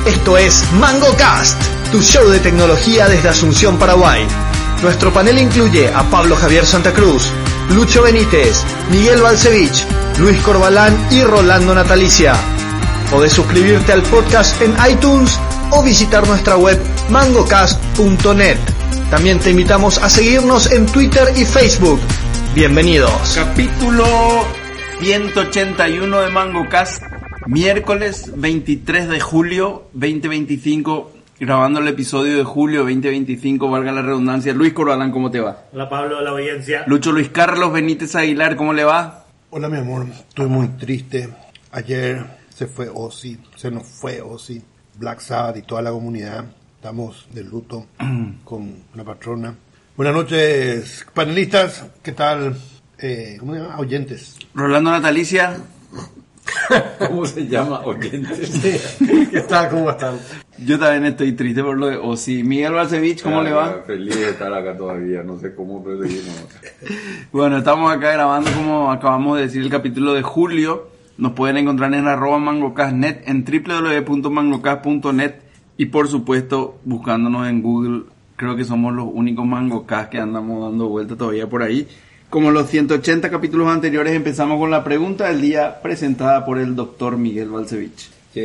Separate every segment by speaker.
Speaker 1: Esto es MangoCast, tu show de tecnología desde Asunción, Paraguay. Nuestro panel incluye a Pablo Javier Santa Cruz, Lucho Benítez, Miguel Balcevich, Luis Corbalán y Rolando Natalicia. Podés suscribirte al podcast en iTunes o visitar nuestra web mangocast.net. También te invitamos a seguirnos en Twitter y Facebook. Bienvenidos.
Speaker 2: Capítulo 181 de MangoCast, miércoles 23 de julio 2025, grabando el episodio de julio 2025, valga la redundancia. Luis Corbalán, ¿cómo te va?
Speaker 3: Hola Pablo, hola audiencia.
Speaker 2: Lucho Luis Carlos Benítez Aguilar, ¿cómo le va?
Speaker 4: Hola mi amor, estoy muy triste. Ayer se nos fue Ozzy, Black Sabbath y toda la comunidad. Estamos de luto con la patrona. Buenas noches, panelistas. ¿Qué tal? ¿Cómo se llama? Oyentes.
Speaker 2: Rolando Natalicia.
Speaker 5: ¿Cómo se llama? Oyentes.
Speaker 3: ¿Qué tal? ¿Cómo están?
Speaker 2: Yo también estoy triste por lo de Ozzy. Miguel Balcevich, ¿cómo le va?
Speaker 5: Feliz de estar acá todavía, no sé cómo, pero seguimos.
Speaker 2: Bueno, estamos acá grabando, como acabamos de decir, el capítulo de julio. Nos pueden encontrar en @mangocast.net, en www.mangocast.net y por supuesto buscándonos en Google. Creo que somos los únicos MangoCast que andamos dando vuelta todavía por ahí. Como los 180 capítulos anteriores, empezamos con la pregunta del día presentada por el doctor Miguel Balcevich.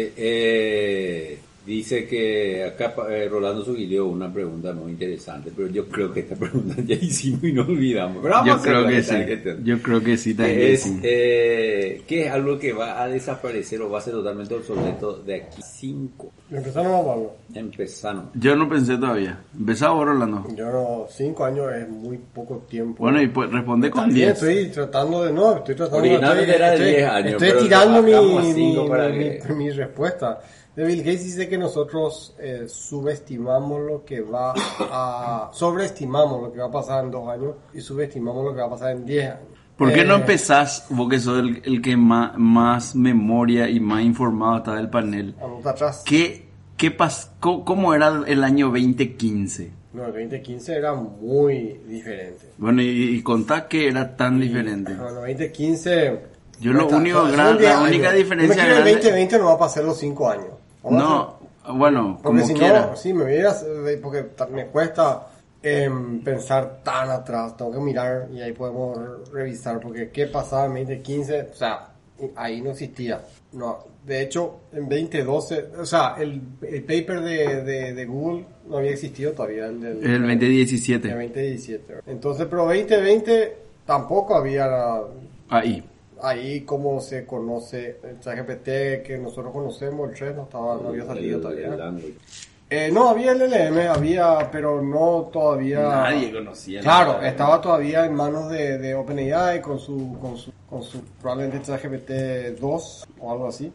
Speaker 5: Dice que acá Rolando sugirió una pregunta muy interesante, pero yo creo que esta pregunta ya hicimos y no olvidamos. Pero vamos
Speaker 2: Yo
Speaker 5: a hacerla,
Speaker 2: creo que sí. Yo creo que sí también.
Speaker 5: ¿Qué es algo que va a desaparecer o va a ser totalmente obsoleto de aquí 5?
Speaker 3: ¿Empezamos, Pablo?
Speaker 5: Empezamos.
Speaker 2: Yo no pensé todavía. ¿Empezamos, Rolando?
Speaker 3: Yo no, 5 años es muy poco tiempo.
Speaker 2: Bueno, y pues responde con
Speaker 3: También
Speaker 2: 10.
Speaker 3: estoy tratando de
Speaker 5: Originalmente era de 10 años.
Speaker 3: Estoy
Speaker 5: pero
Speaker 3: tirando
Speaker 5: bajamos a 5 para que...
Speaker 3: mi respuesta. De Bill Gates dice que nosotros sobreestimamos lo que va a pasar en 2 años y subestimamos lo que va a pasar en 10 años.
Speaker 2: ¿Por qué no empezás, vos que sos el que más memoria y más informado está del panel?
Speaker 3: Vamos atrás.
Speaker 2: ¿Cómo era el año 2015?
Speaker 3: No, el 2015 era muy diferente.
Speaker 2: Bueno, y contá que era tan diferente.
Speaker 3: Bueno, 2015...
Speaker 2: Yo la única diferencia
Speaker 3: grande... el 2020 no va a pasar los 5 años.
Speaker 2: No, bueno,
Speaker 3: porque
Speaker 2: como
Speaker 3: si
Speaker 2: quiera.
Speaker 3: No, sí, porque me cuesta pensar tan atrás, tengo que mirar y ahí podemos revisar, porque qué pasaba en 2015, o sea, ahí no existía. No, de hecho, en 2012, o sea, el paper de Google no había existido todavía.
Speaker 2: El 2017.
Speaker 3: El 2017. Entonces, pero 2020 tampoco había... Ahí como se conoce el ChatGPT que nosotros conocemos, el 3 no había salido todavía. No, había el LLM, pero no todavía...
Speaker 2: Nadie conocía.
Speaker 3: Claro, estaba todavía en manos de OpenAI con su probablemente ChatGPT 2 o algo así.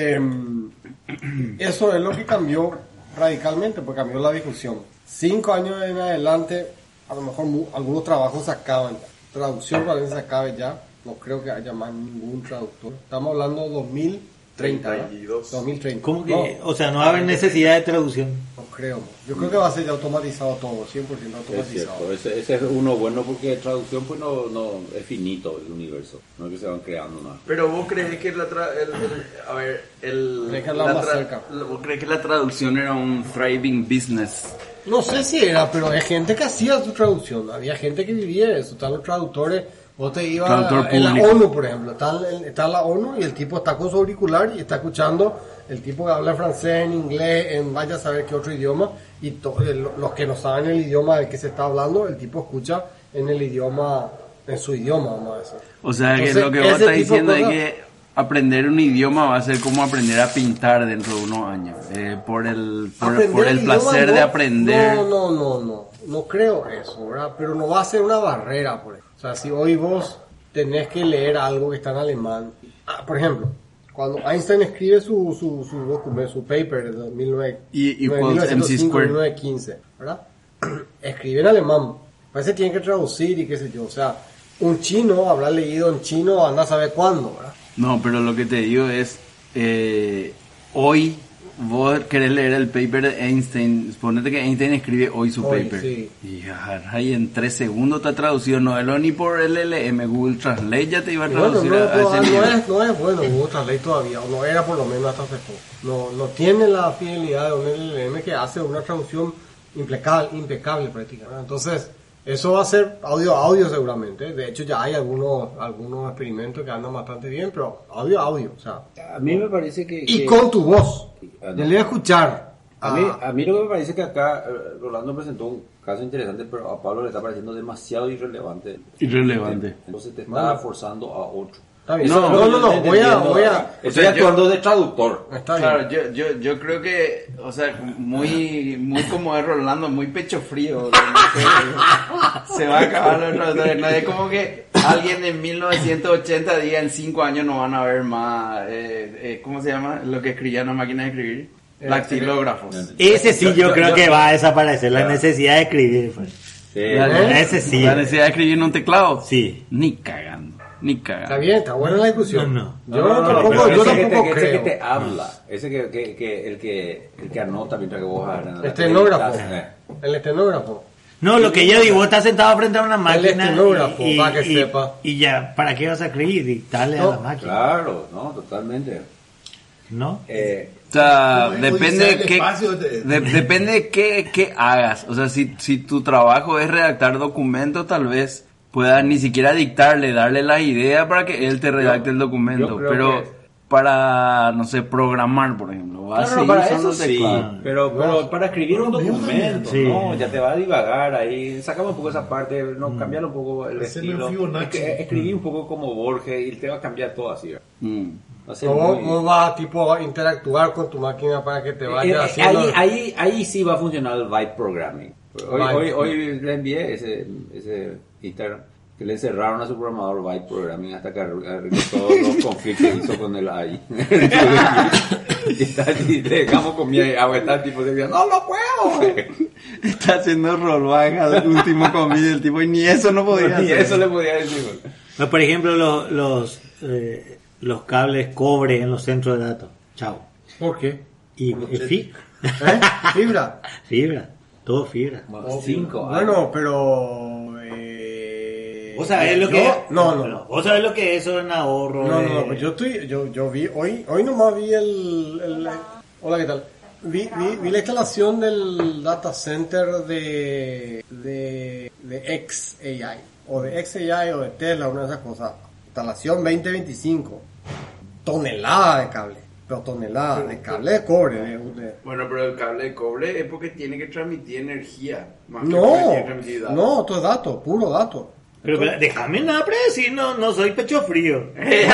Speaker 3: Eso es lo que cambió radicalmente, porque cambió la discusión. 5 años en adelante, a lo mejor algunos trabajos se acaban ya. Traducción probablemente se acabe ya. No creo que haya más ningún traductor. Estamos hablando de 2030. 2030.
Speaker 6: ¿Cómo que? No, o sea, no va a haber necesidad de traducción.
Speaker 3: No creo. Yo creo que va a ser ya automatizado todo, 100% automatizado.
Speaker 5: Es cierto. Ese es uno bueno porque traducción pues no es finito el universo. No es que se van creando nada.
Speaker 2: Pero vos crees que ¿Vos crees que la traducción era un thriving business?
Speaker 3: No sé si era, pero hay gente que hacía su traducción. Había gente que vivía eso. Están los traductores. Vos te ibas en la ONU, por ejemplo, está la ONU y el tipo está con su auricular y está escuchando el tipo que habla francés, en inglés, vaya a saber qué otro idioma, y los que no saben el idioma del que se está hablando, el tipo escucha en su idioma, vamos a decir.
Speaker 2: O sea, entonces, que lo que vos estás diciendo es que aprender un idioma va a ser como aprender a pintar dentro de unos años, por el placer de aprender.
Speaker 3: No creo eso, ¿verdad? Pero no va a ser una barrera, por ejemplo. O sea, si hoy vos tenés que leer algo que está en alemán, por ejemplo, cuando Einstein escribe su documento, su paper de 1915, ¿verdad? Escribe en alemán, parece que tiene que traducir y qué sé yo, o sea, un chino habrá leído en chino, anda a saber cuándo, ¿verdad?
Speaker 2: No, pero lo que te digo es, hoy vos querés leer el paper de Einstein, ponete que Einstein escribe hoy su paper.
Speaker 3: Sí.
Speaker 2: Y ahí en 3 segundos está traducido, no es lo ni por LLM, Google Translate ya te iba a traducir
Speaker 3: Bueno,
Speaker 2: a ese nivel.
Speaker 3: no es bueno Google Translate todavía, o no era por lo menos hasta hace poco. No tiene la fidelidad de un LLM que hace una traducción impecable prácticamente. Entonces, eso va a ser audio seguramente. De hecho, ya hay algunos experimentos que andan bastante bien, pero audio, o sea.
Speaker 5: A mí me parece que...
Speaker 3: Y con tu voz. Le voy a escuchar.
Speaker 5: A mí lo que me parece que acá Rolando presentó un caso interesante, pero a Pablo le está pareciendo demasiado irrelevante. Entonces te está forzando a otro.
Speaker 3: Está bien. No, voy a...
Speaker 5: Estoy actuando de traductor.
Speaker 3: Está bien.
Speaker 2: Claro, yo creo que, o sea, muy como es Rolando, muy pecho frío. Se va a acabar los traductores. No es como que alguien en 1980 diga en 5 años no van a ver más, ¿cómo se llama? Lo que escribían las máquinas de escribir. Dactilógrafos.
Speaker 6: Ese sí yo creo que va a desaparecer, la necesidad de escribir. Pues. Ese sí.
Speaker 2: La necesidad de escribir en un teclado.
Speaker 6: Sí.
Speaker 2: Ni cagando.
Speaker 3: Está bien, está buena la discusión.
Speaker 6: Yo
Speaker 3: tampoco creo.
Speaker 5: Ese que te habla, ese el que anota mientras que vos hablas.
Speaker 3: El estenógrafo.
Speaker 6: No, lo que yo digo, vos estás sentado frente a una máquina.
Speaker 3: El estenógrafo, para que sepa.
Speaker 6: Y ya, ¿para qué vas a escribir? Dictarle a la máquina.
Speaker 5: Claro, no, totalmente.
Speaker 6: ¿No?
Speaker 2: O sea, depende de qué hagas. O sea, si tu trabajo es redactar documentos, tal vez puedas ni siquiera dictarle, darle la idea para que él te redacte el documento. Pero para, no sé, programar, por ejemplo.
Speaker 5: Para eso sí, pero para escribir un documento, sí. No, ya te va a divagar ahí. Sacamos un poco esa parte, no, cambiar un poco el estilo. Escribir un poco como Borges y te va a cambiar todo así.
Speaker 3: ¿Cómo vas tipo a interactuar con tu máquina para que te vaya haciendo?
Speaker 5: Ahí sí va a funcionar el byte programming. Hoy le envié ese Instagram que le encerraron a su programador byte programming hasta que arregló todos los conflictos que hizo con el AI. y le dejamos con mi agua, está el tipo diciendo, ¡no puedo!
Speaker 2: Está haciendo rollback al último comida el tipo y ni eso no podía hacer.
Speaker 5: Ni eso le podía decir.
Speaker 6: Por ejemplo, los cables cobre en los centros de datos. Chao.
Speaker 3: ¿Por qué?
Speaker 6: Y
Speaker 3: Fibra.
Speaker 6: Todo fibra.
Speaker 5: 5.
Speaker 3: Bueno, pero...
Speaker 6: ¿Vos sabés lo que es?
Speaker 3: No.
Speaker 6: ¿Vos sabés lo que es eso en ahorro?
Speaker 3: No, pues yo vi, hoy nomás vi hola, ¿qué tal? Vi la instalación del data center de XAI, o de XAI o de Tesla, una de esas cosas. Instalación 2025. Tonelada de cable. Pero tonelada de cable de cobre.
Speaker 2: Bueno, pero el cable de cobre es porque tiene que transmitir energía. Más que tiene que transmitir datos.
Speaker 3: No, todo es dato, puro dato.
Speaker 6: Pero déjame nada predecir, no soy pecho frío.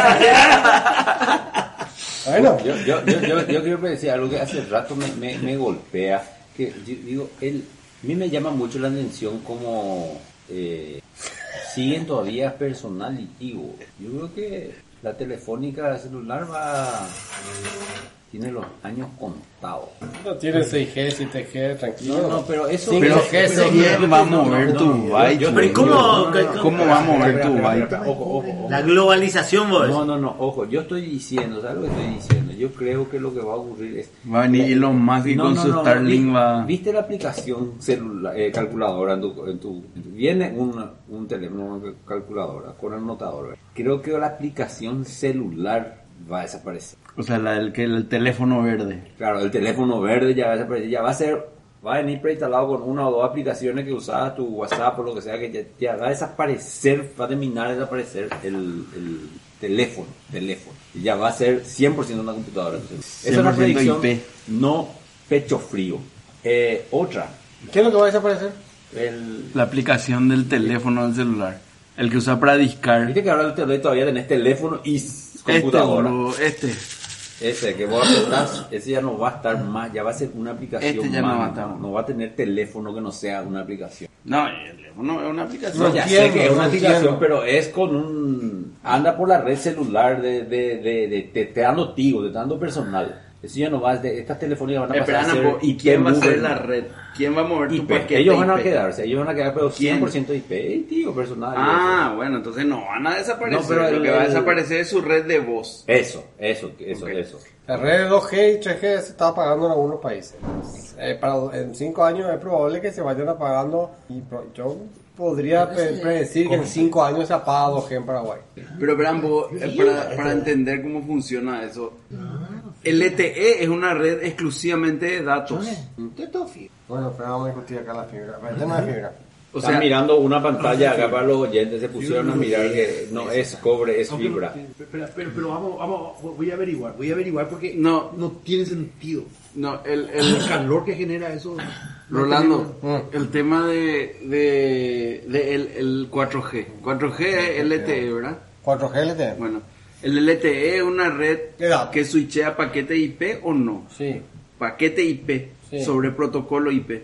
Speaker 3: Bueno.
Speaker 5: Yo quiero decir algo que hace rato me golpea. Que yo digo, a mí me llama mucho la atención como siguen todavía personal litigo. Yo creo que la telefónica celular tiene los años contados.
Speaker 3: No tiene 6G, 7G, tranquilo.
Speaker 5: No, pero eso...
Speaker 2: Pero ¿quién va a mover tu byte?
Speaker 6: Pero
Speaker 2: ¿Cómo va a mover tu byte?
Speaker 5: Ojo.
Speaker 6: La globalización, vos.
Speaker 5: No, ojo. Yo estoy diciendo, ¿sabes lo que estoy diciendo? Yo creo que lo que va a ocurrir es...
Speaker 2: Va a venir Elon Musk y con su Starlink va...
Speaker 5: ¿Viste la aplicación calculadora en tu viene un teléfono, una calculadora con el anotador? Creo que la aplicación celular va a desaparecer.
Speaker 2: O sea, el teléfono verde.
Speaker 5: Claro, el teléfono verde ya va a desaparecer. Va a venir preinstalado con una o dos aplicaciones que usabas, tu WhatsApp o lo que sea, que ya va a desaparecer, va a terminar de desaparecer el teléfono. Y ya va a ser 100% una computadora. Entonces, esa es una predicción, IP. No pecho frío. Otra.
Speaker 3: ¿Qué es lo que va a desaparecer?
Speaker 2: La aplicación del teléfono del celular. El que usa para discar.
Speaker 5: Viste que ahora todavía tenés teléfono y computadora. Ese que vos apretás, ese ya no va a estar más, ya va a ser una aplicación más. No va a tener teléfono que no sea una aplicación.
Speaker 2: No, el teléfono es una aplicación.
Speaker 5: Ya sé que es una aplicación, pero es anda por la red celular te dando tigo, te dando personal. Eso ya no va, estas telefónicas van a pasar a ser
Speaker 2: ¿y quién va a ser la red? ¿Quién va a mover tu
Speaker 5: IP?
Speaker 2: paquete?
Speaker 5: Ellos van a
Speaker 2: IP?
Speaker 5: quedarse, pero
Speaker 2: ¿Quién?
Speaker 5: 100% IP, tío, personal.
Speaker 2: Ah, bueno, entonces no van a desaparecer.
Speaker 5: No, pero
Speaker 2: lo que va a desaparecer es su red de voz.
Speaker 5: Eso.
Speaker 2: Ok.
Speaker 3: La red de 2G y 3G se está apagando en algunos países. En 5 años es probable que se vayan apagando. Y yo podría predecir que en 5 años se apaga 2G en Paraguay.
Speaker 2: Pero verán, para entender cómo funciona eso, el LTE es una red exclusivamente de datos.
Speaker 3: Bueno, pero vamos a discutir acá la fibra. El tema de fibra.
Speaker 2: O
Speaker 5: Están
Speaker 2: sea,
Speaker 5: mirando una pantalla acá para los oyentes, se pusieron a mirar que no es cobre, es fibra.
Speaker 4: Pero vamos, voy a averiguar porque
Speaker 2: No.
Speaker 4: no tiene sentido.
Speaker 2: no,
Speaker 4: El calor que genera eso.
Speaker 2: Rolando, el tema de el 4G. 4G es LTE, ¿verdad?
Speaker 3: 4G LTE.
Speaker 2: Bueno, el LTE es una red
Speaker 3: ¿Qué datos?
Speaker 2: que switchea paquete IP o no.
Speaker 3: Sí.
Speaker 2: Paquete IP
Speaker 3: Sí.
Speaker 2: sobre protocolo IP.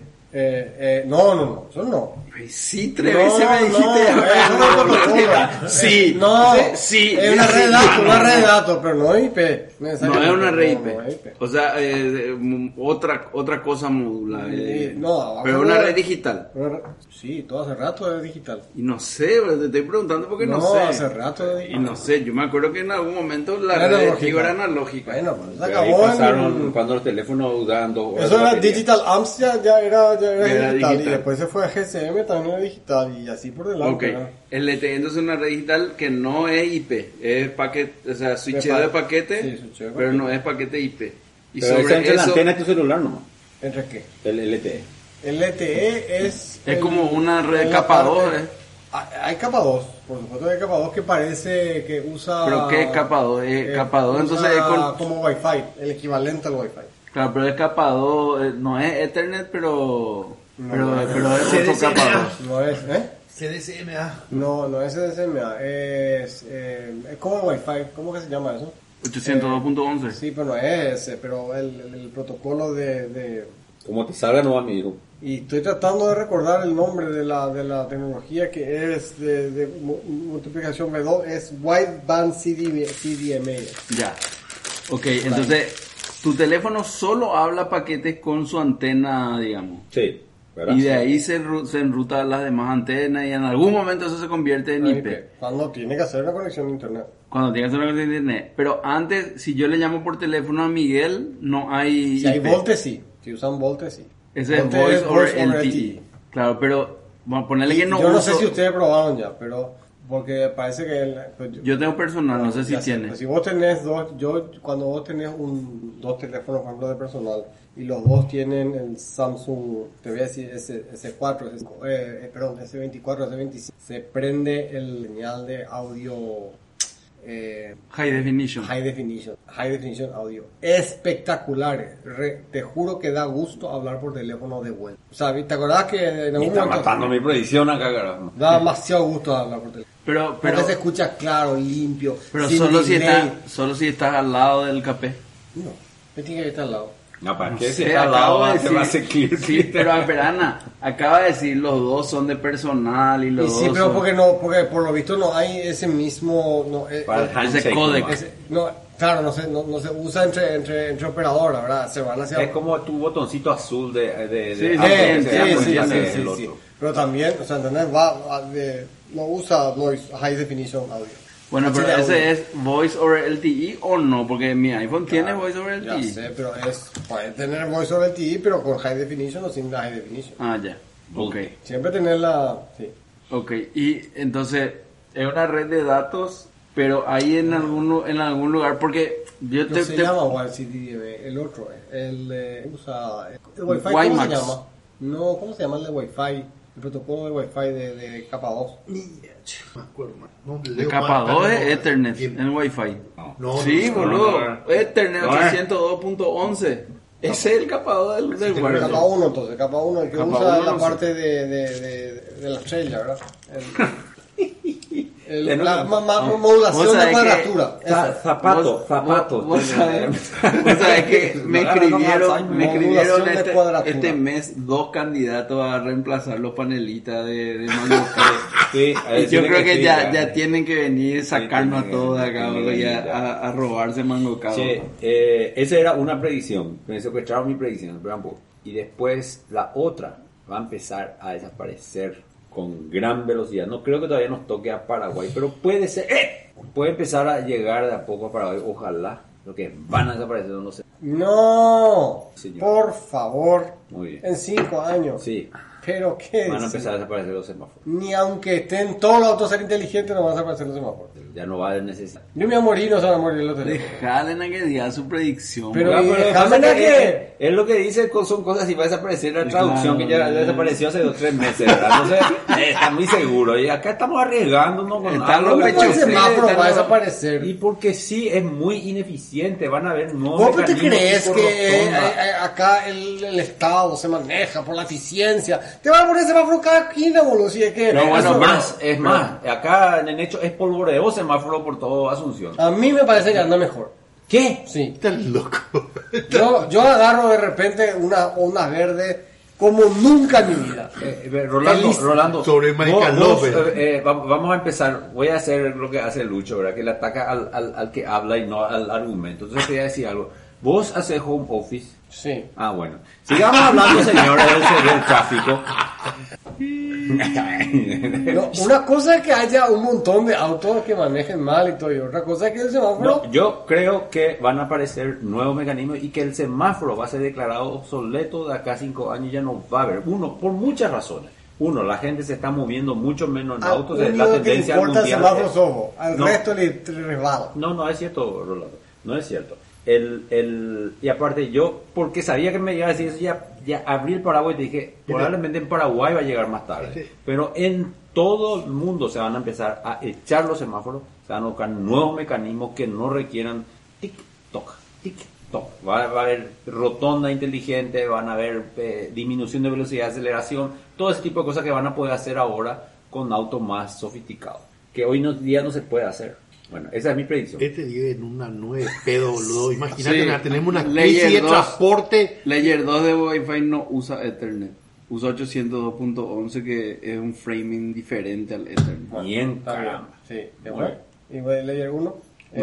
Speaker 3: No, eso no.
Speaker 2: Ay, sí, 3 veces me dijiste.
Speaker 3: eso no es protocolo.
Speaker 2: Sí,
Speaker 3: No,
Speaker 2: sí.
Speaker 3: es una red de datos, pero no es IP.
Speaker 2: No es una red IP.
Speaker 3: No es IP.
Speaker 2: O sea, otra cosa modular.
Speaker 3: No,
Speaker 2: pero una red digital.
Speaker 3: Sí, todo hace rato es digital.
Speaker 2: Y no sé, bro, te estoy preguntando porque no sé.
Speaker 3: hace rato es
Speaker 2: Y
Speaker 3: digital.
Speaker 2: no sé, yo me acuerdo que en algún momento la
Speaker 3: Era
Speaker 2: red
Speaker 3: analógica.
Speaker 2: era analógica.
Speaker 3: Bueno, pues se
Speaker 5: Pero ahí
Speaker 3: acabó
Speaker 5: pasaron cuando los teléfonos usaban 2 horas.
Speaker 3: Eso
Speaker 5: de
Speaker 3: era
Speaker 5: batería.
Speaker 3: Digital Amps, ya era
Speaker 2: Era
Speaker 3: digital. Y
Speaker 2: digital.
Speaker 3: después se fue a GSM, también era digital. Y así por delante.
Speaker 2: Ok,
Speaker 3: ¿no?
Speaker 2: el LTE entonces es una red digital que no es IP, es paquete, o sea, switcheo de paquete,
Speaker 3: Sí, switcheo de
Speaker 2: pero
Speaker 3: paquete.
Speaker 2: no es paquete IP. Y
Speaker 5: Pero eso
Speaker 2: sobre
Speaker 5: entre la
Speaker 2: eso
Speaker 5: antena y tu celular nomás,
Speaker 3: ¿Entre qué?
Speaker 5: el LTE.
Speaker 3: El LTE es...
Speaker 2: es como una red
Speaker 3: en la
Speaker 2: capa 2,
Speaker 3: parte- Hay capa 2, por supuesto que hay capa 2 que parece que usa...
Speaker 2: Pero ¿qué es capa 2? Capa 2 entonces es con...
Speaker 3: como Wi-Fi, el equivalente al Wi-Fi.
Speaker 2: Claro, pero es capa 2, no es Ethernet, pero
Speaker 3: No,
Speaker 2: es otro capa 2.
Speaker 3: No es,
Speaker 4: CDCMA.
Speaker 3: No es SDCMA, es como el Wi-Fi, ¿cómo que se llama eso?
Speaker 2: 802.11.
Speaker 3: Sí, pero no es ese, pero el protocolo de...
Speaker 5: Como te salga no va mi hijo.
Speaker 3: Y estoy tratando de recordar el nombre de la tecnología que es de multiplicación B2, es Wideband CDMA.
Speaker 2: Ya. Ok, entonces tu teléfono solo habla paquetes con su antena, digamos.
Speaker 5: Sí, ¿verdad?
Speaker 2: Y de ahí se enruta a las demás antenas y en algún momento eso se convierte en IP.
Speaker 3: Cuando tiene que hacer una conexión a internet.
Speaker 2: Cuando tienes una conexión de internet. Pero antes, si yo le llamo por teléfono a Miguel, no hay
Speaker 3: Si hay
Speaker 2: IP.
Speaker 3: Volte, sí. Si usan Volte, sí.
Speaker 2: Ese es
Speaker 3: Volte
Speaker 2: Voice over
Speaker 3: Voice over
Speaker 2: LTE. Claro, pero vamos a ponerle que no
Speaker 3: yo no
Speaker 2: uso.
Speaker 3: sé si ustedes probaron ya, pero porque parece que
Speaker 2: Yo tengo personal, no sé si
Speaker 3: ya sé,
Speaker 2: tiene.
Speaker 3: pues si vos tenés cuando vos tenés dos teléfonos, por ejemplo, de personal, y los dos tienen el Samsung, te voy a decir S4, S24, S25, se prende el señal de audio
Speaker 2: High definition.
Speaker 3: High definition audio. Espectaculares. Te juro que da gusto hablar por teléfono de vuelta. O sea, ¿te acordás que en
Speaker 5: Me
Speaker 3: algún
Speaker 5: está
Speaker 3: momento
Speaker 5: matando mi predicción acá, carajo.
Speaker 3: da demasiado gusto hablar por teléfono?
Speaker 2: Pero
Speaker 3: Porque se escucha claro, limpio.
Speaker 2: pero
Speaker 3: sin
Speaker 2: solo
Speaker 3: delay.
Speaker 2: si estás al lado del café.
Speaker 3: No, me tiene que estar al lado.
Speaker 5: No, ¿para qué
Speaker 2: Sí,
Speaker 5: se está al lado?
Speaker 2: acabo de
Speaker 5: Se va a hacer
Speaker 2: decir,
Speaker 5: clear.
Speaker 2: sí, pero espera, Ana, acaba de decir los dos son de personal y los
Speaker 3: Y sí,
Speaker 2: dos
Speaker 3: pero
Speaker 2: son-
Speaker 3: porque por lo visto no hay ese mismo,
Speaker 5: Para el handshake
Speaker 2: códec.
Speaker 5: nomás.
Speaker 3: claro, no se usa entre operadoras, ¿verdad? Se van hacia
Speaker 5: Es como tu botoncito azul de
Speaker 2: Sí,
Speaker 5: Apple, que
Speaker 3: sí,
Speaker 5: se da
Speaker 3: sí,
Speaker 5: cuenta
Speaker 3: sí,
Speaker 5: que es
Speaker 3: sí,
Speaker 5: el
Speaker 3: sí.
Speaker 5: otro.
Speaker 3: Pero también, o sea, ¿entendés? No usa high definition audio.
Speaker 2: Bueno, pero
Speaker 3: Sí, de
Speaker 2: ese
Speaker 3: audio.
Speaker 2: es Voice over LTE o no, porque mi iPhone tiene Voice over
Speaker 3: Ya
Speaker 2: LTE.
Speaker 3: sé, pero puede tener voice over LTE, pero con high definition o sin la high definition.
Speaker 2: Ah, ya. Ok.
Speaker 3: Siempre tener sí.
Speaker 2: Ok. Y entonces es una red de datos, pero hay en algún lugar porque yo
Speaker 3: No se llama WCDMA, el otro, el usa el Wi-Fi, ¿cómo
Speaker 2: WiMAX.
Speaker 3: se llama? No, ¿cómo se llama el de Wi-Fi? El protocolo de Wi-Fi de capa 2.
Speaker 4: Me acuerdo, man. No,
Speaker 2: de capa 2 es Ethernet en Wi-Fi.
Speaker 4: No,
Speaker 2: Sí,
Speaker 4: no,
Speaker 2: boludo.
Speaker 5: no.
Speaker 2: Ethernet
Speaker 5: No,
Speaker 2: 802.11. Ese es el capa 2 del
Speaker 3: Capa
Speaker 2: wireless.
Speaker 3: 1 entonces, capa 1 el que
Speaker 2: Capa
Speaker 3: usa
Speaker 2: 1
Speaker 3: la
Speaker 2: no sé.
Speaker 3: parte de la estrella, ¿verdad? La modulación de cuadratura.
Speaker 2: Zapatos. Vos sabés que me escribieron este mes 2 candidatos a reemplazar los panelistas de Mango Cast. Y yo creo que ya tienen que venir a sacarnos a todos de acá y a robarse Mango Cast.
Speaker 5: Esa era una predicción. Me secuestraron mi predicción, y después la otra va a empezar a desaparecer con gran velocidad. No creo que todavía nos toque a Paraguay, pero puede ser, puede empezar a llegar de a poco a Paraguay, ojalá. Lo que van a desaparecer, no sé.
Speaker 3: No,
Speaker 5: señor.
Speaker 3: Por favor.
Speaker 5: Muy bien.
Speaker 3: En 5 años.
Speaker 5: Sí.
Speaker 3: Pero qué.
Speaker 5: Van a empezar a desaparecer los semáforos.
Speaker 3: Ni aunque estén todos los autos inteligentes, no van a desaparecer los semáforos.
Speaker 5: Ya no va a haber necesidad.
Speaker 3: Yo me voy a morir, no se van a morir los teléfonos.
Speaker 2: Dejale a que diga su predicción.
Speaker 3: Pero
Speaker 5: déjame a que es lo que dice, son cosas y va a desaparecer la traducción, que ya desapareció hace 2 o 3 meses, ¿verdad? Entonces, está muy seguro. Y acá estamos arriesgándonos con algo.
Speaker 3: El semáforo va a desaparecer.
Speaker 5: Y porque sí, es muy ineficiente. Van a haber nuevos.
Speaker 3: ¿Vos te crees que acá el Estado se maneja por la eficiencia? Te van a poner semáforo cada esquina, boludo. Si es que
Speaker 5: no, bueno, es más. Acá en el hecho es polvoreo semáforo por todo Asunción.
Speaker 3: A mí me parece que anda mejor.
Speaker 5: ¿Qué?
Speaker 3: Sí.
Speaker 4: Estás loco.
Speaker 3: Yo agarro de repente una verde como nunca en mi vida.
Speaker 5: Rolando.
Speaker 4: Sobre Michael López.
Speaker 5: Vamos a empezar. Voy a hacer lo que hace Lucho, ¿verdad? Que le ataca al que habla y no al argumento. Entonces te voy a decir algo. ¿Vos haces home office?
Speaker 3: Sí.
Speaker 5: Ah, bueno. Sigamos hablando, señores, del tráfico.
Speaker 3: No, una cosa es que haya un montón de autos que manejen mal y todo, y otra cosa es que el semáforo...
Speaker 5: No, yo creo que van a aparecer nuevos mecanismos y que el semáforo va a ser declarado obsoleto de acá a 5 años, ya no va a haber. Uno, por muchas razones. Uno, la gente se está moviendo mucho menos en autos, es la tendencia mundial.
Speaker 3: El semáforo sojo, al resto le resbala.
Speaker 5: No es cierto, Rolando, no es cierto. Y aparte yo, porque sabía que me iba a decir eso, ya abrí el Paraguay y te dije, probablemente en Paraguay va a llegar más tarde. Sí. Pero en todo el mundo se van a empezar a echar los semáforos, se van a buscar nuevos mecanismos que no requieran tic-toc. Va a haber rotonda inteligente, van a haber disminución de velocidad, aceleración, todo ese tipo de cosas que van a poder hacer ahora con autos más sofisticados, que hoy día no se puede hacer. Bueno, esa es mi predicción.
Speaker 4: Vive en una 9 pedo, boludo. Imagínate, tenemos una crisis de transporte.
Speaker 2: Layer 2 de Wi-Fi no usa Ethernet. Usa 802.11, que es un framing diferente al Ethernet.
Speaker 5: Bien, caramba.
Speaker 3: Sí, bueno. ¿Y Layer 1?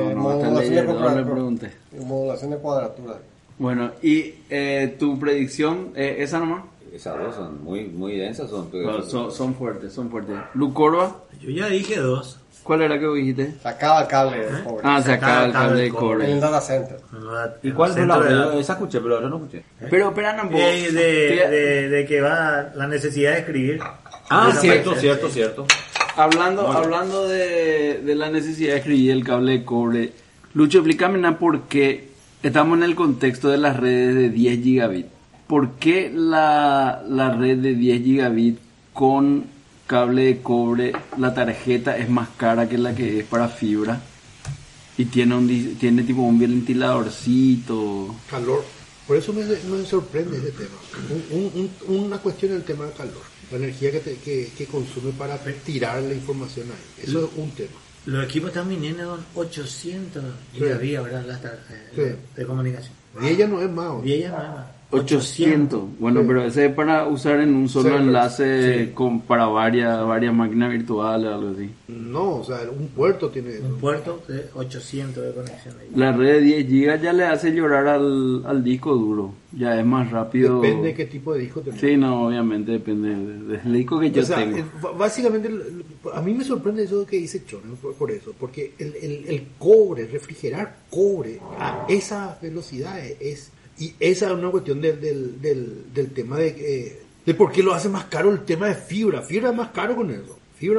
Speaker 3: Modulación de cuadratura.
Speaker 2: Bueno, y tu predicción, esa nomás.
Speaker 5: Esas dos son muy densas.
Speaker 2: Son fuertes. ¿Lucorba?
Speaker 6: Yo ya dije 2.
Speaker 2: ¿Cuál era que dijiste?
Speaker 3: Se acaba el cable de cobre.
Speaker 2: Se acaba el cable de cobre.
Speaker 3: En el data center.
Speaker 5: ¿Y cuál fue la? Esa escuché, pero ahora no escuché.
Speaker 2: Pero espera,
Speaker 6: de que va la necesidad de escribir.
Speaker 5: Cierto.
Speaker 2: Hablando de la necesidad de escribir el cable de cobre, Lucho, explícame por qué estamos en el contexto de las redes de 10 gigabit. ¿Por qué la red de 10 gigabit con cable de cobre, la tarjeta es más cara que la que es para fibra? Y tiene tipo un ventiladorcito.
Speaker 4: Calor. Por eso me sorprende ese tema. Una cuestión es el tema del calor. La energía que consume para tirar la información ahí. Eso es un tema.
Speaker 6: Los equipos están viniendo con 800 gigabit, ¿verdad? De comunicación.
Speaker 4: 10 ya no es más.
Speaker 6: 10 ya no es más.
Speaker 2: 800. Bueno, pero ese es para usar en un solo enlace para varias máquinas virtuales o algo así.
Speaker 4: No, o sea, un puerto tiene...
Speaker 6: Un puerto de 800 de conexión.
Speaker 2: La red de 10 GB ya le hace llorar al disco duro. Ya es más rápido.
Speaker 4: Depende de qué tipo de disco tenés.
Speaker 2: Sí, no, obviamente depende del disco que yo tengo.
Speaker 4: Básicamente, a mí me sorprende eso que dice Chon, por eso. Porque el cobre, refrigerar cobre a esa velocidad es... Y esa es una cuestión del tema de por qué lo hace más caro el tema de fibra. Fibra es más caro con eso.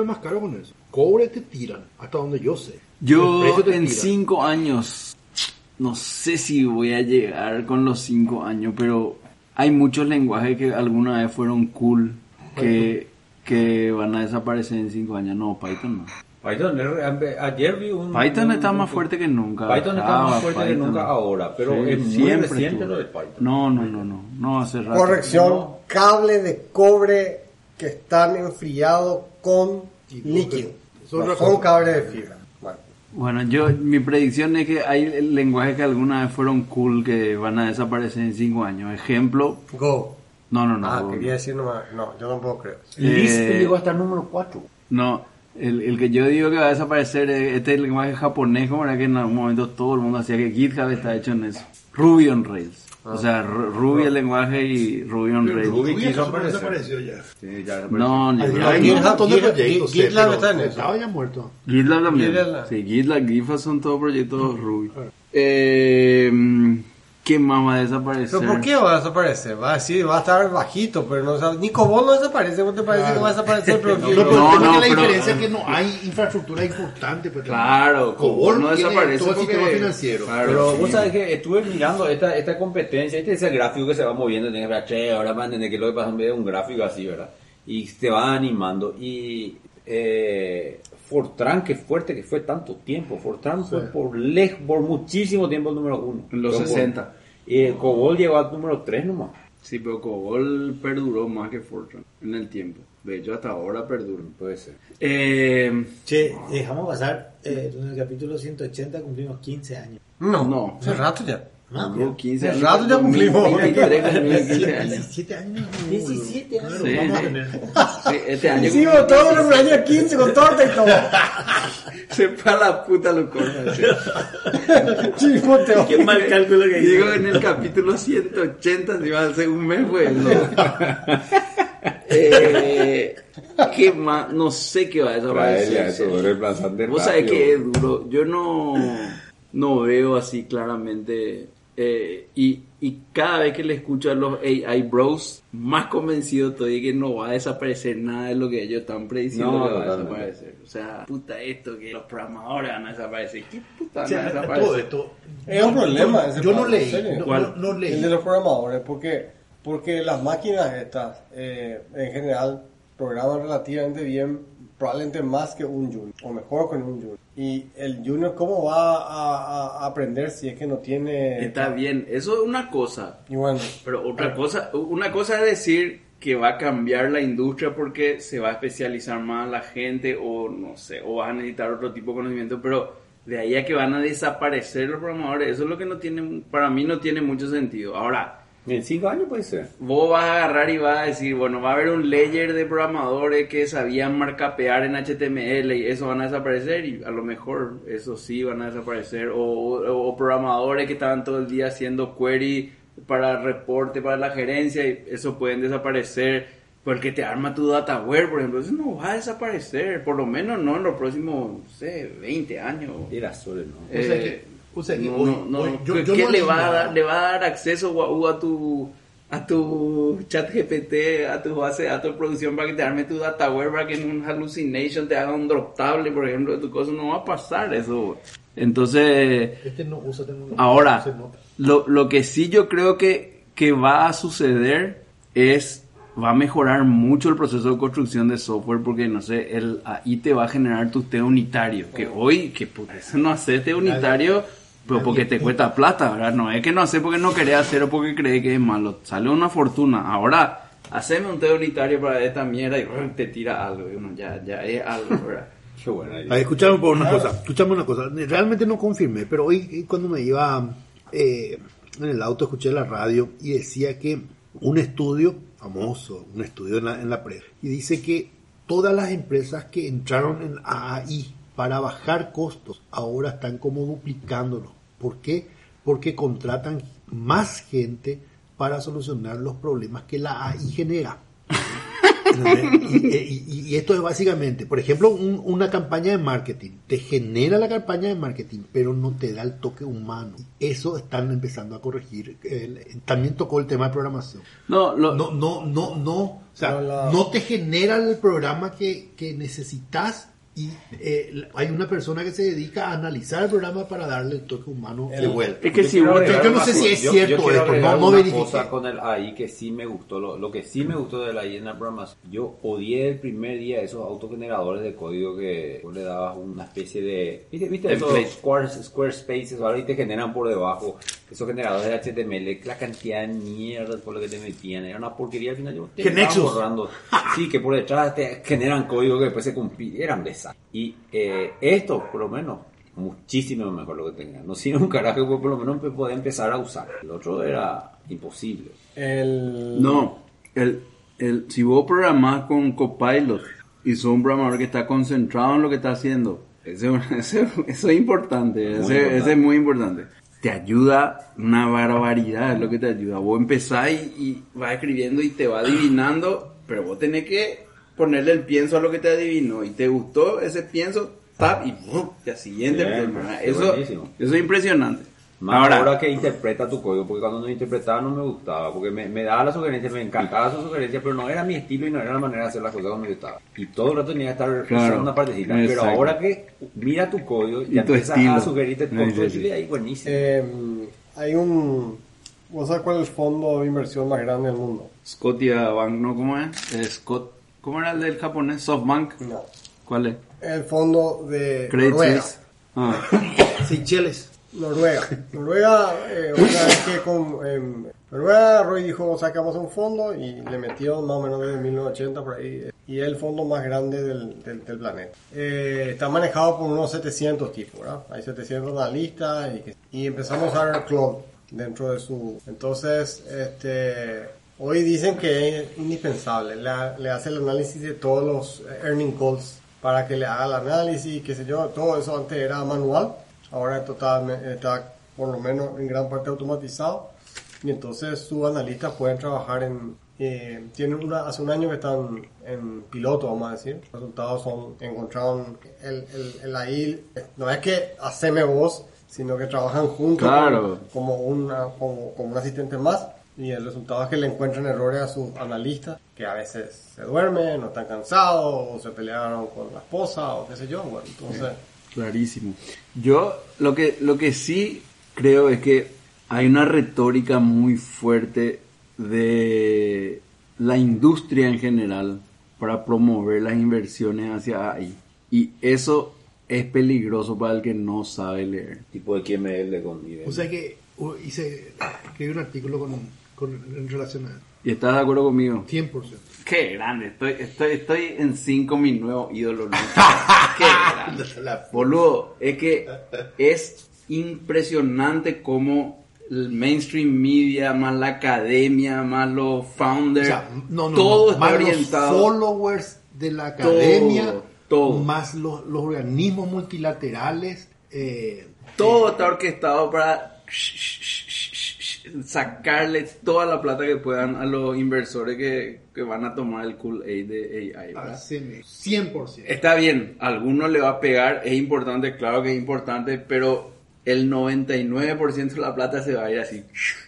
Speaker 4: Cobre te tiran, hasta donde yo sé.
Speaker 2: Yo en 5 años, no sé si voy a llegar con los 5 años, pero hay muchos lenguajes que alguna vez fueron cool, que van a desaparecer en 5 años. No, Python no.
Speaker 5: Ayer vi
Speaker 2: Python está más fuerte que nunca.
Speaker 5: Python está más fuerte que nunca ahora, pero es muy reciente lo de Python.
Speaker 2: No hace rato.
Speaker 3: Corrección, cable de cobre que están enfriados con líquido. Son cables de fibra.
Speaker 2: Bueno, mi predicción es que hay lenguajes que alguna vez fueron cool que van a desaparecer en 5 años. Ejemplo...
Speaker 3: Go.
Speaker 2: No.
Speaker 3: Quería decir nomás. No, yo tampoco creo.
Speaker 5: Lisp llegó hasta el número 4.
Speaker 2: No, el que yo digo que va a desaparecer es este lenguaje japonés, como era que en algún momento todo el mundo hacía, que GitHub está hecho en eso. Ruby on Rails. O sea, Ruby el lenguaje y Ruby on Rails.
Speaker 4: Ruby desapareció ya.
Speaker 5: Sí, ya
Speaker 2: No,
Speaker 4: Hay un montón de proyectos.
Speaker 3: GitLab está en eso.
Speaker 4: Estaba ya muerto.
Speaker 2: GitLab también.
Speaker 3: GitLab.
Speaker 2: Sí, GitLab, GitHub son todos proyectos Ruby. ¿Qué más va a desaparecer?
Speaker 3: ¿Pero por qué va a desaparecer? Va a estar bajito, pero no, ni Cobol no desaparece. ¿Cómo te parece que va a desaparecer? Pero
Speaker 4: la diferencia es que no hay infraestructura importante. Pues,
Speaker 2: claro, Cobol no desaparece
Speaker 4: todo
Speaker 2: porque...
Speaker 4: sistema financiero.
Speaker 2: Claro,
Speaker 5: pero
Speaker 2: sí.
Speaker 5: vos sabés que estuve mirando esta competencia, ese gráfico que se va moviendo, tenés que ver, che, ahora van a entender que lo que pasa en vez de un gráfico así, ¿verdad? Y te va animando. Y Fortran, qué fuerte que fue tanto tiempo. Fortran fue por muchísimo tiempo el número 1.
Speaker 2: En los 60.
Speaker 5: Y Cobol llegó al número 3 nomás.
Speaker 2: Sí, pero Cobol perduró más que Fortran en el tiempo. De hecho, hasta ahora perdura.
Speaker 5: Puede ser.
Speaker 6: Che, dejamos pasar, en el capítulo 180 cumplimos 15 años.
Speaker 2: No.
Speaker 3: Hace rato ya.
Speaker 2: No, 15
Speaker 3: Hace
Speaker 2: años.
Speaker 3: rato ya cumplimos.
Speaker 2: 2023 cumplimos 15 años.
Speaker 4: 17 años.
Speaker 6: 17 años.
Speaker 2: Sí,
Speaker 4: Vamos a tener.
Speaker 2: sí, este año
Speaker 3: Hicimos todo en el año 15 con torta y todo.
Speaker 2: se fue a la puta locura.
Speaker 3: Chifoteo.
Speaker 6: Qué mal cálculo que
Speaker 2: Digo,
Speaker 6: hizo.
Speaker 2: en el capítulo 180, si va a ser un mes, pues. No. ¿Qué más? No sé qué va a desaparecer. Vos sabés que es duro. Yo no veo así claramente. Y cada vez que le escucho a los AI bros, más convencido estoy de que no va a desaparecer nada de lo que ellos están prediciendo
Speaker 5: No,
Speaker 2: que va a
Speaker 5: totalmente.
Speaker 2: desaparecer. O sea, puta esto, que los programadores van a desaparecer. ¿Qué puta
Speaker 4: O sea,
Speaker 2: van a
Speaker 4: todo
Speaker 2: desaparecer?
Speaker 4: esto.
Speaker 3: Es un problema. ese
Speaker 4: Yo no
Speaker 3: Pablo,
Speaker 4: leí.
Speaker 3: ¿en serio?
Speaker 2: ¿Cuál?
Speaker 4: No leí.
Speaker 3: El de los programadores, porque las máquinas estas, en general, programan relativamente bien, probablemente más que un junior, o mejor que un junior. Y el junior, ¿cómo va a aprender si es que no tiene...
Speaker 2: Está bien, eso es una cosa.
Speaker 3: Y bueno,
Speaker 2: Pero una cosa es decir que va a cambiar la industria porque se va a especializar más la gente o no sé, o vas a necesitar otro tipo de conocimiento, pero de ahí a que van a desaparecer los programadores, eso es lo que no tiene, para mí no tiene mucho sentido. Ahora,
Speaker 5: En 5 años puede ser.
Speaker 2: vos vas a agarrar y vas a decir, bueno, va a haber un layer de programadores que sabían marcapear en HTML y eso van a desaparecer y a lo mejor eso sí van a desaparecer. O programadores que estaban todo el día haciendo query para reporte, para la gerencia y eso pueden desaparecer. Porque te arma tu dataware, por ejemplo, eso no va a desaparecer, por lo menos no en los próximos, no sé, 20 años.
Speaker 5: Era solo, ¿no?
Speaker 4: O sea que
Speaker 2: No,
Speaker 4: hoy-
Speaker 2: no,
Speaker 4: hoy- yo
Speaker 2: ¿Qué
Speaker 4: no
Speaker 2: le
Speaker 4: leí
Speaker 2: va a
Speaker 4: nada.
Speaker 2: dar? ¿Le va a dar acceso Wahoo a tu chat GPT, a tu base de datos de producción para que te arme tu dataware, para que en un hallucination te haga un droptable, por ejemplo, de tu cosa? No va a pasar eso. Entonces,
Speaker 4: Este no usa tecnología.
Speaker 2: ahora,
Speaker 4: se nota.
Speaker 2: lo que sí yo creo que va a suceder es, va a mejorar mucho el proceso de construcción de software porque, no sé, ahí te va a generar tu test unitario, que hoy, que por eso no haces test unitario, pero porque te cuesta plata, ¿verdad? No es que no haces porque no querés hacer o porque crees que es malo, sale una fortuna. Ahora, haceme un test unitario para esta mierda y te tira algo, y uno ya es algo, ¿verdad?
Speaker 5: Qué buena idea.
Speaker 4: A ver, escuchame una cosa. Realmente no confirmé, pero hoy cuando me iba en el auto escuché la radio y decía que un estudio famoso, un estudio en la prensa, y dice que todas las empresas que entraron en AI para bajar costos ahora están como duplicándolo. ¿Por qué? Porque contratan más gente para solucionar los problemas que la AI genera. Y esto es básicamente, por ejemplo, una campaña de marketing. Te genera la campaña de marketing, pero no te da el toque humano. Eso están empezando a corregir. También tocó el tema de programación.
Speaker 2: No,
Speaker 4: O sea, no te genera el programa que necesitas. Y hay una persona que se dedica a analizar el programa para darle el toque humano de vuelta.
Speaker 2: es que si
Speaker 5: Yo
Speaker 2: vos
Speaker 5: quiero
Speaker 4: yo no sé si es cierto
Speaker 5: quiero
Speaker 4: esto,
Speaker 5: agregar
Speaker 4: no
Speaker 5: una
Speaker 4: verifiqué.
Speaker 5: cosa con el AI que sí me gustó, lo que sí me gustó del AI en la programación. Yo odié el primer día esos autogeneradores de código que vos le dabas una especie de... ¿Viste esos Squarespaces o algo y te generan por debajo esos generadores de HTML? La cantidad de mierda por lo que te metían, era una porquería al final. Yo te
Speaker 4: Que
Speaker 5: estaba
Speaker 4: Nexus.
Speaker 5: borrando. Sí, que por detrás te generan código que después se cumplía. Eran de Exacto. Y esto, por lo menos, muchísimo mejor lo que tenía. No sirve un carajo, por lo menos poder empezar a usar. El otro era imposible.
Speaker 2: Si vos programás con Copilot y sos un programador que está concentrado en lo que está haciendo, eso es importante, ese es muy importante. Te ayuda una barbaridad, es lo que te ayuda. Vos empezás y vas escribiendo y te va adivinando, pero vos tenés que ponerle el pienso a lo que te adivinó y te gustó ese pienso, tap y ya siguiente. Eso es impresionante.
Speaker 5: Más ahora que interpreta tu código, porque cuando no interpretaba no me gustaba, porque me daba la sugerencia, me encantaba su sugerencia, pero no era mi estilo y no era la manera de hacer las cosas como me gustaba. Y todo el rato tenía que estar usando una partecita, pero ahora que mira tu código y empiezas a sugerirte con tu estilo, ahí buenísimo.
Speaker 3: Hay ¿vos sabés cuál es el fondo de inversión más grande del mundo?
Speaker 2: Scotiabank, ¿no? ¿Cómo es? ¿Cómo era el del japonés? SoftBank.
Speaker 3: No.
Speaker 2: ¿Cuál es?
Speaker 3: El fondo de
Speaker 2: Credit
Speaker 3: Noruega.
Speaker 2: Suisse.
Speaker 4: Seychelles.
Speaker 3: Noruega, una vez que Noruega, Roy dijo, sacamos un fondo y le metió más o menos desde 1980 por ahí, y es el fondo más grande del planeta. Está manejado por unos 700 tipos, ¿verdad? Hay 700 analistas y empezamos a usar Claude dentro de su... Entonces, hoy dicen que es indispensable, le hace el análisis de todos los earning calls para que le haga el análisis, qué sé yo, todo eso antes era manual. Ahora está por lo menos en gran parte automatizado y entonces sus analistas pueden trabajar hace un año que están en piloto, vamos a decir. Los resultados encontraron ahí, no es que haceme vos, sino que trabajan juntos,
Speaker 2: claro,
Speaker 3: como un asistente más, y el resultado es que le encuentran errores a sus analistas, que a veces se duermen, no están cansados, o se pelearon con la esposa, o qué sé yo, bueno, entonces...
Speaker 2: Clarísimo. Yo lo que sí creo es que hay una retórica muy fuerte de la industria en general para promover las inversiones hacia ahí. Y eso es peligroso para el que no sabe leer.
Speaker 5: Tipo de QML con nivel.
Speaker 4: O sea que escribí un artículo en relación a...
Speaker 2: ¿Y estás de acuerdo conmigo?
Speaker 4: 100%.
Speaker 2: Qué grande, estoy en 5 mis nuevos ídolos. Qué grande. Boludo, es que es impresionante cómo el mainstream media, más la academia, más los founders, todo está orientado.
Speaker 4: Los followers de la academia,
Speaker 2: todo.
Speaker 4: Más los organismos multilaterales.
Speaker 2: Todo está orquestado para sacarle toda la plata que puedan a los inversores que van a tomar el Kool-Aid de AI, ¿verdad?
Speaker 4: 100%.
Speaker 2: Está bien, a algunos le va a pegar, es importante, claro que es importante, pero el 99% de la plata se va a ir así.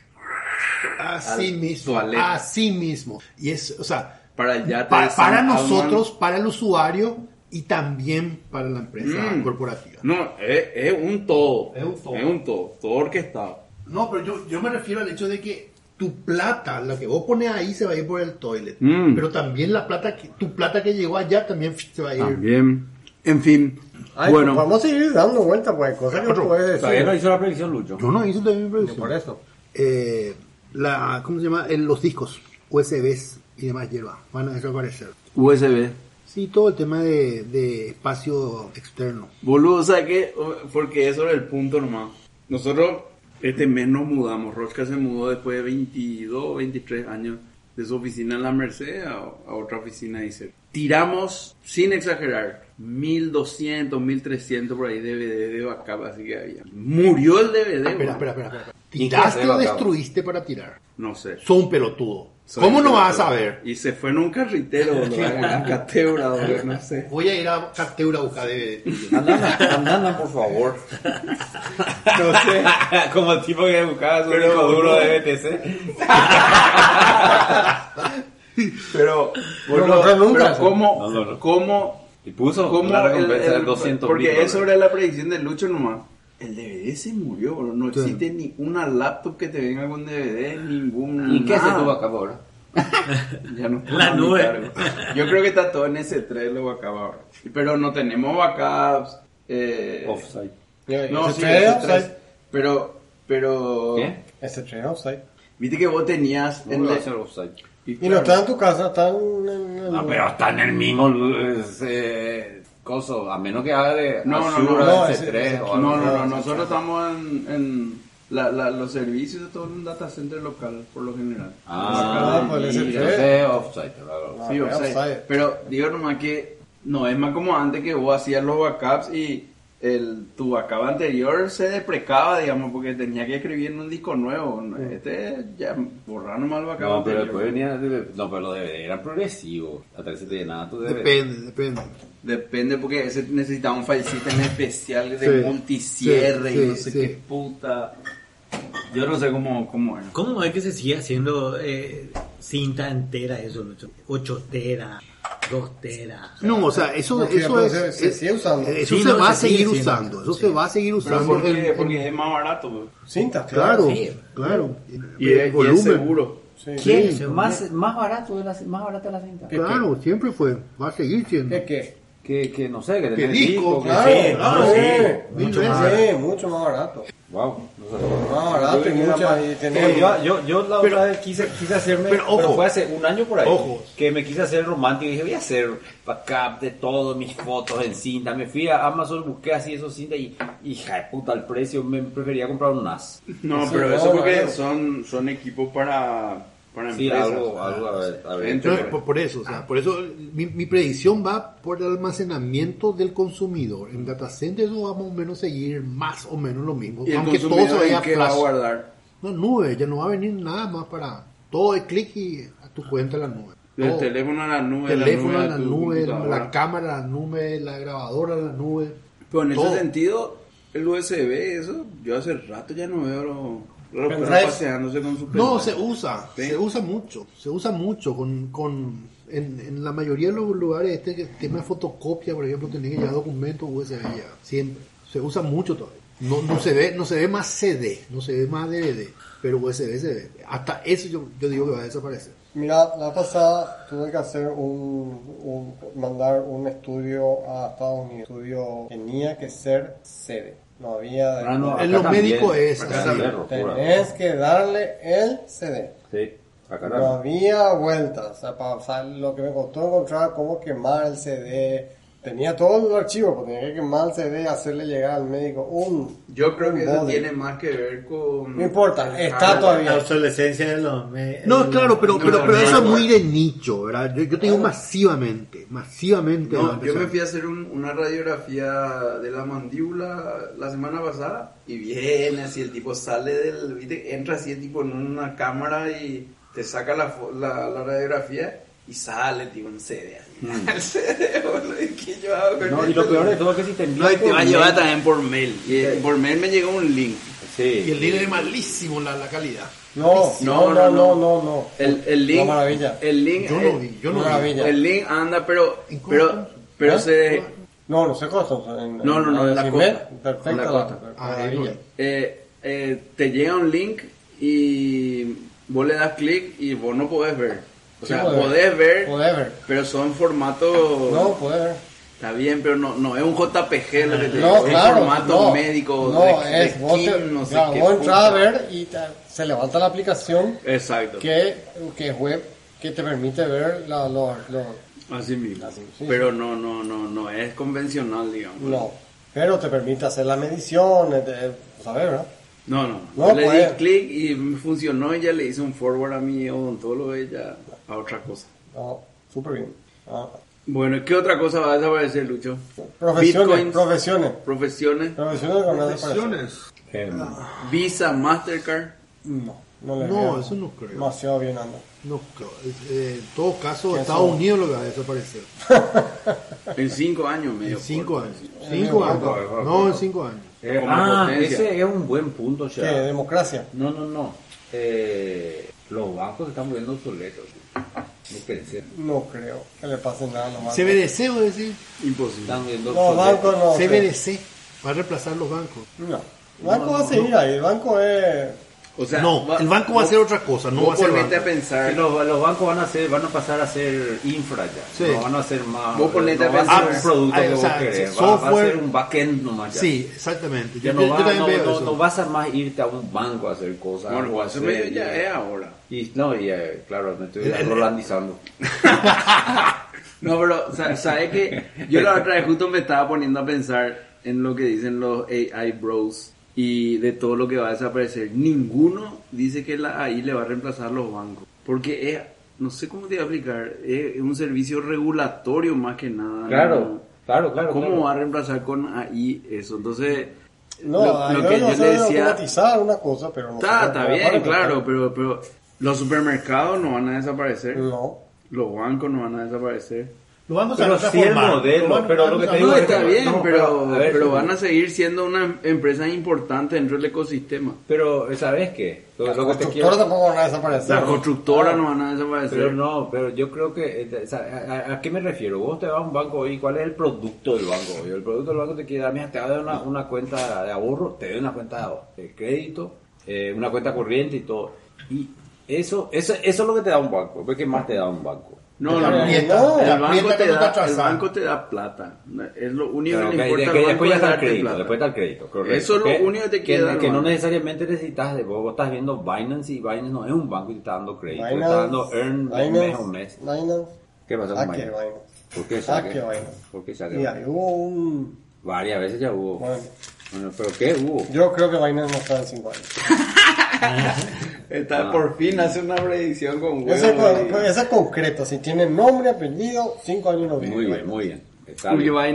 Speaker 4: Así mismo. Y es, o sea,
Speaker 2: para
Speaker 4: nosotros, para el usuario y también para la empresa corporativa.
Speaker 2: No, es un todo. Es un todo orquestado.
Speaker 4: No, pero yo me refiero al hecho de que tu plata, la que vos pones ahí, se va a ir por el toilet. Pero también tu plata que llegó allá también se va a ir.
Speaker 2: También. En fin.
Speaker 3: Bueno, vamos a seguir dando vueltas, pues, cosas que no puedes decir.
Speaker 5: Todavía no hizo la predicción, Lucho.
Speaker 4: Yo no hice todavía mi predicción.
Speaker 3: Por eso.
Speaker 4: ¿Cómo se llama? Los discos, USBs y demás hierba, van a desaparecer.
Speaker 2: USB.
Speaker 4: Sí, todo el tema de espacio externo.
Speaker 2: Boludo, o sea que, porque eso era el punto nomás. Nosotros, este mes nos mudamos. Rochka se mudó después de 22, 23 años de su oficina en la Merced a otra oficina ahí cerca. Tiramos, sin exagerar, 1200, 1300 por ahí DVD de backup, así que había. Murió el DVD.
Speaker 4: Espera. ¿Tiraste o destruiste para tirar?
Speaker 2: No sé.
Speaker 4: Soy un pelotudo. ¿Cómo no vas a saber?
Speaker 2: Y se fue en un carritero, en Cateura, no sé.
Speaker 4: Voy a ir a Cateura a buscar DVD.
Speaker 5: Andan, por favor.
Speaker 2: No sé.
Speaker 5: Como el tipo que buscaba su disco duro de BTC.
Speaker 2: Pero ¿cómo?
Speaker 5: Y puso
Speaker 2: la
Speaker 5: recompensa de 200.
Speaker 2: Porque eso era la predicción de Lucho nomás. El DVD se murió, bro. No existe ni una laptop que te venga con DVD, ningún.
Speaker 5: ¿Y qué se tuvo acá ahora?
Speaker 2: Ya no está
Speaker 6: la nube.
Speaker 2: Yo creo que está todo en S3 lo backup ahora. Pero no tenemos backups.
Speaker 5: Offsite.
Speaker 2: No, sí, S3. Pero.
Speaker 5: ¿Qué?
Speaker 3: S3 offsite.
Speaker 2: Viste que vos tenías.
Speaker 5: No va a ser offsite.
Speaker 3: Y no está en tu casa, está en el...
Speaker 5: No, pero está en el mismo coso, a menos que haga de
Speaker 2: No,
Speaker 5: C3 o algo.
Speaker 2: No, nosotros estamos en los servicios de todo un data center local, por lo general.
Speaker 3: Pues el
Speaker 5: S3 offsite, claro.
Speaker 2: Sí, offsite. Pero digo nomás que no es más como antes que vos hacías los backups y tu backup anterior se deprecaba, digamos, porque tenía que escribir en un disco nuevo. Ya borrar nomás el backup
Speaker 5: No, pero
Speaker 2: anterior.
Speaker 5: después venía, pero los DVD eran progresivos. Hasta que se te llenaba tu DVD.
Speaker 4: Depende.
Speaker 2: Depende porque ese necesitaba un file system especial de multicierre y no sé qué puta. Yo no sé cómo era.
Speaker 6: ¿Cómo es que se sigue haciendo cinta entera eso, Lucho? 8 teras, 2 teras.
Speaker 4: No, o sea, eso
Speaker 3: se sigue usando.
Speaker 4: Eso
Speaker 6: Sí,
Speaker 4: se
Speaker 6: no,
Speaker 4: va a
Speaker 6: se sigue
Speaker 4: seguir
Speaker 6: siendo.
Speaker 4: usando. Eso
Speaker 6: Sí.
Speaker 4: se va a seguir
Speaker 2: Pero
Speaker 4: usando.
Speaker 2: porque es más barato. Pues.
Speaker 3: Cinta,
Speaker 4: Claro,
Speaker 6: Sí.
Speaker 4: claro.
Speaker 2: Y es seguro.
Speaker 3: Sí.
Speaker 6: ¿Quién?
Speaker 5: Más barato de la cinta.
Speaker 4: Claro, siempre fue. Va a seguir siendo.
Speaker 3: ¿Qué?
Speaker 5: Que no sé, que
Speaker 4: Que
Speaker 5: tenés
Speaker 4: disco,
Speaker 3: Claro,
Speaker 6: Sí,
Speaker 3: claro,
Speaker 6: sí.
Speaker 3: mucho
Speaker 4: Mil
Speaker 3: más
Speaker 4: veces.
Speaker 3: barato. Mucho más barato.
Speaker 5: Wow.
Speaker 3: Más barato y mucha. Y tenemos.
Speaker 5: Yo la otra vez quise hacerme,
Speaker 4: pero ojo.
Speaker 5: fue hace un año por ahí,
Speaker 4: Ojo.
Speaker 5: que me quise hacer romántico y dije, voy a hacer backup de todas mis fotos en cinta. Me fui a Amazon, busqué así esos cintas y hija de puta, el precio, me prefería comprar un NAS.
Speaker 2: No,
Speaker 3: Sí,
Speaker 2: pero
Speaker 3: no,
Speaker 2: eso porque
Speaker 3: no.
Speaker 2: son equipos para
Speaker 5: Sí,
Speaker 2: empresas.
Speaker 5: algo a ver.
Speaker 2: Entonces,
Speaker 4: Por eso, o sea, por eso mi predicción va por el almacenamiento del consumidor. En data center eso va más o menos seguir más o menos lo mismo.
Speaker 2: y el
Speaker 4: Aunque todo se
Speaker 2: consumidor
Speaker 4: vaya
Speaker 2: ¿en qué va a
Speaker 4: flash.
Speaker 2: guardar?
Speaker 4: No, nube, ya no va a venir nada más para todo de clic y a tu cuenta la nube.
Speaker 2: Del
Speaker 4: Todo.
Speaker 2: teléfono a la nube,
Speaker 4: Teléfono a la
Speaker 2: tu
Speaker 4: nube,
Speaker 2: computadora.
Speaker 4: la cámara a la nube, la grabadora a la nube.
Speaker 2: Pero en
Speaker 4: todo.
Speaker 2: ese sentido, el USB, eso, yo hace rato ya no veo los perros
Speaker 3: Pendrive.
Speaker 2: paseándose con su
Speaker 4: No,
Speaker 2: pendrive.
Speaker 4: se usa mucho en la mayoría de los lugares el tema de fotocopia, por ejemplo, tenés que llevar documentos USB ya, siempre. Se usa mucho todavía. No se ve más CD, no se ve más DVD, pero USB se ve. Hasta eso yo digo que va a desaparecer.
Speaker 3: Mira, la pasada tuve que hacer mandar un estudio a Estados Unidos. Estudio tenía que ser CD. No había.
Speaker 4: En los médicos es
Speaker 5: acá
Speaker 4: así.
Speaker 5: también.
Speaker 3: Tenés que darle el CD.
Speaker 5: Sí, acá
Speaker 3: No
Speaker 5: también.
Speaker 3: había vueltas. O sea, lo que me costó encontrar cómo quemar el CD. Tenía todo el archivo, pero tenía que quemar el CD y hacerle llegar al médico
Speaker 2: Yo creo que eso
Speaker 3: modem.
Speaker 2: tiene más que ver con...
Speaker 3: No importa,
Speaker 2: el
Speaker 3: está
Speaker 2: hardware.
Speaker 3: todavía.
Speaker 6: La obsolescencia de los...
Speaker 4: No, claro, pero
Speaker 2: no,
Speaker 4: eso es
Speaker 2: no.
Speaker 4: muy de nicho, ¿verdad? Yo te digo masivamente va a
Speaker 2: No,
Speaker 4: empezar.
Speaker 2: yo me fui a hacer una radiografía de la mandíbula la semana pasada y viene así, el tipo sale ¿viste? Entra así el tipo en una cámara y te saca la radiografía y sale tipo en CD así. El CD, boludo, ¿y qué yo hago con
Speaker 5: No, y
Speaker 2: esto?
Speaker 5: lo peor de todo es que si te envían
Speaker 2: No, y te
Speaker 5: por
Speaker 2: va a llevar
Speaker 5: mail-
Speaker 2: también por mail. Y por mail me llegó un link.
Speaker 5: Sí.
Speaker 4: Y el líder es malísimo la calidad.
Speaker 3: No.
Speaker 2: El link.
Speaker 3: Una maravilla.
Speaker 2: El link.
Speaker 4: Yo no vi.
Speaker 3: Una maravilla.
Speaker 2: El link anda, pero
Speaker 3: ¿Eh?
Speaker 2: se.
Speaker 3: No se costa.
Speaker 2: No, en la costa.
Speaker 3: Perfecto.
Speaker 2: En la costa.
Speaker 3: Maravilla.
Speaker 2: Te llega un link y vos le das clic y vos no podés ver. O
Speaker 3: Sí,
Speaker 2: sea,
Speaker 3: podés ver.
Speaker 2: podés ver, pero son formatos.
Speaker 3: No, podés ver.
Speaker 2: Está bien, pero no es un JPG lo que te
Speaker 3: No,
Speaker 2: digo,
Speaker 3: claro.
Speaker 2: es formato
Speaker 3: no,
Speaker 2: médico.
Speaker 3: No,
Speaker 2: de
Speaker 3: es. Vos,
Speaker 2: Kim, no sé
Speaker 3: claro,
Speaker 2: qué
Speaker 3: vos entras a
Speaker 2: puta.
Speaker 3: ver y se levanta la aplicación
Speaker 2: Exacto.
Speaker 3: que es web que te permite ver los
Speaker 2: Así mismo.
Speaker 3: sí,
Speaker 2: Pero no es convencional, digamos.
Speaker 3: no, pero te permite hacer las mediciones, ¿sabes, verdad?
Speaker 2: No.
Speaker 3: No,
Speaker 2: le
Speaker 3: pues.
Speaker 2: di clic y me funcionó y ya le hice un forward a mi odontólogo y ya a otra cosa.
Speaker 3: No, súper bien. Ah.
Speaker 2: Bueno, ¿qué otra cosa va a desaparecer, Lucho?
Speaker 3: Profesiones.
Speaker 2: Profesiones,
Speaker 3: Profesiones que van a desaparecer.
Speaker 2: Visa, Mastercard.
Speaker 3: No le
Speaker 4: No,
Speaker 3: veo.
Speaker 4: eso no creo.
Speaker 3: Demasiado bien anda.
Speaker 4: No creo. En todo caso,
Speaker 3: Eso-
Speaker 4: Estados Unidos lo que va a desaparecer.
Speaker 2: En 5 años medio.
Speaker 4: En 5
Speaker 2: corto.
Speaker 4: años. 5 años. No, en 5 años.
Speaker 2: Como potencia.
Speaker 5: ese es un buen punto,
Speaker 3: ¿Qué?
Speaker 5: Chava.
Speaker 3: Democracia.
Speaker 5: No. Los bancos se están volviendo obsoletos. No pensé.
Speaker 3: No creo que le pase nada a los bancos.
Speaker 4: CBDC, voy a decir.
Speaker 2: Imposible.
Speaker 5: Están viendo
Speaker 3: Los bancos no.
Speaker 4: CBDC va a reemplazar los bancos.
Speaker 3: No. El banco va a seguir ahí. El banco es.
Speaker 2: O sea,
Speaker 4: no, el banco va a hacer otra cosa, no va a ser
Speaker 2: ponete
Speaker 4: banco.
Speaker 2: a pensar.
Speaker 5: Sí, los bancos van a pasar a ser infra ya.
Speaker 4: Sí.
Speaker 5: No van a ser más.
Speaker 2: Vos ponete
Speaker 5: no
Speaker 2: a
Speaker 5: va
Speaker 2: pensar.
Speaker 5: a ser un producto que
Speaker 4: O
Speaker 5: vos
Speaker 4: sea,
Speaker 5: querés. Va
Speaker 4: software.
Speaker 5: a ser un backend nomás ya.
Speaker 4: Sí, exactamente.
Speaker 5: Ya
Speaker 4: Yo también veo eso.
Speaker 5: no vas a más irte a un banco a hacer cosas.
Speaker 2: Bueno,
Speaker 5: o
Speaker 2: eso
Speaker 5: hacer-
Speaker 2: medio ya es ahora.
Speaker 5: Claro, me estoy rolandizando.
Speaker 2: No, pero ¿sabes qué? Yo la otra vez justo me estaba poniendo a pensar en lo que dicen los AI bros y de todo lo que va a desaparecer. Ninguno dice que la AI le va a reemplazar los bancos. Porque es, no sé cómo te voy a explicar, es un servicio regulatorio más que nada.
Speaker 5: Claro.
Speaker 2: ¿Cómo va a reemplazar con AI eso? Entonces,
Speaker 3: No,
Speaker 2: lo que yo le decía...
Speaker 3: automatizar una cosa, pero no
Speaker 2: Está bien, claro, pero los supermercados no van a desaparecer.
Speaker 3: No.
Speaker 2: Los bancos no van a desaparecer.
Speaker 4: Los bancos
Speaker 5: Pero
Speaker 4: se van a
Speaker 5: sí el
Speaker 4: transformar.
Speaker 5: modelo, pero lo que te digo
Speaker 2: No,
Speaker 5: es
Speaker 2: está
Speaker 5: que-
Speaker 2: bien,
Speaker 5: no,
Speaker 2: pero
Speaker 5: a ver,
Speaker 2: van a seguir siendo una empresa importante dentro del ecosistema.
Speaker 5: Pero, ¿sabes qué? Lo
Speaker 3: Las
Speaker 5: que te
Speaker 3: constructoras
Speaker 5: quiero...
Speaker 3: tampoco van a desaparecer.
Speaker 2: Las constructoras no van a desaparecer.
Speaker 5: Pero no, pero yo creo que... ¿A qué me refiero? Vos te vas a un banco hoy, ¿cuál es el producto del banco hoy? El producto del banco te quiere dar, mira, te va a dar una cuenta de ahorro, te da una cuenta de crédito, una cuenta corriente y todo. Y eso es lo que te da un banco. ¿Qué más te da un banco?
Speaker 2: No,
Speaker 3: Te
Speaker 2: no,
Speaker 3: aprieta,
Speaker 2: no.
Speaker 3: te
Speaker 2: El banco
Speaker 4: aprieta
Speaker 2: te
Speaker 4: cuando
Speaker 2: da,
Speaker 4: está
Speaker 2: el
Speaker 4: atrasado.
Speaker 2: banco te da plata. Es lo único
Speaker 5: Claro,
Speaker 2: que le
Speaker 5: que
Speaker 2: importa al
Speaker 5: después
Speaker 2: banco
Speaker 5: ya
Speaker 2: es
Speaker 5: está el
Speaker 2: darte
Speaker 5: crédito,
Speaker 2: plata.
Speaker 5: después está el crédito, correcto.
Speaker 2: Eso es lo único que te quiere dar el
Speaker 5: Que no
Speaker 2: banco.
Speaker 5: necesariamente necesitas de vos estás viendo Binance y Binance no es un banco y te está dando crédito, te está
Speaker 3: Binance,
Speaker 5: dando earn mes o mes.
Speaker 3: Binance.
Speaker 5: ¿Qué pasó
Speaker 3: Ah,
Speaker 5: con
Speaker 3: que
Speaker 5: Binance?
Speaker 3: Binance.
Speaker 5: ¿Por qué
Speaker 3: Ah,
Speaker 5: saque?
Speaker 3: que Binance.
Speaker 5: ¿Por qué saque?
Speaker 3: Y ahí hubo un...
Speaker 5: Varias veces ya hubo.
Speaker 3: Bueno,
Speaker 5: Bueno, pero ¿qué hubo?
Speaker 3: yo creo que Binance no está en 5 años.
Speaker 2: Por fin hace una predicción con
Speaker 3: Ese
Speaker 2: huevos.
Speaker 3: es concreto. Si tiene nombre, apellido, 5 años no vive.
Speaker 5: Muy bien, muy bien. Está
Speaker 2: Porque
Speaker 5: bien.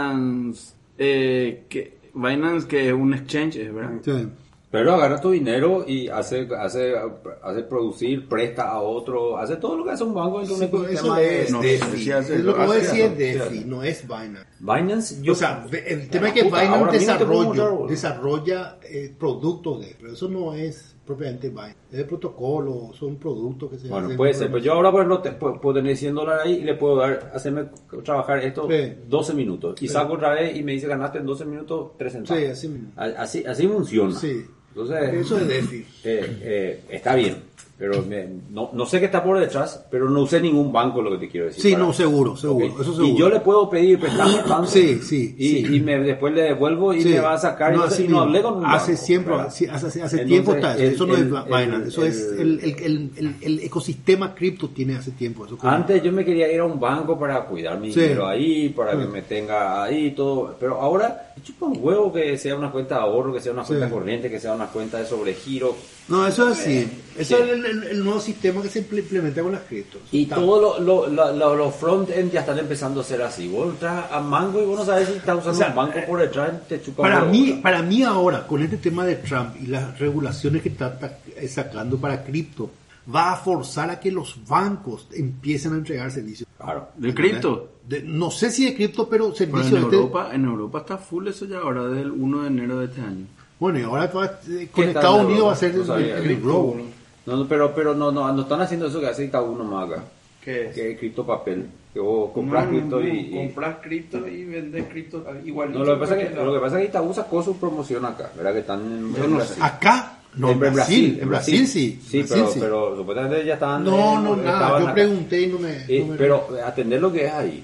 Speaker 2: Binance que es un exchange, ¿es verdad?
Speaker 4: Sí.
Speaker 5: Pero agarra tu dinero y hace producir, presta a otro, hace todo lo que hace un banco en un
Speaker 4: Sí, pero eso
Speaker 5: ecosistema
Speaker 4: es
Speaker 2: no,
Speaker 4: DeFi.
Speaker 2: sí hace
Speaker 4: Es lo que
Speaker 2: eso.
Speaker 4: voy a decir es
Speaker 5: Sí,
Speaker 4: DeFi, no es Binance.
Speaker 5: Binance,
Speaker 4: O sea, el tema es que
Speaker 5: Puta, ahora
Speaker 4: Binance
Speaker 5: mismo te puedo mostrar, boludo.
Speaker 4: desarrolla productos de, pero eso no es propiamente Binance. Es el protocolo, son productos que se
Speaker 5: bueno,
Speaker 4: hacen.
Speaker 5: puede ser, pero yo ahora por ejemplo puedo tener $100 ahí y le puedo hacerme trabajar esto
Speaker 4: Sí.
Speaker 5: 12 minutos y
Speaker 4: Sí.
Speaker 5: saco otra vez y me dice ganaste en 12 minutos 3 centavos.
Speaker 4: Sí, así mismo.
Speaker 5: Así funciona.
Speaker 4: Sí.
Speaker 5: Entonces,
Speaker 4: Eso es DeFi.
Speaker 5: está bien, pero no sé qué está por detrás, pero no usé ningún banco, lo que te quiero decir.
Speaker 4: Sí,
Speaker 5: para-
Speaker 4: no, seguro,
Speaker 5: Ok.
Speaker 4: eso seguro.
Speaker 5: Y yo le puedo pedir prestarme tanto.
Speaker 4: Sí, sí,
Speaker 5: Y,
Speaker 4: sí.
Speaker 5: y después le devuelvo y
Speaker 4: Sí.
Speaker 5: me va a sacar.
Speaker 4: No,
Speaker 5: y
Speaker 4: así
Speaker 5: no
Speaker 4: mismo.
Speaker 5: hablé con un
Speaker 4: hace
Speaker 5: banco,
Speaker 4: siempre,
Speaker 5: ¿verdad?
Speaker 4: sí, hace
Speaker 5: Entonces,
Speaker 4: tiempo está eso. Eso no es
Speaker 5: el-
Speaker 4: Binance. Eso es el ecosistema cripto tiene hace tiempo. Eso como-
Speaker 5: Antes yo me quería ir a un banco para cuidar mi
Speaker 4: Sí.
Speaker 5: dinero ahí, para que me tenga ahí y todo. Pero ahora, me chupa un huevo que sea una cuenta de ahorro, que sea una cuenta
Speaker 4: Sí.
Speaker 5: corriente, que sea una cuenta de sobregiro.
Speaker 4: No, eso es así. Eso
Speaker 5: sí.
Speaker 4: es el nuevo sistema que se implementa con las criptos.
Speaker 5: Y
Speaker 4: Está-
Speaker 5: todos los front-end ya están empezando a ser así. Vos entras a Mango y vos no sabes si estás usando
Speaker 4: O sea,
Speaker 5: un banco por detrás, te chupa
Speaker 4: Para
Speaker 5: un
Speaker 4: mí,
Speaker 5: huevo.
Speaker 4: para mí ahora, con este tema de Trump y las regulaciones que está sacando para cripto, va a forzar a que los bancos empiecen a entregar servicios.
Speaker 5: Claro.
Speaker 2: ¿De cripto?
Speaker 4: No sé si de cripto, pero
Speaker 2: Pero
Speaker 4: servicios.
Speaker 2: en Europa está full eso ya ahora, desde el 1 de enero de este año.
Speaker 4: Bueno, y ahora con
Speaker 5: ¿Qué
Speaker 4: Estados
Speaker 5: tal,
Speaker 4: Unidos
Speaker 5: no?
Speaker 4: va a ser
Speaker 5: No sabía.
Speaker 4: el robo.
Speaker 5: No, pero no están haciendo eso que hace Itaú nomás acá.
Speaker 2: ¿Qué es?
Speaker 5: Que es criptopapel. Que vos compras cripto y...
Speaker 2: compras cripto y vendes cripto igual.
Speaker 5: No, lo que pasa es que Itaú sacó su promoción acá, ¿verdad? Que están en
Speaker 2: no
Speaker 5: Brasil.
Speaker 2: sé.
Speaker 4: Acá, no, en Brasil. En Brasil sí.
Speaker 5: Sí,
Speaker 4: Brasil
Speaker 5: pero supuestamente ya estaban...
Speaker 4: No, nada.
Speaker 5: estaban
Speaker 4: Yo
Speaker 5: acá.
Speaker 4: pregunté y no me. no me-
Speaker 5: Pero atender lo que es ahí,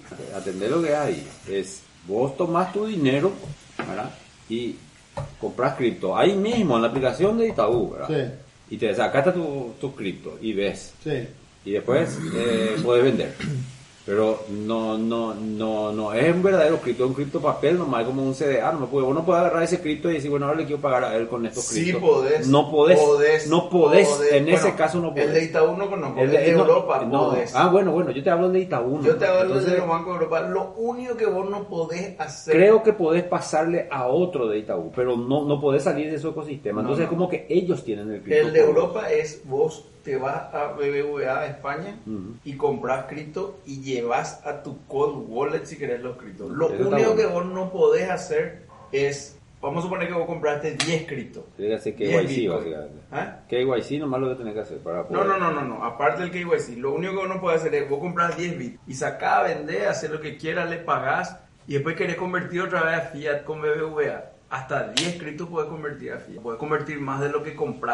Speaker 5: es vos tomás tu dinero, ¿verdad? Y compras cripto ahí mismo en la aplicación de Itaú, ¿verdad?
Speaker 4: Sí.
Speaker 5: Y te sacaste tu cripto y ves.
Speaker 4: Sí.
Speaker 5: Y después puedes vender. Pero no es un verdadero cripto, es un cripto papel nomás, es como un CDA. Vos no puedes agarrar ese cripto y decir, bueno, ahora le quiero pagar a él con estos
Speaker 2: Sí
Speaker 5: criptos.
Speaker 2: podés.
Speaker 5: No podés. En ese
Speaker 2: Bueno,
Speaker 5: caso no podés.
Speaker 2: El de Itaú no conozco.
Speaker 5: El
Speaker 2: El de
Speaker 5: no,
Speaker 2: Europa
Speaker 5: no.
Speaker 2: podés.
Speaker 5: Ah, bueno, yo te hablo de Itaú.
Speaker 2: Yo te hablo
Speaker 5: Entonces,
Speaker 2: de los bancos de Europa. Lo único que vos no podés hacer.
Speaker 5: creo que podés pasarle a otro de Itaú, pero no podés salir de su ecosistema.
Speaker 2: No,
Speaker 5: Entonces
Speaker 2: no.
Speaker 5: es como que ellos tienen el cripto.
Speaker 2: El de Europa es vos te vas a BBVA a España y compras cripto y llevas a tu cold wallet si querés los criptos. Lo
Speaker 5: Eso está
Speaker 2: único
Speaker 5: bueno.
Speaker 2: que vos no podés hacer es, vamos a suponer que vos compraste 10 criptos.
Speaker 5: Tienes que hacer
Speaker 2: 10
Speaker 5: KYC,
Speaker 2: Bitcoin.
Speaker 5: básicamente.
Speaker 2: ¿Ah?
Speaker 5: KYC nomás lo que tenés que hacer para poder...
Speaker 2: No. Aparte del KYC, lo único que uno puede hacer es vos compras 10 bits y sacás, vendés, hacer lo que quieras, le pagás y después querés convertir otra vez a fiat con BBVA. Hasta 10 criptos puedes convertir a fiat. Puedes convertir más de lo que compraste.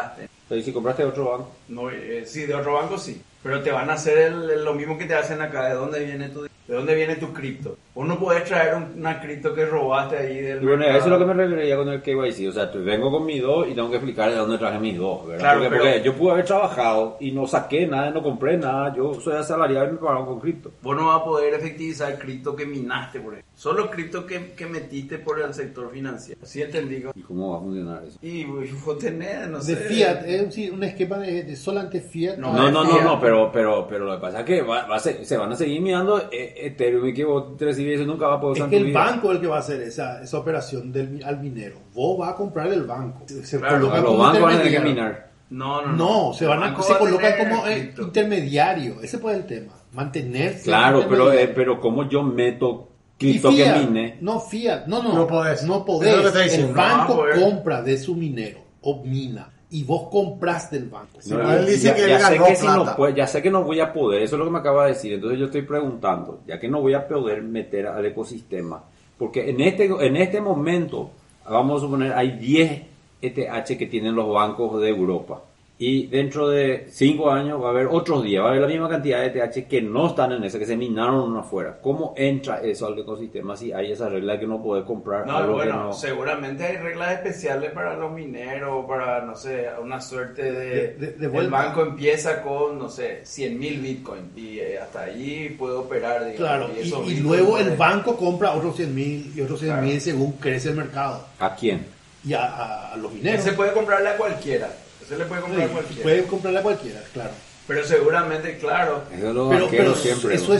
Speaker 5: Entonces, si compraste de otro banco.
Speaker 2: No, sí, de otro banco sí. Pero te van a hacer lo mismo que te hacen acá. ¿De dónde viene tu cripto? Vos no podés traer una cripto que robaste ahí del
Speaker 5: Y bueno,
Speaker 2: mercado.
Speaker 5: eso es lo que me refería con el KYC. O sea, vengo con mis dos y tengo que explicar de dónde traje mis dos, ¿verdad?
Speaker 2: Claro,
Speaker 5: porque yo pude haber trabajado y no saqué nada, no compré nada. Yo soy asalariado y me pagaron con cripto.
Speaker 2: Vos no vas a poder efectivizar el cripto que minaste, por ejemplo. Solo cripto que metiste por el sector financiero. ¿Sí entendí?
Speaker 5: ¿Y cómo va a funcionar eso?
Speaker 2: Y vos tenés, no sé.
Speaker 4: De fiat, es un esquema de solamente fiat.
Speaker 5: No, pero lo que pasa es que se van a seguir mirando Ethereum y que vos te recibís eso nunca va a poder
Speaker 4: Es
Speaker 5: usar
Speaker 4: que
Speaker 5: en tu
Speaker 4: el
Speaker 5: vida.
Speaker 4: banco es el que va a hacer esa operación al minero. Vos vas a comprar el banco. Se
Speaker 2: Claro,
Speaker 4: coloca
Speaker 5: Los
Speaker 4: como
Speaker 5: bancos van a tener que
Speaker 4: intermediario.
Speaker 5: minar.
Speaker 2: No.
Speaker 4: Se
Speaker 2: El banco
Speaker 4: se
Speaker 2: va a
Speaker 4: colocan
Speaker 2: tener
Speaker 4: como
Speaker 2: cripto.
Speaker 4: intermediario. Ese fue el tema. Mantenerse.
Speaker 5: Claro,
Speaker 4: intermediario.
Speaker 5: pero como yo meto
Speaker 4: Y
Speaker 5: cripto que
Speaker 4: fiat,
Speaker 5: mine.
Speaker 4: no fiat, no
Speaker 3: podés.
Speaker 4: no
Speaker 3: Es lo que
Speaker 4: podés.
Speaker 3: está diciendo.
Speaker 4: El banco
Speaker 2: No vas a poder.
Speaker 4: compra de su minero o mina y vos compras del banco.
Speaker 5: No,
Speaker 3: él dice que él
Speaker 5: ya sé
Speaker 3: ganó
Speaker 5: que si
Speaker 3: plata.
Speaker 5: ya sé que no voy a poder, eso es lo que me acaba de decir. Entonces yo estoy preguntando, ya que no voy a poder meter al ecosistema, porque en este momento, vamos a suponer, hay 10 ETH que tienen los bancos de Europa. Y dentro de 5 años va a haber otros 10, va a haber la misma cantidad de ETH que no están en ese, que se minaron afuera. ¿Cómo entra eso al ecosistema si hay esa regla que no podés comprar
Speaker 2: No,
Speaker 5: algo
Speaker 2: bueno,
Speaker 5: que no...
Speaker 2: seguramente hay reglas especiales para los mineros, para, no sé, una suerte
Speaker 4: De
Speaker 2: el
Speaker 4: vuelta.
Speaker 2: banco empieza con, no sé, 100.000 Bitcoin y hasta allí puede operar, digamos.
Speaker 4: Claro,
Speaker 2: esos
Speaker 4: y
Speaker 2: Bitcoin
Speaker 4: luego el
Speaker 2: puede-
Speaker 4: banco compra otros 100.000 y otros 100.000 según crece el mercado.
Speaker 5: ¿A quién?
Speaker 4: Y a los mineros.
Speaker 2: Ese puede comprarle a cualquiera. Ese le puede comprar a
Speaker 4: Sí,
Speaker 2: cualquiera.
Speaker 4: puede comprarle a cualquiera, claro.
Speaker 2: Pero seguramente, claro.
Speaker 5: Eso es lo
Speaker 4: Pero
Speaker 5: banquero siempre.
Speaker 4: eso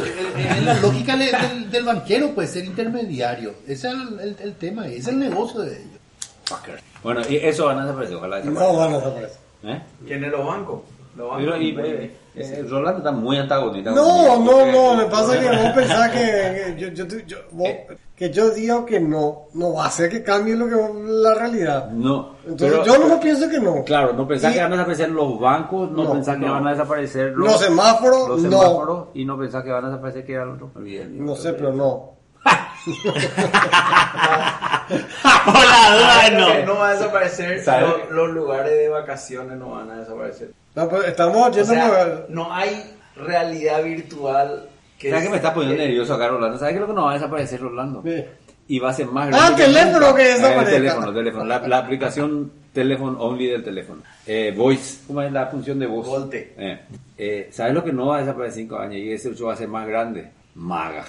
Speaker 4: es la lógica del banquero, puede ser intermediario. Ese es el tema, ese es el negocio de ellos.
Speaker 5: Bueno, y eso van a desaparecer, ojalá
Speaker 3: No
Speaker 5: desaparezca.
Speaker 3: van a desaparecer.
Speaker 5: ¿Eh?
Speaker 2: ¿Quién es los bancos? Los bancos.
Speaker 5: Pero, Rolando está muy antagonista.
Speaker 3: No, me pasa que vos pensás que yo digo que no va a hacer que cambie la realidad.
Speaker 5: No.
Speaker 3: Entonces
Speaker 5: pero-
Speaker 3: yo no pienso que no.
Speaker 5: Claro, no pensás
Speaker 3: Y-
Speaker 5: que van a desaparecer los bancos, no pensás que van a desaparecer
Speaker 3: Los semáforos,
Speaker 5: los
Speaker 3: no.
Speaker 5: semáforos, y no pensás que van a desaparecer que al otro.
Speaker 3: No sé, pero no.
Speaker 5: Por la duda,
Speaker 2: Que no va a desaparecer.
Speaker 5: ¿Sabes?
Speaker 2: Los lugares de vacaciones no van a desaparecer.
Speaker 3: No, pero estamos
Speaker 2: O
Speaker 3: oyendo
Speaker 2: sea, no hay realidad virtual que
Speaker 5: ¿Sabes que me está poniendo
Speaker 2: que-
Speaker 5: nervioso acá, Rolando? ¿Sabes qué es lo que no va a desaparecer, Rolando?
Speaker 3: Sí.
Speaker 5: Y va a ser más
Speaker 3: Ah,
Speaker 5: grande.
Speaker 3: teléfono
Speaker 5: nunca.
Speaker 3: que desaparezca.
Speaker 5: Teléfono. La aplicación Telephone Only del teléfono. Voice, ¿cómo es la función de voz?
Speaker 2: Volte.
Speaker 5: ¿Sabes lo que no va a desaparecer en 5 años? Y ese uso va a ser más grande. Maga.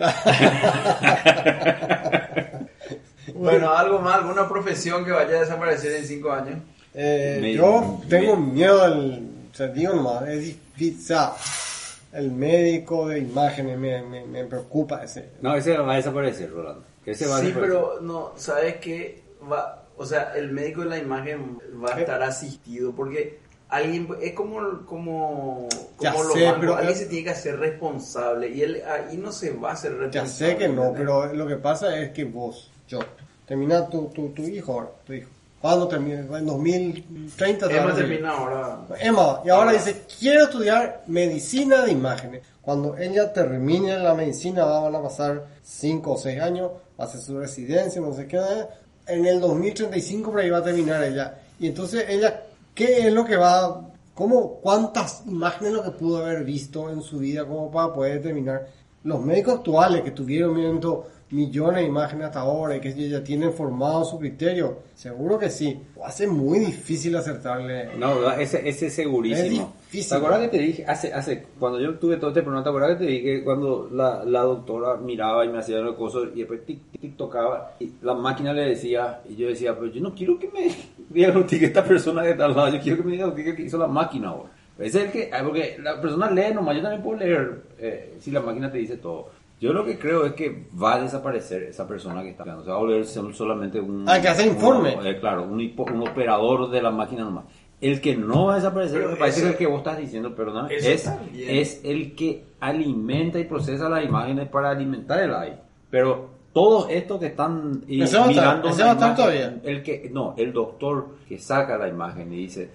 Speaker 2: Bueno, algo más, alguna profesión que vaya a desaparecer en 5 años.
Speaker 3: Yo tengo miedo o sea, digo nomás, es difícil, o sea, el médico de imágenes me preocupa ese.
Speaker 5: No, ese va a desaparecer, Rolando. Ese va a
Speaker 2: Sí,
Speaker 5: desaparecer.
Speaker 2: pero no, ¿sabes qué? O sea, el médico de la imagen va a estar asistido porque alguien es como
Speaker 3: Ya
Speaker 2: los
Speaker 3: sé,
Speaker 2: bancos,
Speaker 3: pero-
Speaker 2: alguien se tiene que hacer responsable y él ahí no se va a hacer responsable.
Speaker 3: Ya sé que no,
Speaker 2: ¿entendés?
Speaker 3: pero lo que pasa es que termina tu hijo ahora, tu hijo. ¿Cuándo termina? En 2030. te
Speaker 2: Emma
Speaker 3: van a decir.
Speaker 2: termina ahora.
Speaker 3: Emma, y ahora dice, quiero estudiar medicina de imágenes. Cuando ella termine la medicina, van a pasar 5 o 6 años, va a hacer su residencia, no sé qué. En el 2035 por ahí va a terminar ella. Y entonces ella, ¿qué es lo que cuántas imágenes es lo que pudo haber visto en su vida como para poder determinar? Los médicos actuales que estuvieron viendo millones de imágenes hasta ahora y que ya tienen formado su criterio, seguro que sí. Va a ser muy difícil acertarle.
Speaker 5: No, ese es segurísimo.
Speaker 3: Es difícil.
Speaker 5: ¿Te acuerdas que te dije, cuando yo tuve todo este problema, te acuerdas que te dije que cuando la doctora miraba y me hacía los cosas y después tic tocaba y la máquina le decía, y yo decía, pero yo no quiero que me diagnostique esta persona que está al lado, yo quiero que me diagnostique que hizo la máquina ahora. Ese es el que, porque la persona lee nomás, yo también puedo leer si la máquina te dice todo. Yo lo que creo es que va a desaparecer esa persona que está hablando. Se va a volver solamente un...
Speaker 3: Que hace informe.
Speaker 5: Claro, un operador de la máquina nomás. El que no va a desaparecer,
Speaker 2: Pero
Speaker 5: me parece
Speaker 2: eso-
Speaker 5: que el que vos estás diciendo, perdón,
Speaker 2: eso
Speaker 5: es
Speaker 2: está bien.
Speaker 5: el que alimenta y procesa las imágenes para alimentar el AI. Pero todos estos que están
Speaker 3: Ese va a estar-
Speaker 5: mirando
Speaker 3: ese
Speaker 5: la
Speaker 3: va a estar
Speaker 5: imagen,
Speaker 3: todavía.
Speaker 5: el doctor que saca la imagen y dice...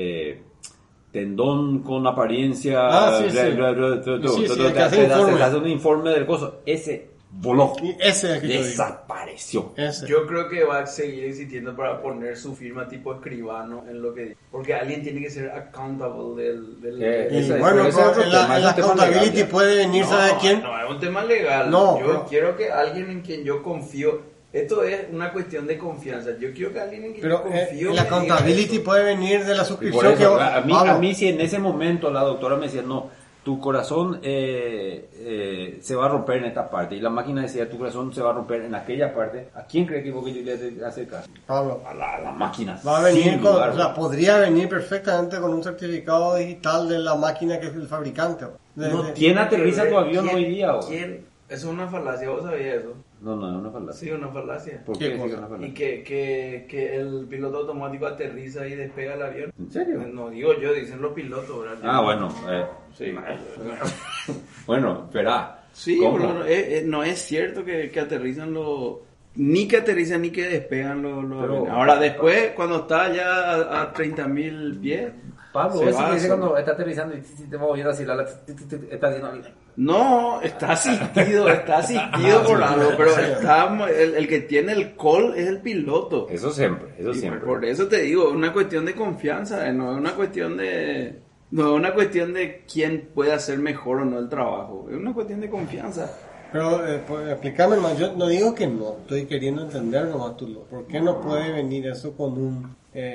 Speaker 5: tendón con apariencia
Speaker 3: Sí, sí. Sí, sí, el que hace informe.
Speaker 5: hace un informe del coso, ese voló.
Speaker 3: Y ese es el que yo digo.
Speaker 5: Desapareció.
Speaker 3: Ese.
Speaker 2: Yo creo que va a seguir existiendo para poner su firma tipo escribano en lo que... Porque alguien tiene que ser accountable del
Speaker 3: Y
Speaker 5: Ese-
Speaker 3: bueno,
Speaker 5: pero ese es otro
Speaker 3: en
Speaker 5: tema,
Speaker 3: la
Speaker 5: es un tema
Speaker 3: accountability
Speaker 5: legal ya.
Speaker 3: puede venir, ¿sabe quién?
Speaker 2: No, es un tema legal.
Speaker 3: No,
Speaker 2: yo
Speaker 3: pero-
Speaker 2: quiero que alguien en quien yo confío... Esto es una cuestión de confianza. Yo quiero que alguien en quien
Speaker 3: Pero
Speaker 2: yo confío...
Speaker 3: la
Speaker 2: me diga
Speaker 3: accountability
Speaker 2: eso.
Speaker 3: puede venir de la
Speaker 5: Y por
Speaker 3: suscripción
Speaker 5: eso,
Speaker 3: que
Speaker 5: a
Speaker 3: Pablo,
Speaker 5: mí si en ese momento la doctora me decía, no, tu corazón se va a romper en esta parte, y la máquina decía, tu corazón se va a romper en aquella parte, ¿a quién cree que vos que yo le hace caso?
Speaker 3: Pablo,
Speaker 5: A la máquina.
Speaker 3: va a venir
Speaker 5: sin
Speaker 3: con,
Speaker 5: dudar,
Speaker 3: o sea, podría venir perfectamente con un certificado digital de la máquina que es el fabricante.
Speaker 5: ¿Quién aterriza tu avión
Speaker 2: ¿Quién-
Speaker 5: hoy día? ¿O?
Speaker 2: ¿Quién? Eso es una falacia, ¿vos sabías eso?
Speaker 5: No, es una falacia.
Speaker 2: Sí, una falacia.
Speaker 5: ¿Por
Speaker 3: ¿Qué
Speaker 5: qué? Sí,
Speaker 3: cosa?
Speaker 5: es una falacia.
Speaker 2: Y que el piloto automático aterriza y despega el avión.
Speaker 5: ¿En serio?
Speaker 2: No digo yo, dicen los pilotos, ¿verdad?
Speaker 5: Ah, bueno.
Speaker 2: Sí.
Speaker 5: Bueno, espera.
Speaker 2: Sí,
Speaker 5: ¿Cómo?
Speaker 2: pero no es cierto que aterrizan los... Ni que aterrizan ni que despegan los
Speaker 5: Pero-
Speaker 2: aviones. Ahora después, cuando está ya a 30.000 pies...
Speaker 5: Pablo,
Speaker 2: se
Speaker 5: ese
Speaker 2: va
Speaker 5: que dice
Speaker 2: solo.
Speaker 5: cuando está aterrizando y te va a oír así, está haciendo...
Speaker 2: No, está asistido por algo, pero está, el que tiene el call es el piloto.
Speaker 5: Eso siempre, eso
Speaker 2: Y
Speaker 5: siempre.
Speaker 2: por eso te digo, es una cuestión de confianza, no es una cuestión de... No es una cuestión de quién puede hacer mejor o no el trabajo, es una cuestión de confianza.
Speaker 3: Pero pues, explícame, hermano, yo no digo que no, estoy queriendo entender nomás tú, ¿por qué no puede venir eso con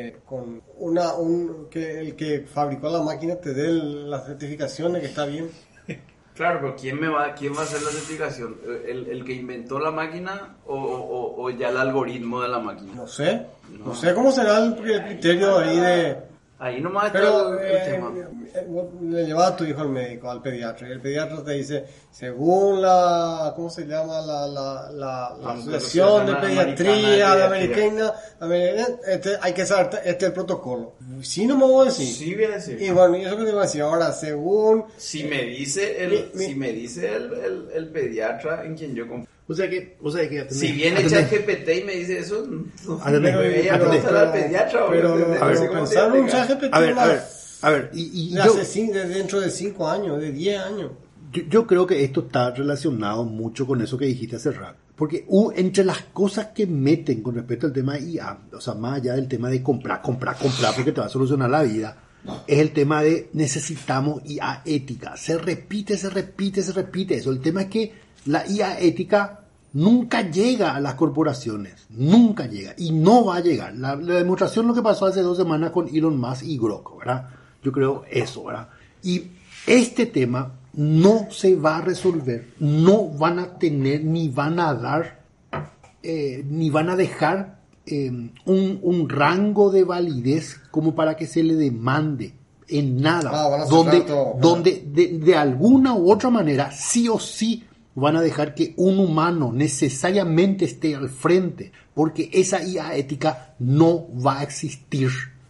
Speaker 3: que el que fabricó la máquina te dé la certificación de que está bien?
Speaker 2: Claro, pero quién va a hacer la certificación? ¿El que inventó la máquina o ya el algoritmo de la máquina?
Speaker 3: No sé cómo será el criterio ahí de...
Speaker 2: Ahí nomás está
Speaker 3: Pero
Speaker 2: el tema.
Speaker 3: vos le llevas a tu hijo al médico, al pediatra, y el pediatra te dice, según la, ¿cómo se llama? La Asociación de Pediatría de Americana, hay que saber, este es el protocolo. Sí, no me voy a decir.
Speaker 2: Sí, voy a decir.
Speaker 3: Y bueno, y eso que te iba a decir ahora, según...
Speaker 2: Si me dice el pediatra en quien yo confío.
Speaker 4: O sea que atendé,
Speaker 2: Si viene
Speaker 4: atendé.
Speaker 2: ChatGPT y me dice eso, no
Speaker 4: Atendé,
Speaker 2: me voy a
Speaker 4: atendé.
Speaker 2: preguntar al pediatra.
Speaker 3: Pero
Speaker 2: no sé cómo
Speaker 3: pensar
Speaker 2: te
Speaker 3: en un
Speaker 2: explicar.
Speaker 3: ChatGPT
Speaker 4: A ver, y
Speaker 3: de hace dentro de 5 años, de 10 años.
Speaker 4: yo creo que esto está relacionado mucho con eso que dijiste hace rato. Porque entre las cosas que meten con respecto al tema de IA, o sea, más allá del tema de comprar porque te va a solucionar la vida, es el tema de necesitamos IA ética. Se repite eso. El tema es que la IA ética nunca llega a las corporaciones, nunca llega y no va a llegar. La demostración lo que pasó hace 2 semanas con Elon Musk y Grok, ¿verdad? Yo creo eso, ¿verdad? Y este tema no se va a resolver, no van a tener ni van a dar ni van a dejar un rango de validez como para que se le demande en nada,
Speaker 3: van a cerrar todo.
Speaker 4: donde de alguna u otra manera sí o sí van a dejar que un humano necesariamente esté al frente, porque esa IA ética no va a existir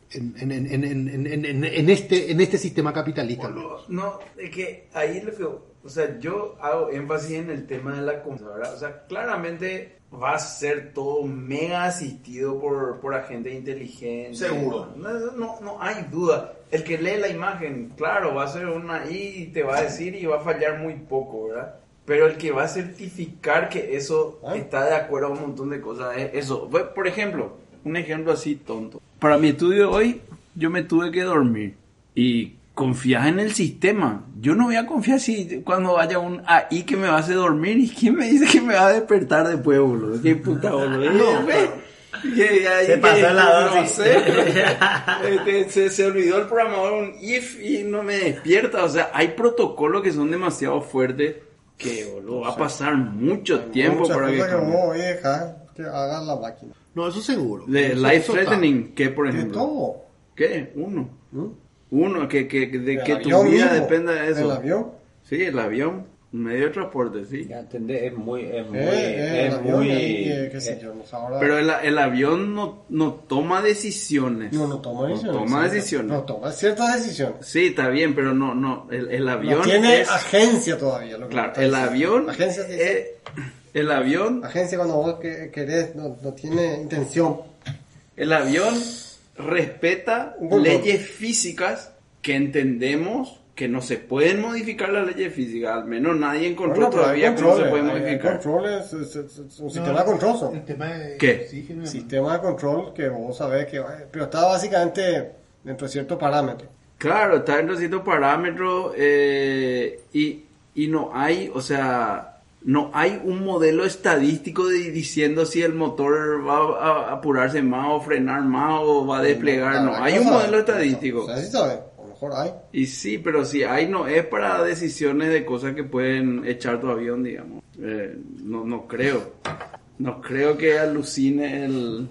Speaker 4: en este sistema capitalista.
Speaker 2: No, es que ahí lo que... O sea, yo hago énfasis en el tema de la confianza, ¿verdad? O sea, claramente va a ser todo mega asistido por agentes inteligentes.
Speaker 1: Seguro.
Speaker 2: No hay duda. El que lee la imagen, claro, va a ser una I y te va a decir y va a fallar muy poco, ¿verdad? Pero el que va a certificar que eso está de acuerdo a un montón de cosas es eso. Por ejemplo, un ejemplo así tonto. Para mi estudio hoy, yo me tuve que dormir. Y confías en el sistema. Yo no voy a confiar si cuando vaya un AI que me va a hacer dormir. ¿Y quién me dice que me va a despertar después, boludo? ¿Qué puta, boludo? No,
Speaker 6: Se pasó la dosis.
Speaker 2: No sé. Se olvidó el programador un if y no me despierta. O sea, hay protocolos que son demasiado fuertes que, boludo, va a pasar mucho tiempo
Speaker 3: Muchas
Speaker 2: para
Speaker 3: cosas que
Speaker 2: cambie.
Speaker 3: no voy a dejar que haga la máquina.
Speaker 4: No, eso seguro.
Speaker 2: De
Speaker 4: Eso
Speaker 2: life
Speaker 4: está.
Speaker 2: threatening, ¿qué por
Speaker 3: De
Speaker 2: ejemplo?
Speaker 3: todo.
Speaker 2: ¿Qué? Uno, que
Speaker 3: El
Speaker 2: tu
Speaker 3: avión
Speaker 2: vida
Speaker 3: mismo.
Speaker 2: dependa de eso.
Speaker 3: El avión.
Speaker 2: Sí, el avión, un medio de transporte, sí.
Speaker 5: Ya entendé, es muy,
Speaker 3: El avión, qué sé yo, no sé, ahora...
Speaker 2: Pero el avión no toma decisiones.
Speaker 3: No toma decisiones.
Speaker 2: toma decisiones.
Speaker 3: No toma ciertas decisiones.
Speaker 2: Sí, está bien, pero no, el avión
Speaker 3: No tiene
Speaker 2: es...
Speaker 3: agencia todavía. Lo que
Speaker 2: Claro,
Speaker 3: me está
Speaker 2: el
Speaker 3: diciendo.
Speaker 2: avión...
Speaker 3: Agencia se dice.
Speaker 2: El avión...
Speaker 3: Agencia cuando vos querés, no tiene intención.
Speaker 2: El avión respeta
Speaker 3: Un control.
Speaker 2: leyes físicas que entendemos que no se pueden modificar las leyes físicas, al menos nadie encontró todavía cómo se puede modificar.
Speaker 3: El control es un sistema de control.
Speaker 4: El tema de
Speaker 2: ¿Qué?
Speaker 4: oxígeno.
Speaker 3: Sistema de control que vos sabés que... Pero está básicamente dentro de ciertos parámetros.
Speaker 2: Claro, está dentro de ciertos parámetros y no hay, o sea... No hay un modelo estadístico diciendo si el motor va a apurarse más o frenar más o va a desplegar. No, hay un modelo estadístico.
Speaker 3: O sea, sí sabe, a lo mejor hay.
Speaker 2: Y sí, pero si hay, no es para decisiones de cosas que pueden echar tu avión, digamos. No creo. No creo que alucine el...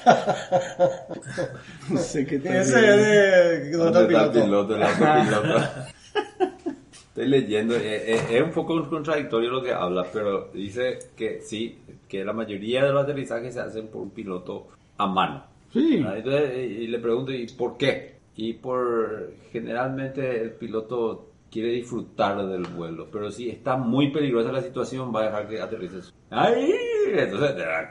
Speaker 2: No sé qué tal.
Speaker 3: Ese es de... ¿Dónde está el piloto?
Speaker 5: El autopiloto. Estoy leyendo, es un poco contradictorio lo que habla, pero dice que sí, que la mayoría de los aterrizajes se hacen por un piloto a mano.
Speaker 2: Sí.
Speaker 5: Entonces, y le pregunto, ¿y por qué? Y generalmente el piloto quiere disfrutar del vuelo, pero si está muy peligrosa la situación, va a dejar que aterrices. ¡Ay! Entonces,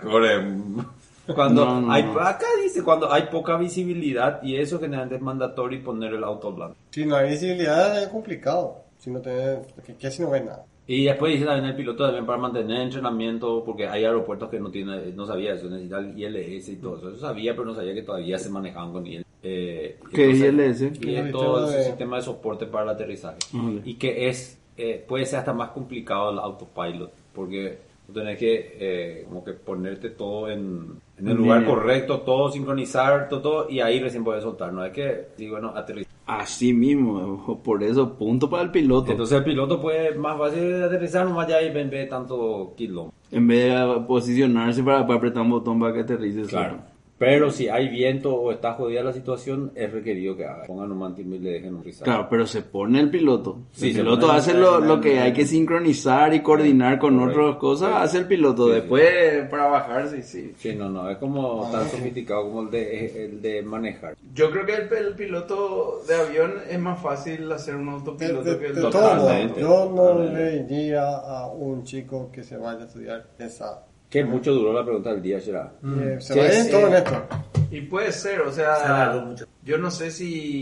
Speaker 5: cuando
Speaker 2: No.
Speaker 5: acá dice, cuando hay poca visibilidad, y eso generalmente es mandatorio poner el auto blanco.
Speaker 3: Si no hay visibilidad es complicado. Si no tenés... ¿Qué si no ves nada?
Speaker 5: Y después dice también el piloto también para mantener entrenamiento, porque hay aeropuertos que no sabía eso, necesita el ILS y todo eso. Eso sabía, pero no sabía que todavía se manejaban con ILS.
Speaker 2: ¿Qué es ILS?
Speaker 5: Y es todo ese sistema de soporte para el aterrizaje.
Speaker 2: Vale.
Speaker 5: Y que puede ser hasta más complicado el autopilot, porque tenés que como que ponerte todo en el lugar correcto, todo sincronizar, todo, y ahí recién puedes soltar. No es que, bueno, aterrizar.
Speaker 2: Así mismo, por eso, punto para el piloto.
Speaker 5: Entonces el piloto puede más fácil aterrizar, nomás ya ahí en vez de tanto kilómetros.
Speaker 2: En vez de posicionarse para apretar un botón para que aterrice.
Speaker 5: Claro. Pero si hay viento o está jodida la situación, es requerido que pongan un mantimil y le dejen un rizar.
Speaker 2: Claro, pero se pone el piloto.
Speaker 5: Sí,
Speaker 2: El
Speaker 5: se
Speaker 2: piloto
Speaker 5: pone
Speaker 2: hace
Speaker 5: el-
Speaker 2: lo que hay que sincronizar y coordinar con
Speaker 5: Correcto.
Speaker 2: otras cosas,
Speaker 5: Sí.
Speaker 2: hace el piloto.
Speaker 5: Sí,
Speaker 2: Después, para bajar, sí.
Speaker 5: Sí, no, es como tan sofisticado como el de manejar.
Speaker 2: Yo creo que el piloto de avión es más fácil hacer un autopiloto que el
Speaker 3: De
Speaker 2: de
Speaker 3: todo modo,
Speaker 5: Totalmente.
Speaker 3: yo no
Speaker 5: Totalmente.
Speaker 3: le diría a un chico que se vaya a estudiar esa...
Speaker 5: Que mucho duró la pregunta del día, será.
Speaker 3: Se
Speaker 5: Sí,
Speaker 3: vaya en
Speaker 5: sí.
Speaker 3: todo en esto.
Speaker 2: Y puede ser, o
Speaker 6: Se alargó
Speaker 2: sea,
Speaker 6: mucho.
Speaker 2: yo no sé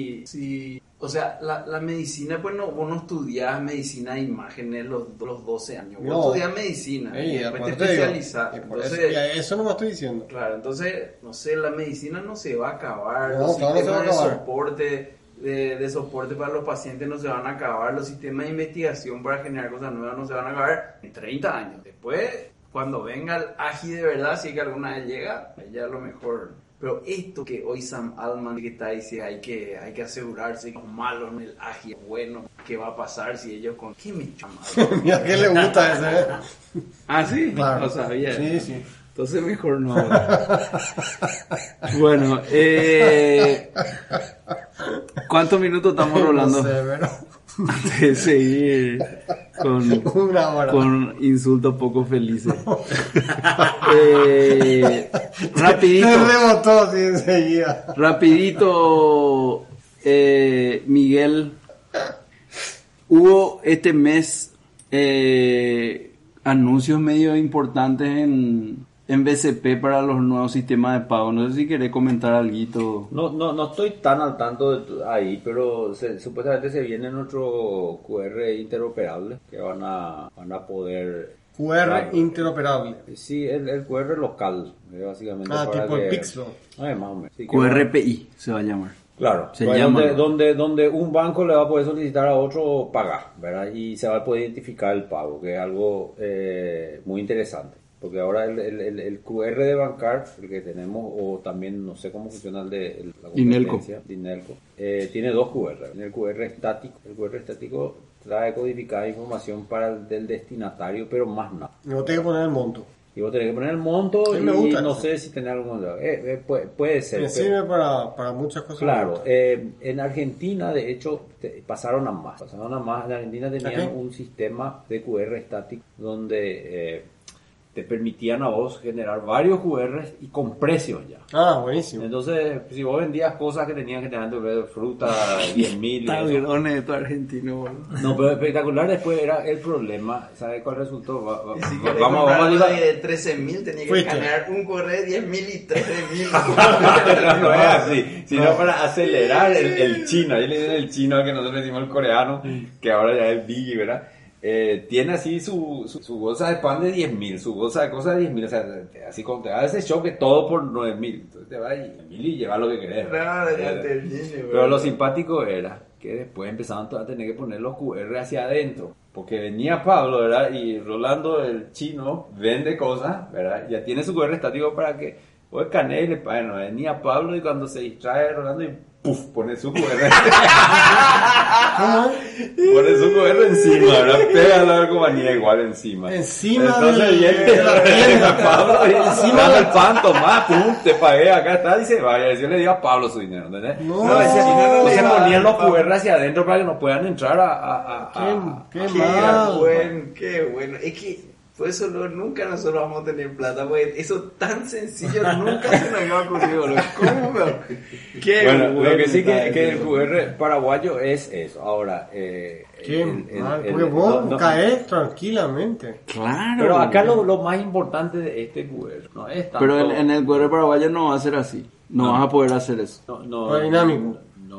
Speaker 2: si o sea, la medicina, pues no, vos no estudiás medicina de imágenes los 12 años, vos
Speaker 3: No.
Speaker 2: estudiás medicina y después te
Speaker 3: aparte digo,
Speaker 2: especializás.
Speaker 3: y por eso,
Speaker 2: Entonces,
Speaker 3: y a eso no me estoy diciendo.
Speaker 2: claro, entonces, no sé, la medicina no se va a acabar,
Speaker 3: No,
Speaker 2: los
Speaker 3: claro, no se va a
Speaker 2: sistemas de
Speaker 3: acabar.
Speaker 2: soporte, de soporte para los pacientes no se van a acabar, los sistemas de investigación para generar cosas nuevas no se van a acabar en 30 años. Después, cuando venga el AGI de verdad, si es que alguna vez llega, ya a lo mejor. Pero esto que hoy Sam Altman que está diciendo, hay que asegurarse que los malos en el AGI es bueno, ¿qué va a pasar si ellos con... ¿Qué me llama?
Speaker 3: Mira que le gusta ese.
Speaker 2: Ah, sí,
Speaker 3: Claro.
Speaker 2: no sabía.
Speaker 3: Sí, sí.
Speaker 2: Entonces mejor no. Bueno, ¿cuántos minutos estamos rolando?
Speaker 3: No sé, pero...
Speaker 2: Antes de seguir
Speaker 3: Una hora.
Speaker 2: con insultos poco felices. Rapidito.
Speaker 3: Se rebotó así enseguida.
Speaker 2: Rapidito, Miguel, hubo este mes anuncios medio importantes en BCP para los nuevos sistemas de pago. No sé si querés comentar algo.
Speaker 5: No estoy tan al tanto ahí, pero supuestamente se viene nuestro QR interoperable que van a poder...
Speaker 3: QR interoperable.
Speaker 5: Sí, el QR local, básicamente.
Speaker 3: Ah,
Speaker 5: para
Speaker 3: tipo
Speaker 5: que-
Speaker 3: el Pixel.
Speaker 5: Más o menos. Sí, que va-
Speaker 2: QRPI se va a llamar.
Speaker 5: Claro,
Speaker 2: Se
Speaker 5: pues
Speaker 2: llama, ¿no?
Speaker 5: donde un banco le va a poder solicitar a otro pagar, ¿verdad? Y se va a poder identificar el pago, que es algo muy interesante. Porque ahora el QR de Bancar, el que tenemos, o también no sé cómo funciona la
Speaker 2: Dinelco.
Speaker 5: competencia, Dinelco, tiene dos QR. Tiene el QR estático. El QR estático trae codificada información para el del destinatario, pero más nada.
Speaker 3: No tengo que poner el monto.
Speaker 5: Y vos tenés que poner el monto
Speaker 3: Sí,
Speaker 5: y
Speaker 3: me gusta
Speaker 5: no
Speaker 3: eso.
Speaker 5: sé si tener algún... puede ser.
Speaker 3: Me
Speaker 5: pero-
Speaker 3: sirve para muchas cosas.
Speaker 5: Claro, en Argentina de hecho pasaron a más. En Argentina tenían
Speaker 3: Ok.
Speaker 5: un sistema de QR estático donde te permitían a vos generar varios QRs y con precios ya.
Speaker 3: Ah, buenísimo.
Speaker 5: Entonces, si vos vendías cosas que tenían que tener fruta, 10.000...
Speaker 2: Tablones de todo argentino, boludo.
Speaker 5: No, pero espectacular después era el problema. ¿Sabes cuál resultó?
Speaker 7: Si querés
Speaker 5: vamos
Speaker 7: comprar
Speaker 5: a
Speaker 7: uno de 13.000, tenía que
Speaker 3: Fuiste.
Speaker 7: escanear un correo de 10.000 y 13.000.
Speaker 5: No es así, sino para acelerar el chino. Ahí le dicen el chino al que nosotros decimos el coreano, que ahora ya es Biggie, ¿verdad? Tiene así su bolsa de pan de 10.000, su bolsa de cosas de 10.000, o sea, así como te da ese show que todo por 9.000, entonces te vas a 10.000 y llevas lo que querés.
Speaker 7: Claro, ya terminé,
Speaker 5: Pero lo simpático era que después empezaban a tener que poner los QR hacia adentro, porque venía Pablo, ¿verdad? Y Rolando, el chino, vende cosas, ¿verdad? Ya tiene su QR estático para que o escanee y le pague. No, venía Pablo y cuando se distrae Rolando y ¡puf! Pone su QR. Pone su QR encima, ¿verdad? Pega la compañía igual encima.
Speaker 3: Encima
Speaker 5: entonces
Speaker 3: de la tienda.
Speaker 5: Pablo y
Speaker 3: Encima
Speaker 5: del pan, tomá, pum, te pagué, acá está, y se vaya. Yo le digo a Pablo su dinero, ¿entendés?
Speaker 3: No,
Speaker 7: ese chino no le
Speaker 5: se
Speaker 7: va a
Speaker 5: ponían los
Speaker 7: dar,
Speaker 5: QR hacia adentro para que no puedan entrar a
Speaker 3: Qué mal.
Speaker 7: Qué bueno. Es que por eso nunca nosotros vamos a tener plata, porque eso tan sencillo nunca se nos había ocurrido, boludo. ¿Cómo? Qué
Speaker 5: bueno, lo que sí
Speaker 7: está
Speaker 5: que el
Speaker 7: eso.
Speaker 5: QR paraguayo es eso. Ahora,
Speaker 3: Qué mal, porque vos caes tranquilamente.
Speaker 2: Claro.
Speaker 5: pero acá lo más importante de este QR no es tanto...
Speaker 2: Pero en el QR paraguayo no va a ser así. No vas a poder hacer eso.
Speaker 5: no,
Speaker 3: Dinámico.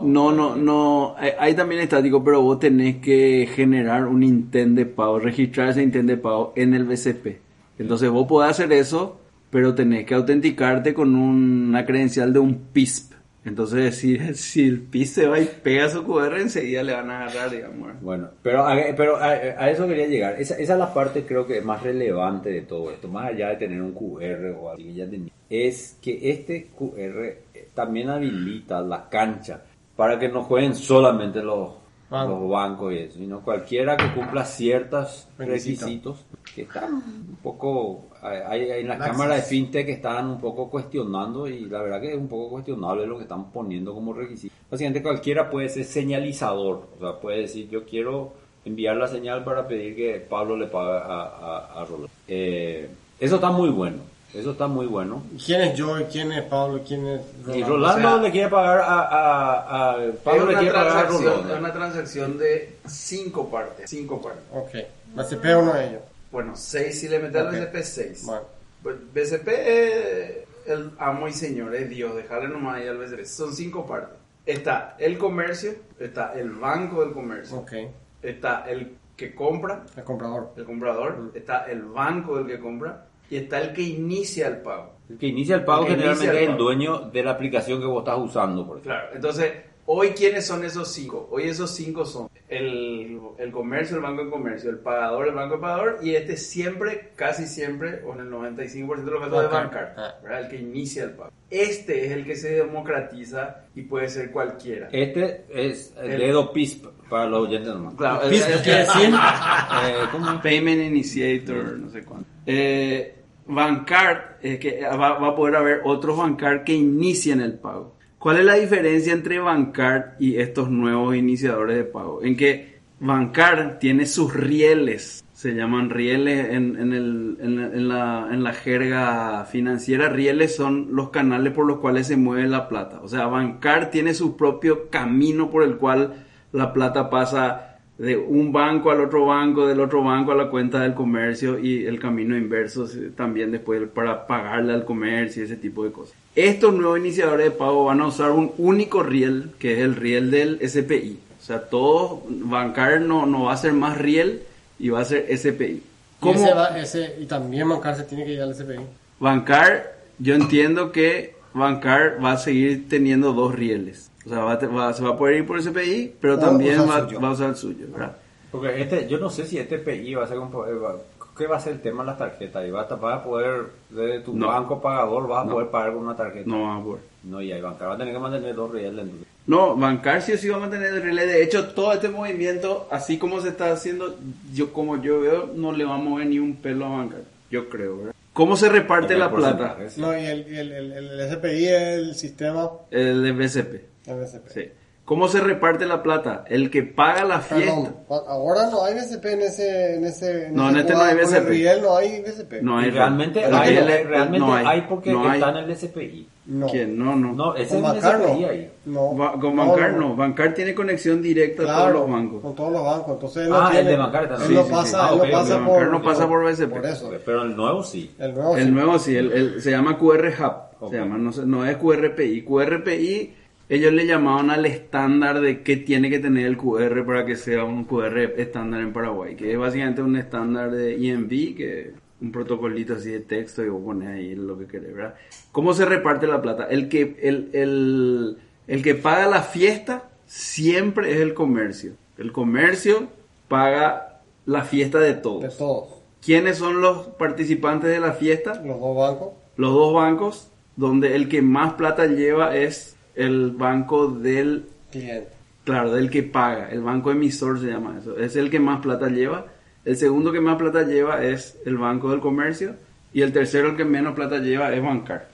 Speaker 2: No. Hay también estático, pero vos tenés que generar un intent de pago, registrar ese intent de pago en el BCP. Entonces vos podés hacer eso, pero tenés que autenticarte con una credencial de un PISP. Entonces si el PISP se va y pega su QR, enseguida le van a agarrar, digamos.
Speaker 5: Bueno, pero a eso quería llegar. Esa es la parte creo que más relevante de todo esto, más allá de tener un QR o así que ya tenía, es que este QR también habilita la cancha para que no jueguen solamente los bancos y eso, sino cualquiera que cumpla ciertos requisitos que están un poco, hay en las cámaras de fintech que están un poco cuestionando, y la verdad que es un poco cuestionable lo que están poniendo como requisito. Básicamente cualquiera puede ser señalizador, o sea, puede decir yo quiero enviar la señal para pedir que Pablo le pague a Rolando. Eso está muy bueno. Eso está muy bueno.
Speaker 3: ¿Quién es Joy? ¿Quién es Pablo? ¿Quién es Rolando?
Speaker 5: Y Rolando, o sea, le quiere pagar a Pablo, le quiere pagar a Rolando.
Speaker 7: Es una transacción de 5 partes.
Speaker 3: Ok. BCP es uno de ellos.
Speaker 7: Bueno, 6 si le metes al
Speaker 3: Ok.
Speaker 7: BCP 6.
Speaker 3: Bueno.
Speaker 7: Pues BCP es el amo y señor, es Dios, dejarle nomás ahí al BCP. Son 5 partes. Está el comercio, está el banco del comercio,
Speaker 3: Ok.
Speaker 7: está el que compra,
Speaker 3: El comprador.
Speaker 7: el comprador, está el banco del que compra y está el que inicia el pago.
Speaker 5: El que inicia el pago
Speaker 7: El que
Speaker 5: generalmente
Speaker 7: inicia el
Speaker 5: es el
Speaker 7: pago.
Speaker 5: dueño de la aplicación que vos estás usando, por ejemplo.
Speaker 7: Claro, entonces, hoy ¿quiénes son esos 5? Hoy esos 5 son el comercio, el banco de comercio, el pagador, el banco de pagador, y este siempre, casi siempre, o en el 95% de los casos de
Speaker 3: Ok.
Speaker 7: bancar, ¿verdad? El que inicia el pago. Este es el que se democratiza y puede ser cualquiera.
Speaker 5: Este es el dedo PISP para los oyentes nomás.
Speaker 7: Claro,
Speaker 3: ¿Qué quiere decir?
Speaker 2: ¿Cómo es? Payment Initiator, no sé cuánto. Bancard, que va a poder haber otros Bancard que inician el pago. ¿Cuál es la diferencia entre Bancard y estos nuevos iniciadores de pago? En que Bancard tiene sus rieles, se llaman rieles en la jerga financiera. Rieles son los canales por los cuales se mueve la plata. O sea, Bancard tiene su propio camino por el cual la plata pasa de un banco al otro banco, del otro banco a la cuenta del comercio, y el camino inverso también después para pagarle al comercio y ese tipo de cosas. Estos nuevos iniciadores de pago van a usar un único riel, que es el riel del SPI. O sea, todo Bancard no va a ser más riel y va a ser SPI.
Speaker 3: ¿Cómo? Y también Bancard se tiene que ir al SPI.
Speaker 2: Bancard, yo entiendo que Bancard va a seguir teniendo 2 rieles. O sea, se va a poder ir por SPI, pero también va a usar el suyo, ¿verdad?
Speaker 5: Porque yo no sé si este PI va a ser ¿qué va a ser el tema de las tarjetas? ¿Y vas a poder, de tu banco pagador, vas a poder pagar con una tarjeta?
Speaker 2: No va a poder.
Speaker 5: No, y ahí Bancard va a tener que mantener 2 rieles. Entonces.
Speaker 2: No, Bancard sí o sí va a mantener el relé. De hecho, todo este movimiento, así como se está haciendo, como yo veo, no le va a mover ni un pelo a Bancard. Yo creo, ¿verdad? ¿Cómo se reparte la plata?
Speaker 3: No, y el SPI es el sistema.
Speaker 2: El de BCP.
Speaker 3: El BCP.
Speaker 2: Sí. ¿Cómo se reparte la plata? El que paga la fiesta.
Speaker 3: Perdón, ahora no hay BCP en ese
Speaker 2: No, en este no hay
Speaker 3: con el
Speaker 2: BCP.
Speaker 3: Riel no hay BCP.
Speaker 2: No hay
Speaker 5: Realmente
Speaker 2: no
Speaker 5: hay,
Speaker 2: hay,
Speaker 5: realmente
Speaker 2: no
Speaker 5: hay porque
Speaker 2: no hay.
Speaker 5: está en el SPI.
Speaker 3: No.
Speaker 2: ¿Quién? No.
Speaker 5: No, ese
Speaker 3: Con
Speaker 5: es el
Speaker 3: Bancar
Speaker 5: SPI
Speaker 3: no.
Speaker 5: ahí.
Speaker 3: No.
Speaker 2: Con Bancar no. Bancar tiene conexión directa a
Speaker 3: Claro,
Speaker 2: todos los bancos.
Speaker 3: con todos los bancos. Entonces él
Speaker 5: Ah,
Speaker 3: no tiene,
Speaker 5: el de Bancar está
Speaker 3: él
Speaker 5: sí,
Speaker 3: no
Speaker 5: sí,
Speaker 3: pasa,
Speaker 5: sí. Ah,
Speaker 3: él
Speaker 5: ok,
Speaker 3: no pasa
Speaker 2: ok.
Speaker 3: por,
Speaker 2: Bancar no pasa por BCP.
Speaker 3: Por eso.
Speaker 5: Pero el nuevo sí.
Speaker 3: El nuevo
Speaker 2: El
Speaker 3: sí.
Speaker 2: nuevo sí, se llama QR Hub.
Speaker 5: Ok.
Speaker 2: Se llama, no es QRPI. QRPI, ellos le llamaban al estándar de qué tiene que tener el QR para que sea un QR estándar en Paraguay, que es básicamente un estándar de EMV, que un protocolito así de texto y vos pones ahí lo que querés, ¿verdad? ¿Cómo se reparte la plata? El que paga la fiesta siempre es el comercio. El comercio paga la fiesta de todos.
Speaker 3: De todos.
Speaker 2: ¿Quiénes son los participantes de la fiesta?
Speaker 3: Los dos bancos.
Speaker 2: Los dos bancos, donde el que más plata lleva es el banco del,
Speaker 3: Cliente.
Speaker 2: claro, del que paga. El banco emisor se llama eso. Es el que más plata lleva. El segundo que más plata lleva es el banco del comercio. Y el tercero, el que menos plata lleva, es Bancar.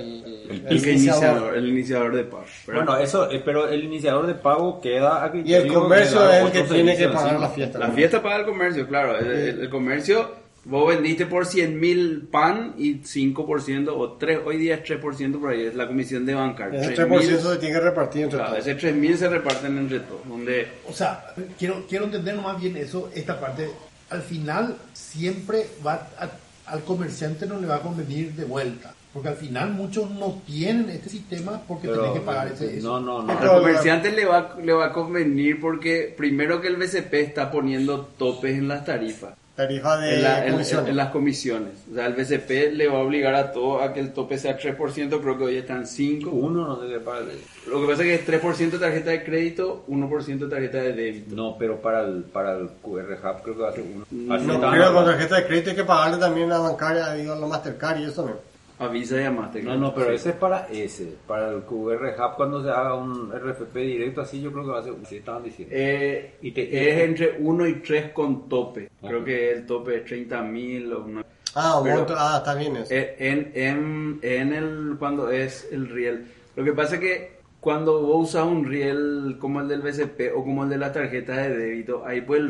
Speaker 2: El iniciador de pago. ¿verdad?
Speaker 5: Bueno, eso, pero el iniciador de pago queda a
Speaker 3: Y el
Speaker 5: criterio
Speaker 3: comercio
Speaker 5: de
Speaker 3: es el que
Speaker 5: otros
Speaker 3: tiene que
Speaker 5: servicios
Speaker 3: pagar
Speaker 5: encima.
Speaker 3: la fiesta.
Speaker 2: La fiesta paga el comercio, claro. El comercio, vos vendiste por 100.000 pan y 5% o 3, hoy día es 3% por ahí, es la comisión de Bancar.
Speaker 3: Ese
Speaker 2: 3.000,
Speaker 3: 3% se tiene que repartir entre
Speaker 2: claro,
Speaker 3: todos.
Speaker 2: ese 3.000 se reparten entre todos. Donde
Speaker 4: O sea, quiero entender más bien eso, esta parte. Al final, siempre al comerciante no le va a convenir de vuelta. Porque al final muchos no tienen este sistema porque
Speaker 5: Pero,
Speaker 4: tienen que pagar eso.
Speaker 5: No.
Speaker 2: al comerciante le va a convenir porque primero que el BCP está poniendo topes en las tarifas.
Speaker 3: Tarifa de comisiones.
Speaker 2: En las comisiones. O sea, el BCP le va a obligar a todo a que el tope sea 3%, creo que hoy están 5%.
Speaker 5: Uno no se le paga.
Speaker 2: Lo que pasa es que es 3% de tarjeta de crédito, 1% de tarjeta de débito.
Speaker 5: No, pero para el QR Hub creo que va a ser uno. Así
Speaker 3: No,
Speaker 5: estaban
Speaker 3: creo que con
Speaker 5: hablando.
Speaker 3: tarjeta de crédito hay que pagarle también a la bancaria, digo, a la Mastercard y eso no.
Speaker 2: A Visa y a Mastercard.
Speaker 5: No, pero
Speaker 2: Sí.
Speaker 5: ese es para ese. Para el QR Hub, cuando se haga un RFP directo, así yo creo que va a ser. Sí, estaban diciendo.
Speaker 2: Es entre 1 y 3 con tope.
Speaker 5: Ajá.
Speaker 2: Creo que el tope es 30.000 o una...
Speaker 3: Pero,
Speaker 2: Pero-
Speaker 3: está bien eso.
Speaker 2: Cuando es el riel. Lo que pasa es que cuando vos usas un riel como el del BCP o como el de la tarjeta de débito, ahí pues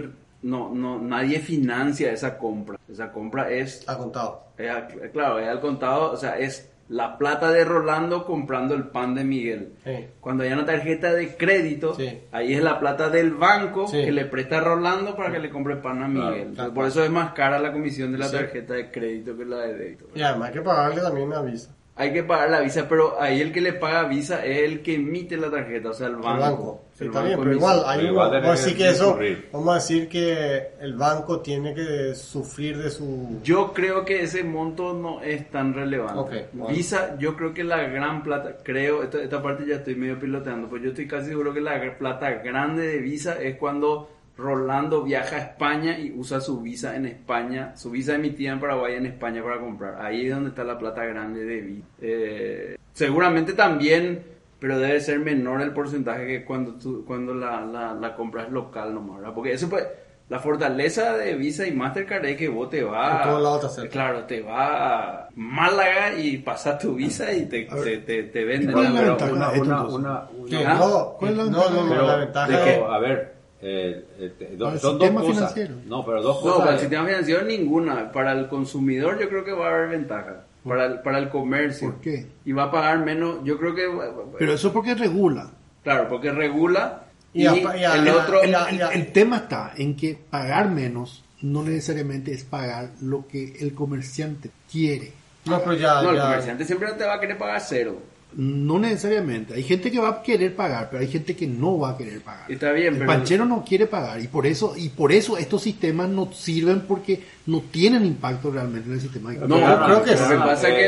Speaker 2: nadie financia esa compra. Esa compra es,
Speaker 3: Ha contado.
Speaker 2: claro, es al contado, o sea, es la plata de Rolando comprando el pan de Miguel.
Speaker 3: Sí.
Speaker 2: Cuando hay una tarjeta de crédito,
Speaker 3: Sí.
Speaker 2: ahí es la plata del banco
Speaker 3: Sí.
Speaker 2: que le presta a Rolando para que le compre pan a Miguel.
Speaker 5: Claro,
Speaker 2: Entonces,
Speaker 3: claro.
Speaker 2: por eso es más cara la comisión de la
Speaker 3: Sí.
Speaker 2: tarjeta de crédito que la de débito.
Speaker 3: Y además hay que pagarle también a Visa.
Speaker 2: Hay que pagar la Visa, pero ahí el que le paga Visa es el que emite la tarjeta, o sea, el banco.
Speaker 3: El banco. Sí,
Speaker 2: El
Speaker 3: está
Speaker 2: banco
Speaker 3: bien, pero
Speaker 2: emite.
Speaker 3: igual, hay
Speaker 5: Pero igual
Speaker 3: vamos a
Speaker 5: debe
Speaker 3: decir que eso,
Speaker 5: recurrir.
Speaker 3: vamos a decir que el banco tiene que sufrir de su...
Speaker 2: Yo creo que ese monto no es tan relevante.
Speaker 3: Ok, bueno.
Speaker 2: Visa, yo creo que la gran plata, esta parte ya estoy medio piloteando, pues yo estoy casi seguro que la plata grande de Visa es cuando Rolando viaja a España y usa su Visa en España, su Visa emitida en Paraguay en España para comprar. Ahí es donde está la plata grande de Visa. Seguramente también, pero debe ser menor el porcentaje que cuando la compras local nomás, ¿verdad? Porque eso pues, la fortaleza de Visa y Mastercard es que vos te vas
Speaker 3: En todos lados te acercas.
Speaker 2: claro, te vas a Málaga y pasas tu Visa y te venden.
Speaker 4: ¿Cuál es la
Speaker 2: Pero-
Speaker 4: ventaja?
Speaker 5: Una-
Speaker 4: Esto
Speaker 5: una-
Speaker 4: entonces.
Speaker 5: una-
Speaker 3: ¿Qué?
Speaker 2: ¿Ah?
Speaker 3: No,
Speaker 4: ¿Cuál es la
Speaker 3: no,
Speaker 4: ventaja?
Speaker 3: no,
Speaker 5: Pero,
Speaker 3: la ventaja
Speaker 5: pero,
Speaker 3: es...
Speaker 5: a ver,
Speaker 4: Para el
Speaker 5: son dos
Speaker 4: sistema
Speaker 5: cosas.
Speaker 4: financiero.
Speaker 5: No, pero dos
Speaker 2: No,
Speaker 5: cosas.
Speaker 2: para el sistema financiero ninguna. Para el consumidor yo creo que va a haber ventaja. Para el comercio.
Speaker 4: ¿Por qué?
Speaker 2: Y va a pagar menos, yo creo que...
Speaker 4: Pero eso porque regula.
Speaker 2: Claro, porque regula y,
Speaker 3: Y
Speaker 2: el otro...
Speaker 4: El tema está en que pagar menos no necesariamente es pagar lo que el comerciante quiere.
Speaker 3: No, pero ya...
Speaker 2: No, el
Speaker 3: ya-
Speaker 2: comerciante siempre te va a querer pagar cero.
Speaker 4: No necesariamente. Hay gente que va a querer pagar, pero hay gente que no va a querer pagar.
Speaker 2: Está bien,
Speaker 4: El
Speaker 2: pero-
Speaker 4: panchero no quiere pagar y por eso estos sistemas no sirven porque no tienen impacto realmente en el sistema.
Speaker 2: No,
Speaker 3: Yo creo que
Speaker 2: lo que
Speaker 3: sí.
Speaker 2: pasa es que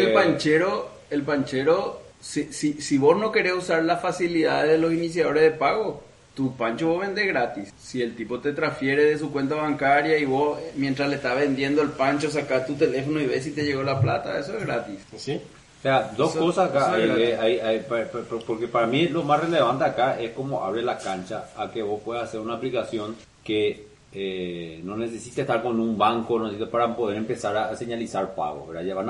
Speaker 2: el panchero, si vos no querés usar las facilidades de los iniciadores de pago, tu pancho vos vendés gratis. Si el tipo te transfiere de su cuenta bancaria y vos, mientras le está vendiendo el pancho, sacás tu teléfono y ves si te llegó la plata, eso es gratis.
Speaker 3: ¿Sí?
Speaker 5: O sea, dos
Speaker 2: Eso-
Speaker 5: cosas acá,
Speaker 2: eso es
Speaker 5: porque para mí lo más relevante acá es cómo abre la cancha a que vos puedas hacer una aplicación que no necesita estar con un banco, no necesita para poder empezar a señalizar pagos, ¿verdad? Ya va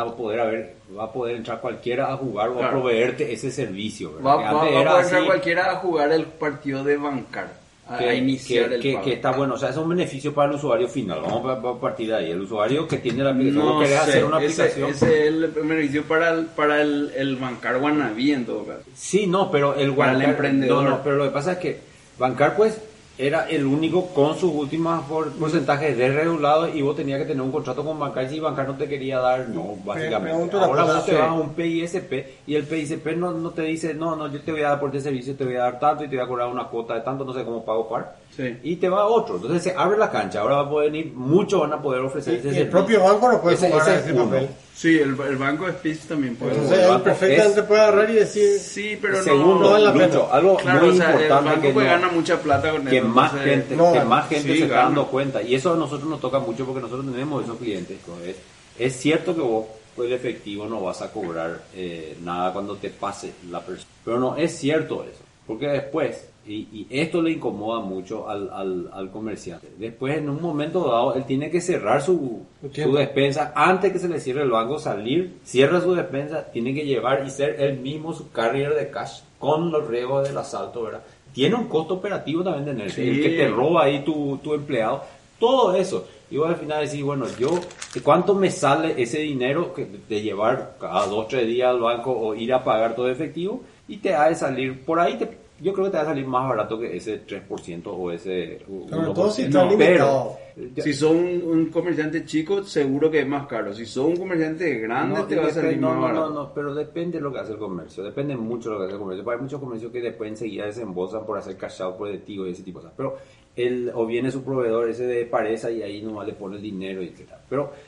Speaker 5: a poder entrar cualquiera a jugar o a proveerte ese servicio, ¿verdad?
Speaker 7: Va a poder entrar cualquiera a jugar el partido de Bancar. A iniciar el pago.
Speaker 5: Que está bueno, o sea, es un beneficio para el usuario final. Vamos a partir de ahí. El usuario que tiene la aplicación,
Speaker 7: no
Speaker 5: quiere hacer una
Speaker 7: ese
Speaker 5: aplicación.
Speaker 7: Ese es el beneficio para el Bancar wannabe en todo caso.
Speaker 5: Sí, no, pero el
Speaker 7: para
Speaker 5: Bancar,
Speaker 7: el emprendedor.
Speaker 5: No, pero lo que pasa es que Bancar, pues, era el único con sus últimos porcentajes desregulados y vos tenías que tener un contrato con Bancar. Si Bancar no te quería dar, no, básicamente. Ahora vos te vas a un PISP y el PISP no te dice, no, yo te voy a dar por este servicio, te voy a dar tanto y te voy a cobrar una cuota de tanto, no sé cómo pago par. Sí. Y te va a otro. Entonces se abre la cancha. Ahora va a poder venir, muchos van a poder ofrecer ese servicio.
Speaker 3: El propio banco no puede jugar ese papel.
Speaker 7: Sí, el banco de Spitz también puede.
Speaker 3: Entonces él perfectamente puede agarrar y decir.
Speaker 7: Sí, pero
Speaker 5: segundo,
Speaker 7: no
Speaker 5: es la pena. Algo
Speaker 7: claro,
Speaker 5: muy
Speaker 7: o sea,
Speaker 5: importante
Speaker 7: el banco gana mucha plata con
Speaker 5: que
Speaker 7: eso.
Speaker 5: Más gente, que más gente
Speaker 7: sí,
Speaker 5: se está dando cuenta. Y eso a nosotros nos toca mucho porque nosotros tenemos esos clientes. Es cierto que vos por el efectivo no vas a cobrar nada cuando te pase la persona. Pero no es cierto eso. Porque después, y esto le incomoda mucho al comerciante, después en un momento dado él tiene que cerrar su despensa antes que se le cierre el banco, cierra su despensa, tiene que llevar y ser él mismo su carrier de cash con los riesgos del asalto, ¿verdad? Tiene un costo operativo también tenerse, el que te roba ahí tu empleado, todo eso. Y vos al final decís, bueno, ¿cuánto me sale ese dinero de llevar cada 2 o 3 días al banco o ir a pagar todo efectivo? Y te ha de salir, por ahí yo creo que te va a salir más barato que ese 3% o ese 1%.
Speaker 7: Pero si son un comerciante chico, seguro que es más caro. Si son un comerciante grande, te va a salir más barato.
Speaker 5: No, pero depende de lo que hace el comercio. Depende mucho de lo que hace el comercio. Hay muchos comercios que después enseguida desembolsan por hacer cash out colectivo y ese tipo de cosas. Pero o viene su proveedor ese de pareja y ahí nomás le pone el dinero y etc.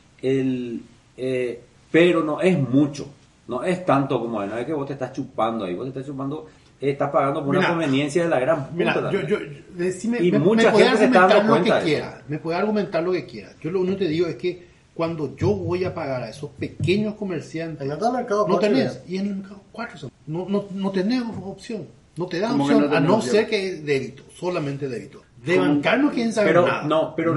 Speaker 5: Pero no es mucho. No es tanto como no es que vos te estás chupando ahí. Vos te estás chupando... Estás pagando por una conveniencia de la gran puta.
Speaker 4: Y mucha gente se está dando cuenta de eso. Me puede argumentar lo que quiera. Yo lo único que te digo es que cuando yo voy a pagar a esos pequeños comerciantes,
Speaker 3: en el mercado
Speaker 4: no tenés, y en el mercado 4 no tenés opción. No te da opción, a no ser que es débito, solamente débito. De Bancar no quieren saber nada.
Speaker 5: Pero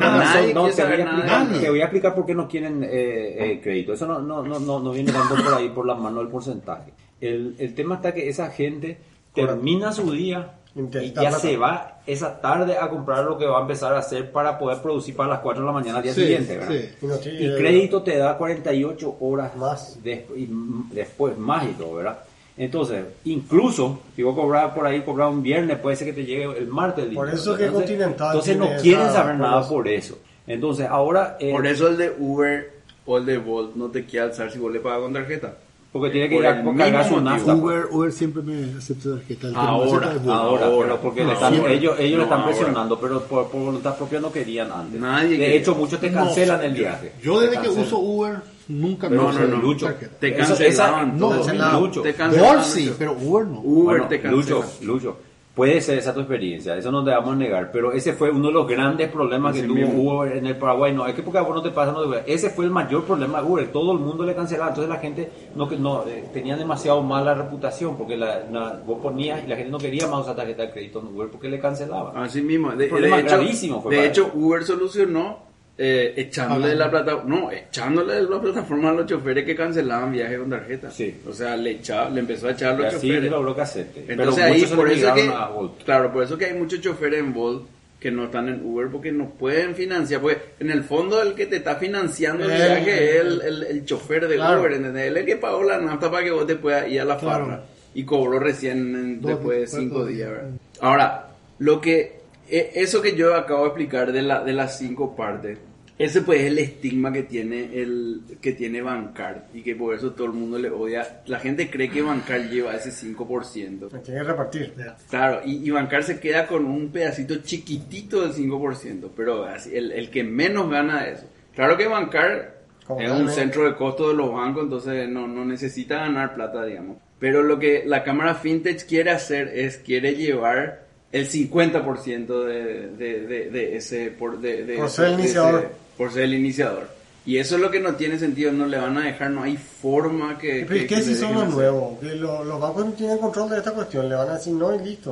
Speaker 5: te voy a explicar por qué no quieren crédito. Eso no viene tanto por ahí, por la mano del porcentaje. El tema está que esa gente termina su día y ya se va esa tarde a comprar lo que va a empezar a hacer para poder producir para las 4 de la mañana al día siguiente, ¿verdad? Y crédito te da 48 horas más después más y todo, ¿verdad? Entonces, incluso si vos cobras por ahí, cobras un viernes, puede ser que te llegue el martes el dinero.
Speaker 3: Por eso que Continental.
Speaker 5: Entonces no quieren saber nada por eso. Entonces ahora...
Speaker 7: por eso el de Uber o el de Bolt no te quiere alzar si vos le pagas con tarjeta.
Speaker 5: Porque tiene que ir a cargar su nafta.
Speaker 4: Uber siempre me acepta tarjeta.
Speaker 5: Ahora, pero porque ellos le están presionando, pero por voluntad propia no querían antes. De hecho, muchos te cancelan el viaje.
Speaker 4: Yo desde que uso Uber nunca me
Speaker 5: Lucho,
Speaker 7: te cancelaban.
Speaker 5: Lucho.
Speaker 7: Te cancelaban.
Speaker 4: Sí, pero Uber no.
Speaker 5: Uber te cancela. Lucho. Puede ser esa tu experiencia, eso no te vamos a negar, pero ese fue uno de los grandes problemas que tuvo Uber en el Paraguay. No, es que porque a vos no te pasa, ese fue el mayor problema de Uber, todo el mundo le cancelaba, entonces la gente tenía demasiado mala reputación, porque vos ponías y la gente no quería más usar tarjeta de crédito en Uber porque le cancelaban.
Speaker 7: Así mismo,
Speaker 5: gravísimo fue.
Speaker 7: De hecho, Uber solucionó echándole de la plataforma a los choferes que cancelaban viajes con tarjeta. Sí. O sea, le empezó a echar a los choferes.
Speaker 5: Logró que acepte.
Speaker 7: Entonces ahí, por eso que hay muchos choferes en Bolt que no están en Uber porque no pueden financiar, porque en el fondo el que te está financiando el viaje es el chofer de Uber, ¿entendés? Él es el que pagó la nafta para que vos te puedas ir a la farra y cobró recién después de 5 días, ¿verdad? Ahora, eso que yo acabo de explicar de las 5 partes, ese pues es el estigma que tiene Bancar y que por eso todo el mundo le odia. La gente cree que Bancar lleva ese 5%.
Speaker 3: Tiene que repartir.
Speaker 7: Claro, y Bancar se queda con un pedacito chiquitito del 5%, pero así, el que menos gana de eso. Claro que Bancar es un centro de costo de los bancos, entonces no necesita ganar plata, digamos. Pero lo que la cámara FinTech quiere hacer quiere llevar el 50% de ese por ser el iniciador. Por ser el iniciador. Y eso es lo que no tiene sentido, no le van a dejar, no hay forma que...
Speaker 3: Pero ¿qué si son los nuevos? Que los bancos no tienen control de esta cuestión, le van a decir no y listo.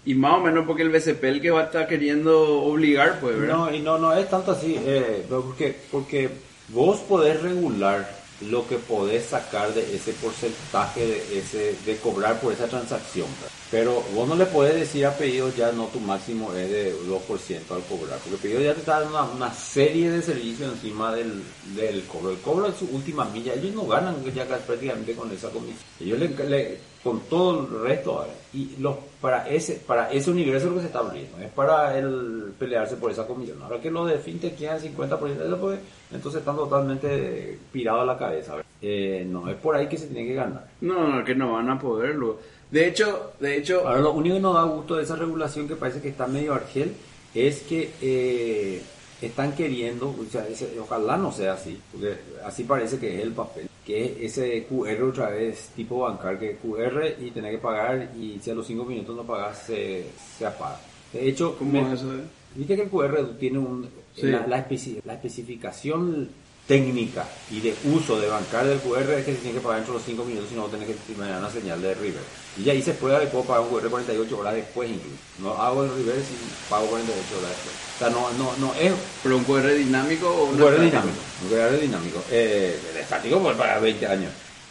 Speaker 7: Y más o menos porque el BCP el que va a estar queriendo obligar, pues, ¿verdad?
Speaker 5: No es tanto así, porque vos podés regular lo que podés sacar de ese porcentaje de cobrar por esa transacción, ¿verdad? Pero vos no le podés decir a Pedido ya no, tu máximo es de 2% al cobrar, porque Pedido ya te está dando una serie de servicios encima del cobro. El cobro es su última milla, ellos no ganan ya prácticamente con esa comisión. Ellos con todo el resto, ¿verdad? Y para ese universo lo que se está abriendo es para el pelearse por esa comisión. Ahora que los de fintech quedan 50% de eso, pues entonces están totalmente pirados a la cabeza, ¿verdad? No es por ahí que se tiene que ganar.
Speaker 7: No, que no van a poderlo. De hecho...
Speaker 5: Ahora lo único que nos da gusto de esa regulación, que parece que está medio argel, es que están queriendo, o sea, ojalá no sea así, porque así parece que es el papel, que ese QR otra vez tipo bancar, que QR y tener que pagar, y si a los 5 minutos no pagas se apaga. De hecho,
Speaker 7: ¿cómo es eso?
Speaker 5: Viste que el QR tiene
Speaker 7: sí,
Speaker 5: la especificación técnica y de uso de bancar del QR es que se tiene que pagar dentro de los 5 minutos, si no tenés que terminar una señal de River. Y ahí se puede pagar un QR 48 horas después incluso. No hago el River si pago 48 horas después. O sea, no es...
Speaker 7: ¿Pero un QR dinámico o
Speaker 5: un QR dinámico? Un QR dinámico. El estático puede pagar 20 años.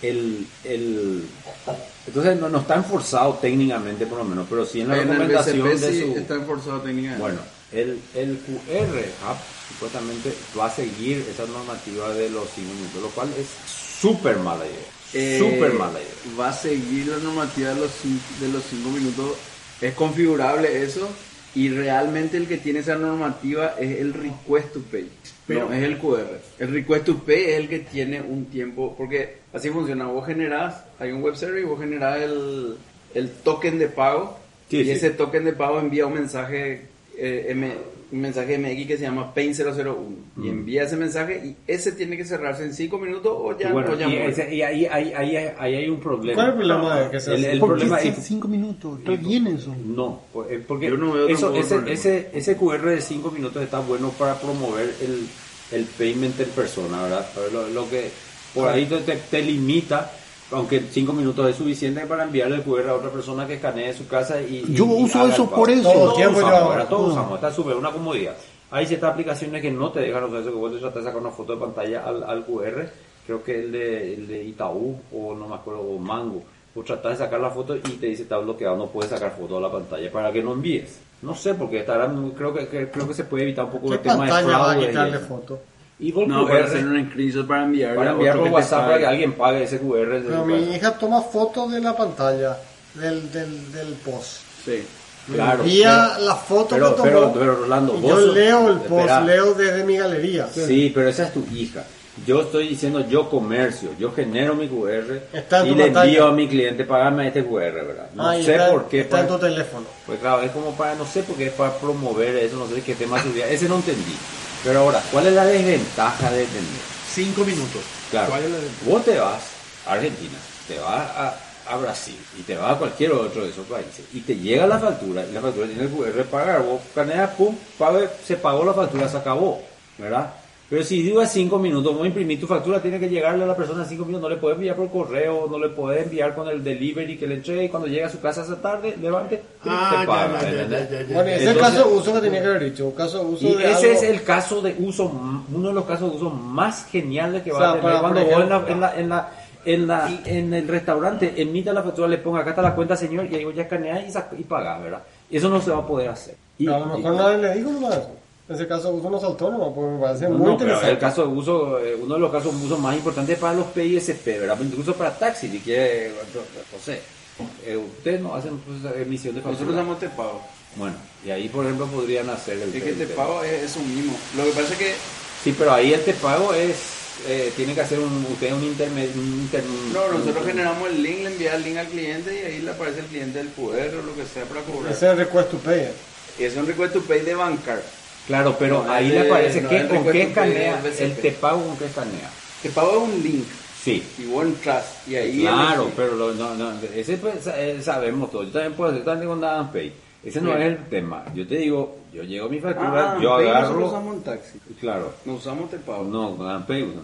Speaker 5: Entonces no está enforzado técnicamente por lo menos, pero sí en la recomendación
Speaker 7: el BCP
Speaker 5: de
Speaker 7: sí
Speaker 5: su...
Speaker 7: está enforzado técnicamente.
Speaker 5: Bueno, el QR Hub supuestamente va a seguir esa normativa de los 5 minutos, lo cual es súper mala idea. Súper mala idea.
Speaker 7: Va a seguir la normativa de los 5 minutos. Es configurable eso, y realmente el que tiene esa normativa es el Request to Pay. Pero no es el QR. El Request to Pay es el que tiene un tiempo, porque así funciona. Vos generás, hay un web server y vos generás el token de pago, y ese token de pago envía un mensaje un mensaje MX que se llama PAIN001 y envía ese mensaje, y ese tiene que cerrarse en 5 minutos o ya,
Speaker 5: bueno,
Speaker 7: o ya
Speaker 5: y ahí hay un problema.
Speaker 3: ¿Cuál es el problema de que sea
Speaker 5: el problema
Speaker 4: es 5 minutos, está bien eso.
Speaker 5: No, porque
Speaker 7: yo no veo
Speaker 5: ese QR de 5 minutos está bueno para promover el payment en persona, ¿verdad? Lo que por ahí te limita, aunque 5 minutos es suficiente para enviarle el QR a otra persona que escanee su casa
Speaker 4: yo uso eso por eso.
Speaker 5: Todos usamos, está súper una comodidad. Hay ciertas aplicaciones que no te dejan usar eso, que vos te tratas de sacar una foto de pantalla al QR, creo que el de Itaú, o no me acuerdo, o Mango, vos tratás de sacar la foto y te dice está bloqueado, no puedes sacar foto a la pantalla para que no envíes. No sé, porque creo que se puede evitar un poco el tema de fraude.
Speaker 3: ¿Qué pantalla va a quitarle foto?
Speaker 5: Y vos
Speaker 7: no, para hacer un screenshot para enviar
Speaker 5: por WhatsApp para que alguien pague ese QR.
Speaker 3: Pero mi hija toma fotos de la pantalla del post.
Speaker 7: Sí,
Speaker 5: claro.
Speaker 3: Envía la foto que tomó.
Speaker 5: Pero Rolando,
Speaker 3: yo leo el post, leo desde mi galería.
Speaker 5: Sí, pero esa es tu hija. Yo estoy diciendo, yo comercio, yo genero mi QR y le envío a mi cliente, pagarme este QR, ¿verdad? No sé por qué.
Speaker 3: Está en tu teléfono.
Speaker 5: Pues claro, es como para, no sé por qué es para promover eso, no sé qué tema de seguridad. Ese no entendí. Pero ahora, ¿cuál es la desventaja de tener
Speaker 4: 5 minutos?
Speaker 5: Claro, vos te vas a Argentina, te vas a Brasil y te vas a cualquier otro de esos países y te llega la factura, y la factura tiene el QR pagar, vos caneas, pum, se pagó la factura, se acabó, ¿verdad? Pero si dura 5 minutos, vos imprimís tu factura, tiene que llegarle a la persona en 5 minutos, no le puedes enviar por correo, no le puedes enviar con el delivery que le entregue, y cuando llega a su casa esa tarde, levante, te paga.
Speaker 3: Bueno, ese es el caso de uso que tenía que haber dicho, un caso de uso
Speaker 5: y
Speaker 3: de
Speaker 5: ese
Speaker 3: algo...
Speaker 5: es el caso de uso, uno de los casos de uso más geniales que va a tener cuando vos en el restaurante emita la factura, le ponga acá está la cuenta señor, y ahí vos ya escaneás y pagás, ¿verdad? Eso no se va a poder hacer.
Speaker 3: A lo mejor nadie le dijo nomás eso. En ese caso de uso no saltó, ¿no? Porque me parece muy interesante.
Speaker 5: El caso de uso, uno de los casos de uso más importantes para los PISP, ¿verdad? Incluso para taxi, si quiere, no sé, ustedes no hacen emisión de factura.
Speaker 7: Nosotros damos Tepago.
Speaker 5: Bueno, y ahí por ejemplo podrían hacer el...
Speaker 7: Es que el Tepago es un mimo. Lo que pasa es que...
Speaker 5: Sí, pero ahí el Tepago tiene que hacer un intermedio.
Speaker 7: No, nosotros generamos el link, le enviamos el link al cliente y ahí le aparece el cliente del QR o lo que sea para cobrar.
Speaker 3: Ese es el Request to Pay.
Speaker 7: Es un Request to Pay de bancar.
Speaker 5: Claro, pero ahí le aparece con qué escanea, el Tepago con qué escanea.
Speaker 7: Tepago es un link.
Speaker 5: Sí.
Speaker 7: Y vos entras y ahí...
Speaker 5: Claro, pero ese pues, sabemos todo. Yo también puedo hacer también con DadanPay. Ese no es el tema. Yo te digo, yo llego a mi factura, yo agarro...
Speaker 7: Nosotros usamos un taxi.
Speaker 5: Claro.
Speaker 7: No usamos Tepago.
Speaker 5: No, DadanPay. No.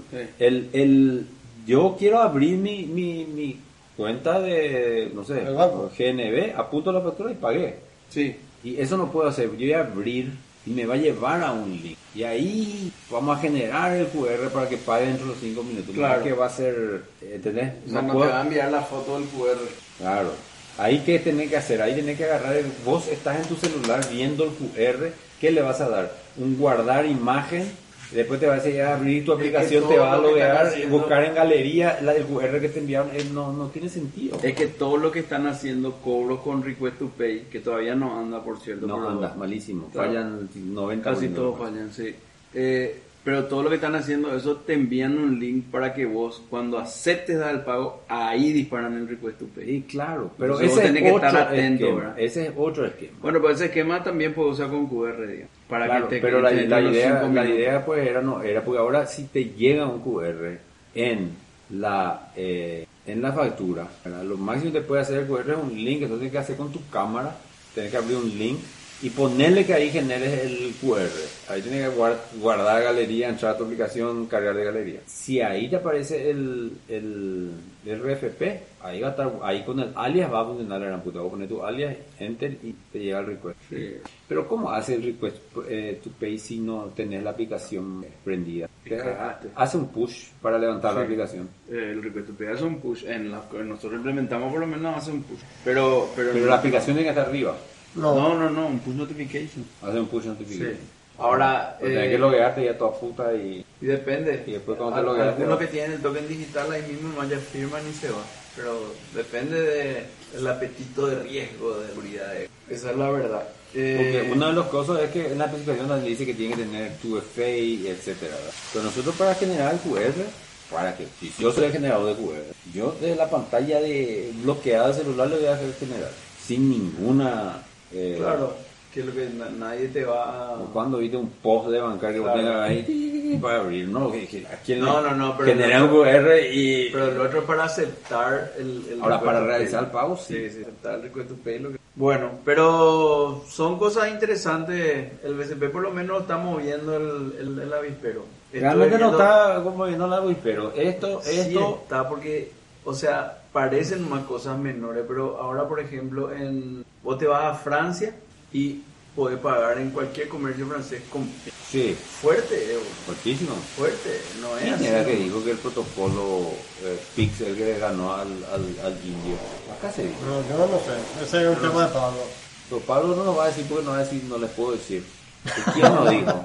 Speaker 7: Sí.
Speaker 5: Yo quiero abrir mi cuenta de, no sé, GNB, apunto la factura y pagué.
Speaker 7: Sí.
Speaker 5: Y eso no puedo hacer. Yo voy a abrir y me va a llevar a un link. Y ahí vamos a generar el QR para que pague dentro de los 5 minutos.
Speaker 7: Claro.
Speaker 5: Que va a ser, ¿entendés?
Speaker 7: O sea, no te va a enviar la foto del QR.
Speaker 5: Claro. Ahí qué tenés que hacer, ahí tenés que agarrar, vos estás en tu celular viendo el QR, ¿qué le vas a dar? Un guardar imagen, después te vas a decir abrir tu aplicación, te va a loguear, buscar en galería el QR que te enviaron, no tiene sentido.
Speaker 7: Es que todo lo que están haciendo cobros con Request to Pay, que todavía no anda, por cierto.
Speaker 5: No anda, malísimo,
Speaker 7: claro.
Speaker 5: Fallan 90%.
Speaker 7: Casi todos fallan, sí. Pero todo lo que están haciendo, eso te envían un link para que vos, cuando aceptes dar el pago, ahí disparan el Request to Pay.
Speaker 5: Sí, claro, pero
Speaker 7: entonces
Speaker 5: ese
Speaker 7: tenés
Speaker 5: es
Speaker 7: que
Speaker 5: otro
Speaker 7: estar atento,
Speaker 5: esquema.
Speaker 7: ¿verdad?
Speaker 5: Ese es otro esquema.
Speaker 7: Bueno, pero ese esquema también puedo usar con QR, digamos, para
Speaker 5: Claro,
Speaker 7: que te
Speaker 5: pero la
Speaker 7: idea
Speaker 5: idea pues era porque ahora si te llega un QR en la factura, ¿verdad? Lo máximo que te puede hacer el QR es un link, entonces tienes que hacer con tu cámara, tienes que abrir un link y ponerle que ahí generes el QR. Ahí tienes que guardar galería, entrar a tu aplicación, cargar de galería. Si ahí te aparece el RFP, ahí va a estar, ahí con el alias va a funcionar la gran puta. Vas a poner tu alias, enter y te llega el request.
Speaker 7: Sí.
Speaker 5: Pero ¿cómo hace el request to pay si no tenés la aplicación prendida? Hace un push para levantar la aplicación.
Speaker 7: El Request to Pay hace un push. Nosotros implementamos por lo menos hace un push. Pero
Speaker 5: la aplicación tiene que estar arriba.
Speaker 7: No, un push notification.
Speaker 5: Hace un push notification.
Speaker 7: Sí. Ahora,
Speaker 5: tienes que loguearte ya toda puta y
Speaker 7: depende.
Speaker 5: Y después cuando te logueas.
Speaker 7: Algunos que tienen el token digital ahí mismo no ya firman y se va. Pero depende del apetito de riesgo de seguridad. Esa es la verdad.
Speaker 5: Porque una de las cosas es que en la especificación nos dice que tiene que tener 2FA y etcétera. Pero nosotros para generar el QR, para que si yo soy el generador de QR, yo desde la pantalla de bloqueada del celular le voy a hacer generar sin ninguna
Speaker 7: claro, que lo que nadie te va a...
Speaker 5: Cuando viste un post de bancar que vos tengas ahí para abrir, no,
Speaker 7: pero
Speaker 5: generar un QR y...
Speaker 7: Pero el otro para aceptar el
Speaker 5: ahora para realizar el pago, sí.
Speaker 7: Sí, aceptar el Request to Pay. Bueno, pero son cosas interesantes. El BCP por lo menos está moviendo el avispero.
Speaker 5: Realmente no está moviendo el avispero. Esto
Speaker 7: sí está porque, o sea, parecen más cosas menores, pero ahora por ejemplo vos te vas a Francia y podés pagar en cualquier comercio francés con
Speaker 5: sí.
Speaker 7: Fuerte,
Speaker 5: fuertísimo.
Speaker 7: Fuerte, no es
Speaker 5: ¿Quién
Speaker 7: así?
Speaker 5: Era que dijo que el protocolo PIX el que ganó al indio? Acá se dijo.
Speaker 3: No, yo no sé. Ese es un tema de Pablo.
Speaker 5: Pero Pablo no lo va a decir porque no les puedo decir. ¿Quién lo dijo?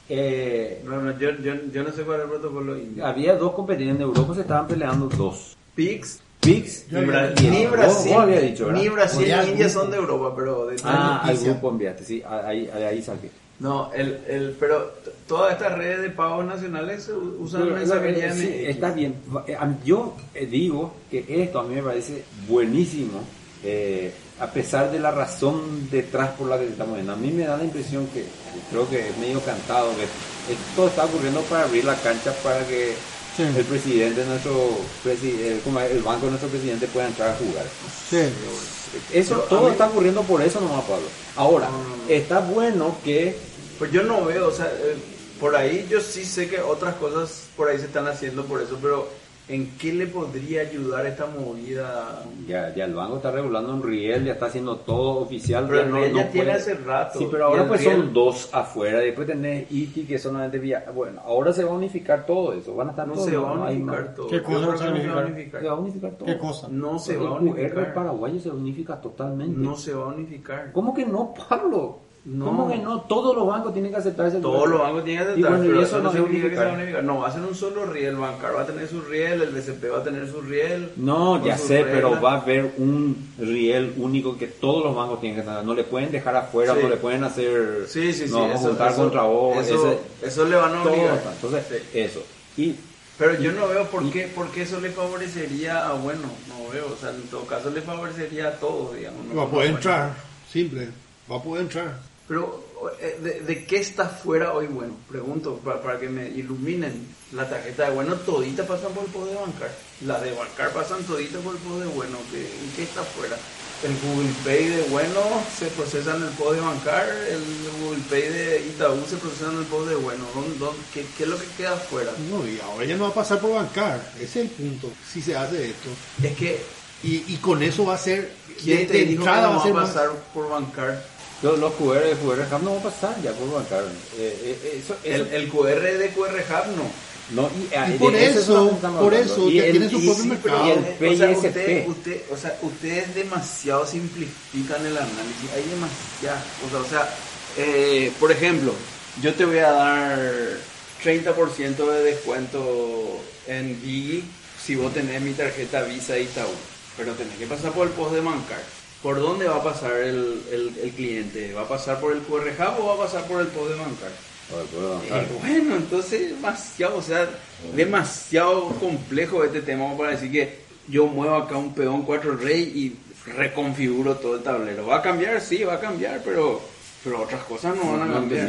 Speaker 7: Yo no sé cuál es el protocolo indio.
Speaker 5: Había dos competencias en Europa, se estaban peleando dos.
Speaker 7: PIX
Speaker 5: ni Brasil
Speaker 7: ni Brasil ni India son de Europa, pero de
Speaker 5: al grupo enviaste, sí, ahí saqué.
Speaker 7: No, pero todas estas redes de pagos nacionales usan mensajería.
Speaker 5: Sí, está bien. Yo digo que esto a mí me parece buenísimo, a pesar de la razón detrás por la que estamos viendo. A mí me da la impresión que, creo que es medio cantado, que esto está ocurriendo para abrir la cancha para que sí. El presidente, el banco de nuestro presidente pueda entrar a jugar.
Speaker 3: Sí.
Speaker 5: Eso todo está ocurriendo por eso nomás, Pablo. Ahora, está bueno que...
Speaker 7: Pues yo no veo, o sea, por ahí yo sí sé que otras cosas por ahí se están haciendo por eso, pero ¿en qué le podría ayudar esta movida?
Speaker 5: Ya el banco está regulando un riel, ya está haciendo todo oficial.
Speaker 7: Pero el riel ya tiene hace rato.
Speaker 5: Sí, pero ahora pues son dos afuera, después tenés ITI que solamente vía... Bueno, ahora se va a unificar todo eso, van a estar todos.
Speaker 7: Se va a unificar todo.
Speaker 3: ¿Qué cosa
Speaker 7: se va a unificar?
Speaker 5: Se va a unificar todo.
Speaker 3: ¿Qué cosa?
Speaker 7: No se va a unificar.
Speaker 5: El QR paraguayo se unifica totalmente.
Speaker 7: No se va a unificar.
Speaker 5: ¿Cómo que no, Pablo?
Speaker 7: No.
Speaker 5: ¿Cómo que no? Todos los bancos tienen que aceptar ese
Speaker 7: Todos los bancos tienen que aceptar,
Speaker 5: pero
Speaker 7: eso no significa que se va a unificar. No, hacen un solo riel, Bancar va a tener su riel, el BCP va a tener su riel.
Speaker 5: No, ya sé, pero va a haber un riel único que todos los bancos tienen que tener. No le pueden dejar afuera, no le pueden hacer...
Speaker 7: Sí,
Speaker 5: no vamos a juntar contra vos.
Speaker 7: Eso le van a obligar.
Speaker 5: Entonces, eso.
Speaker 7: Pero yo no veo por qué eso le favorecería a no veo, o sea, en todo caso le favorecería a todos, digamos.
Speaker 4: Va a poder entrar, simple, va a poder entrar.
Speaker 7: Pero, ¿de qué está fuera hoy bueno? Pregunto, para que me iluminen. La tarjeta de bueno todita pasan por el poder de Bancar. Las de Bancar pasan todita por el poder de bueno. ¿En qué está fuera? El Google Pay de bueno se procesa en el poder de Bancar. El Google Pay de Itaú se procesa en el poder de bueno. ¿Qué es lo que queda fuera?
Speaker 4: No, y ahora ya no va a pasar por Bancar. Ese es el punto, si se hace esto.
Speaker 7: Es que
Speaker 4: y con eso va a ser,
Speaker 7: ¿Quién te dijo que
Speaker 4: entrada
Speaker 7: no
Speaker 4: va a ser
Speaker 7: va a
Speaker 4: más...
Speaker 7: pasar por bancar?
Speaker 5: Los QR Hub no va a pasar ya por bancar.
Speaker 7: El QR de QR Hub no.
Speaker 5: No,
Speaker 4: y por eso ya tiene su propio mercado.
Speaker 5: Y el PSP.
Speaker 7: Ustedes demasiado simplifican el análisis. Hay demasiadas cosas. O sea, por ejemplo, yo te voy a dar 30% de descuento en Gigi si vos tenés mi tarjeta Visa y Itaú. Pero tenés que pasar por el post de bancar. ¿Por dónde va a pasar el cliente? ¿Va a pasar por el QR Hub o va a pasar por el post de bancar? Bueno, entonces demasiado complejo este tema para decir que yo muevo acá un peón 4 rey y reconfiguro todo el tablero. ¿Va a cambiar? Sí, va a cambiar, pero otras cosas no van a cambiar.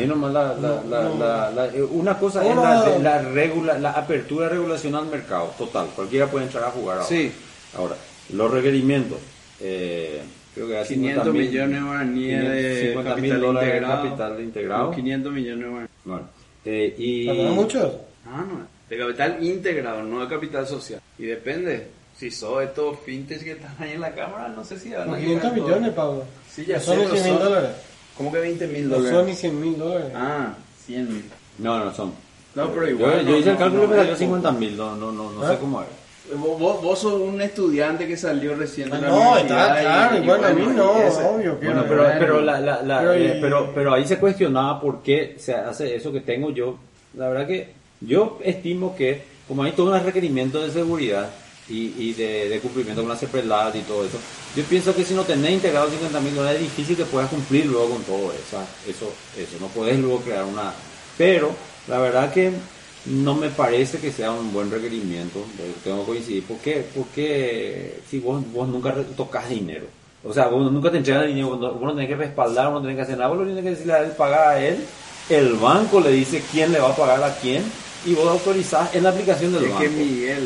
Speaker 5: Una cosa es la apertura de regulación al mercado, total. Cualquiera puede entrar a jugar ahora.
Speaker 7: Sí.
Speaker 5: Ahora, los requerimientos. Creo que
Speaker 7: 500 millones de guaraníes de
Speaker 5: capital integrado.
Speaker 7: 500 millones de guaraníes.
Speaker 5: Bueno,
Speaker 3: ¿No muchos?
Speaker 7: No, de capital integrado, no de capital social. Y depende, si sos estos fintech que están ahí en la cámara, no sé si van a
Speaker 3: 500 millones, Pablo.
Speaker 7: Sí, ya
Speaker 3: son $100,000.
Speaker 7: ¿Cómo que $20,000?
Speaker 3: No son ni $100,000.
Speaker 7: Ah, 100,000.
Speaker 5: No son.
Speaker 7: No, pero igual.
Speaker 5: Yo hice el cálculo y me salió 50,000, no sé cómo es.
Speaker 7: Vos sos un estudiante que salió recién de la
Speaker 3: universidad. No, está claro, igual a mí no, obvio.
Speaker 5: Bueno, pero ahí se cuestionaba por qué se hace eso que tengo yo. La verdad que yo estimo que, como hay todos los requerimientos de seguridad y de cumplimiento con la CEPRELAT y todo eso, yo pienso que si no tenés integrado $50,000 es difícil que puedas cumplir luego con todo eso. No podés luego crear una... Pero la verdad que no me parece que sea un buen requerimiento, tengo que coincidir. ¿Por qué? Porque si vos nunca tocas dinero, o sea, vos nunca te entregas dinero, vos no tenés que respaldar, vos no tenés que hacer nada, vos lo tienes que decirle a él, pagar a él, el banco le dice quién le va a pagar a quién, y vos autorizás en la aplicación del banco.
Speaker 7: Es que Miguel,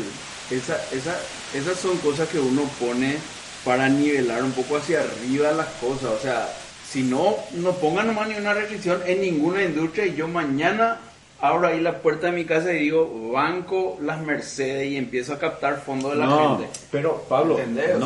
Speaker 7: esas son cosas que uno pone para nivelar un poco hacia arriba las cosas, o sea, si no pongan nomás ni una restricción en ninguna industria y yo mañana abro ahí la puerta de mi casa y digo Banco Las Mercedes y empiezo a captar fondos de la gente.
Speaker 5: Pero Pablo,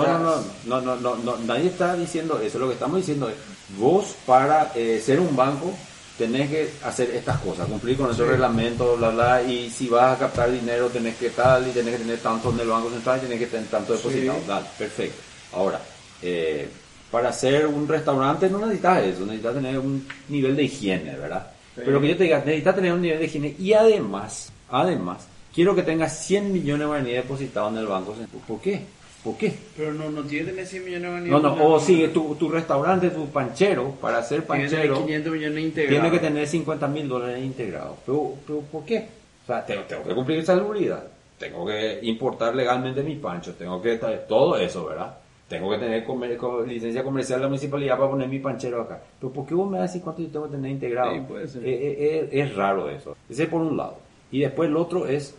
Speaker 7: no,
Speaker 5: nadie está diciendo eso. Lo que estamos diciendo es, vos para ser un banco tenés que hacer estas cosas, cumplir con esos reglamentos, y si vas a captar dinero tenés que tal, y tenés que tener tanto en el Banco Central y tenés que tener tanto depositado. Sí. Dale, perfecto. Ahora, para hacer un restaurante no necesitas eso, necesitas tener un nivel de higiene, ¿verdad? Sí. Pero que yo te diga, necesitas tener un nivel de higiene y además, quiero que tengas 100 millones de guaraníes depositados en el Banco Central. ¿Por qué?
Speaker 7: Pero no tiene que tener 100 millones de guaraníes.
Speaker 5: O sigue tu restaurante, tu panchero, para ser panchero,
Speaker 7: 500 millones integrados.
Speaker 5: Tiene que tener $50,000 integrados. Pero ¿por qué? O sea, tengo que cumplir esa seguridad. Tengo que importar legalmente mi pancho. Tengo que todo eso, ¿verdad? Tengo que tener licencia comercial de la municipalidad para poner mi panchero acá. Pero ¿por qué vos me decís cuánto yo tengo que tener integrado?
Speaker 7: Sí, puede ser.
Speaker 5: Es raro eso. Ese por un lado. Y después el otro es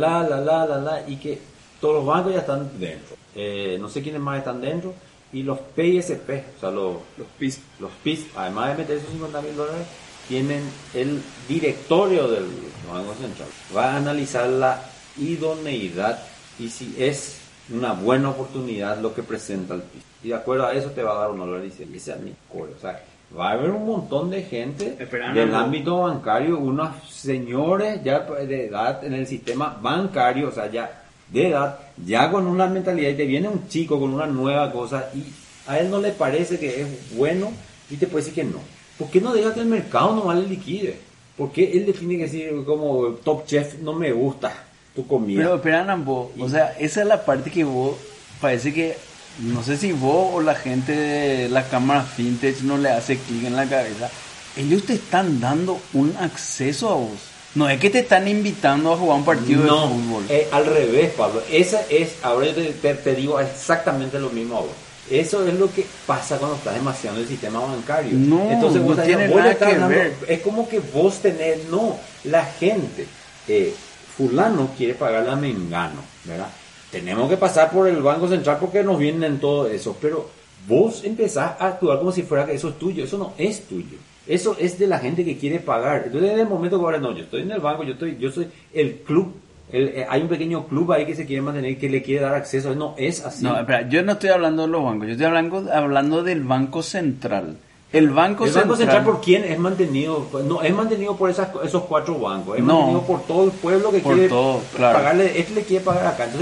Speaker 5: y que todos los bancos ya están dentro. No sé quiénes más están dentro. Y los PSP, o sea, los PIS, además de meter esos $50,000, tienen el directorio del Banco Central. Va a analizar la idoneidad y si es una buena oportunidad lo que presenta el PIS. Y de acuerdo a eso te va a dar un honor y ese es mi core. O sea, va a haber un montón de gente del ámbito bancario, unos señores ya de edad en el sistema bancario, o sea, ya de edad, ya con una mentalidad, y te viene un chico con una nueva cosa y a él no le parece que es bueno y te puede decir que no. ¿Por qué no dejas que el mercado nomás le liquide? ¿Por qué él define que decir como Top Chef no me gusta tu comida?
Speaker 7: Pero esperan vos, o sea, esa es la parte que vos, parece que, no sé si vos o la gente de la cámara fintech no le hace clic en la cabeza. Ellos te están dando un acceso a vos. No es que te están invitando a jugar un partido de fútbol.
Speaker 5: Al revés, Pablo. Ahora yo te digo exactamente lo mismo a vos. Eso es lo que pasa cuando estás demasiado en el sistema bancario.
Speaker 7: Entonces vos tiene nada que ver.
Speaker 5: Es como que vos tenés, la gente, fulano quiere pagarle a Mengano, ¿verdad? Tenemos que pasar por el Banco Central porque nos vienen todo eso, pero vos empezás a actuar como si fuera que eso es tuyo. Eso no es tuyo. Eso es de la gente que quiere pagar. Entonces en el momento que ahora yo estoy en el banco, yo soy el club Hay un pequeño club ahí que se quiere mantener, que le quiere dar acceso. No es así.
Speaker 2: No, espera, yo no estoy hablando de los bancos, yo estoy hablando del Banco Central. El Banco Central,
Speaker 5: ¿por quién es mantenido? No es mantenido por esos 4 bancos, es mantenido por todo el pueblo que quiere pagarle. Este le quiere pagar acá. Entonces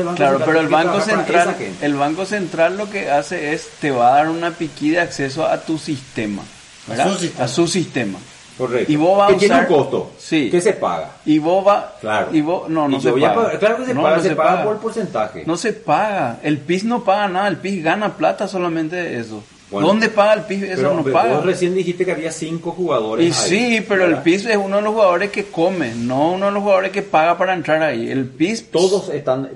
Speaker 2: el Banco Central lo que hace es te va a dar una piquí de acceso a tu sistema, ¿verdad? A su sistema.
Speaker 5: Correcto.
Speaker 2: Y vos vas a usar,
Speaker 5: tiene un costo.
Speaker 2: Sí.
Speaker 5: Que se paga.
Speaker 2: Y vos vas.
Speaker 5: Claro.
Speaker 2: Y vos, no se paga.
Speaker 5: Claro que se paga, se paga por porcentaje.
Speaker 2: No se paga. El PIS no paga nada. El PIS gana plata solamente de eso. Bueno, ¿dónde paga el PIS? Eso no paga.
Speaker 5: Vos recién dijiste que había 5 jugadores.
Speaker 2: Y ahí, sí, pero ¿verdad? El PIS es uno de los jugadores que come, no uno de los jugadores que paga para entrar ahí. El PIS.
Speaker 5: Todos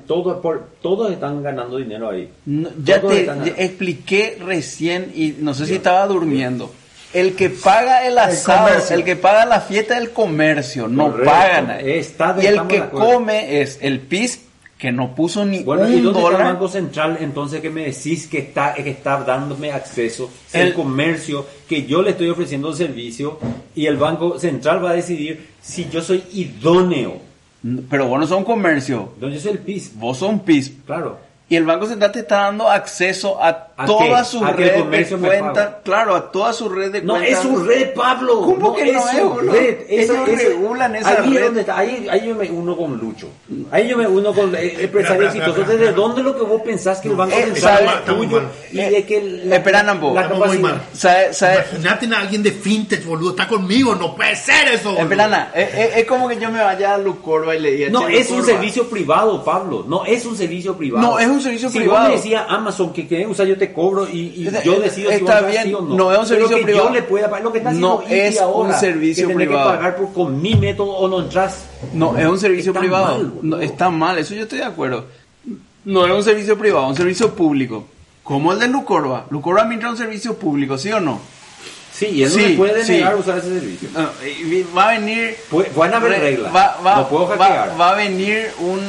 Speaker 5: están ganando dinero ahí.
Speaker 2: No, ya expliqué recién y no sé si estaba durmiendo. El que paga el asado, el que paga la fiesta del comercio, no paga nada. Y el que come es el PIS, que no puso ni
Speaker 5: un
Speaker 2: $1.
Speaker 5: ¿Y dónde está el Banco Central entonces que me decís que está dándome acceso? El comercio, que yo le estoy ofreciendo el servicio, y el Banco Central va a decidir si yo soy idóneo.
Speaker 2: Pero vos no sos un comercio.
Speaker 5: Yo soy el PIS.
Speaker 2: Vos sos un PIS.
Speaker 5: Claro.
Speaker 2: Y el Banco Central te está dando acceso a toda su red de cuentas. Claro, a toda su red de cuentas.
Speaker 5: No es su red, Pablo.
Speaker 2: ¿Cómo que no es su red? Ellos regulan esa red.
Speaker 5: Ahí yo me uno con Lucho. Ahí yo me uno con empresarios exitosos. ¿Desde dónde lo que vos pensás que el Banco Central es tuyo? Y de que
Speaker 2: espera, Nambo.
Speaker 4: Muy mal. Imagínate a alguien de fintech, boludo. Está conmigo. No puede ser eso, boludo.
Speaker 2: Espera, es como que yo me vaya a Lucorba y le diga.
Speaker 5: No, es un servicio privado, Pablo. No es un servicio privado.
Speaker 2: No, es un servicio privado.
Speaker 5: Si vos me decías Amazon que querés usar, yo te cobro y yo decido si
Speaker 2: está
Speaker 5: vos
Speaker 2: bien,
Speaker 5: sí o no.
Speaker 2: No es un servicio
Speaker 5: pero que
Speaker 2: privado.
Speaker 5: Yo le pueda pagar. Lo que está haciendo
Speaker 2: no es
Speaker 5: ahora,
Speaker 2: un servicio
Speaker 5: que
Speaker 2: privado.
Speaker 5: Que pagar con mi método o no entras.
Speaker 2: No, es un servicio
Speaker 5: está
Speaker 2: privado.
Speaker 5: Mal,
Speaker 2: no, está mal, eso yo estoy de acuerdo. No es un servicio privado, es un servicio público. Como el de Lucorba. Lucorba administra un servicio público, ¿sí o no?
Speaker 5: Sí, y él no le puede negar usar ese servicio.
Speaker 2: Va a venir.
Speaker 5: Van a haber reglas.
Speaker 2: No puedo hackear. Va a venir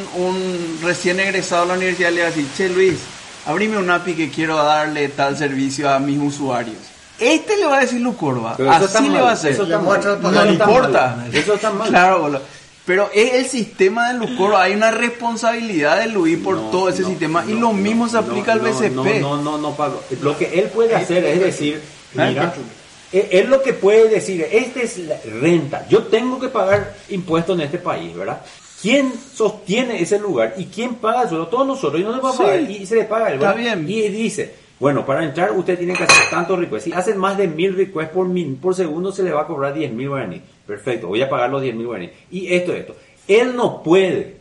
Speaker 2: un recién egresado a la universidad y le va a decir: Che, Luis, abrime un API que quiero darle tal servicio a mis usuarios. Este le va a decir Lucorba. Así le va a hacer. No le importa.
Speaker 5: Eso está mal.
Speaker 2: Claro, boludo. Pero es el sistema de Lucorba. Hay una responsabilidad de Luis por todo ese sistema. Y lo mismo se aplica al BCP.
Speaker 5: No, Pablo. Lo que él puede hacer es decir: mira. Él lo que puede decir, esta es la renta, yo tengo que pagar impuestos en este país, ¿verdad? ¿Quién sostiene ese lugar? ¿Y quién paga el sueldo? Todos nosotros, y no le va a pagar, y se le paga el
Speaker 2: Está bien.
Speaker 5: Y dice, bueno, para entrar usted tiene que hacer tantos requests. Si hacen más de 1000 requests por segundo, se le va a cobrar 10.000 guaraníes. Perfecto, voy a pagar los 10.000 guaraníes. Y esto. Él no puede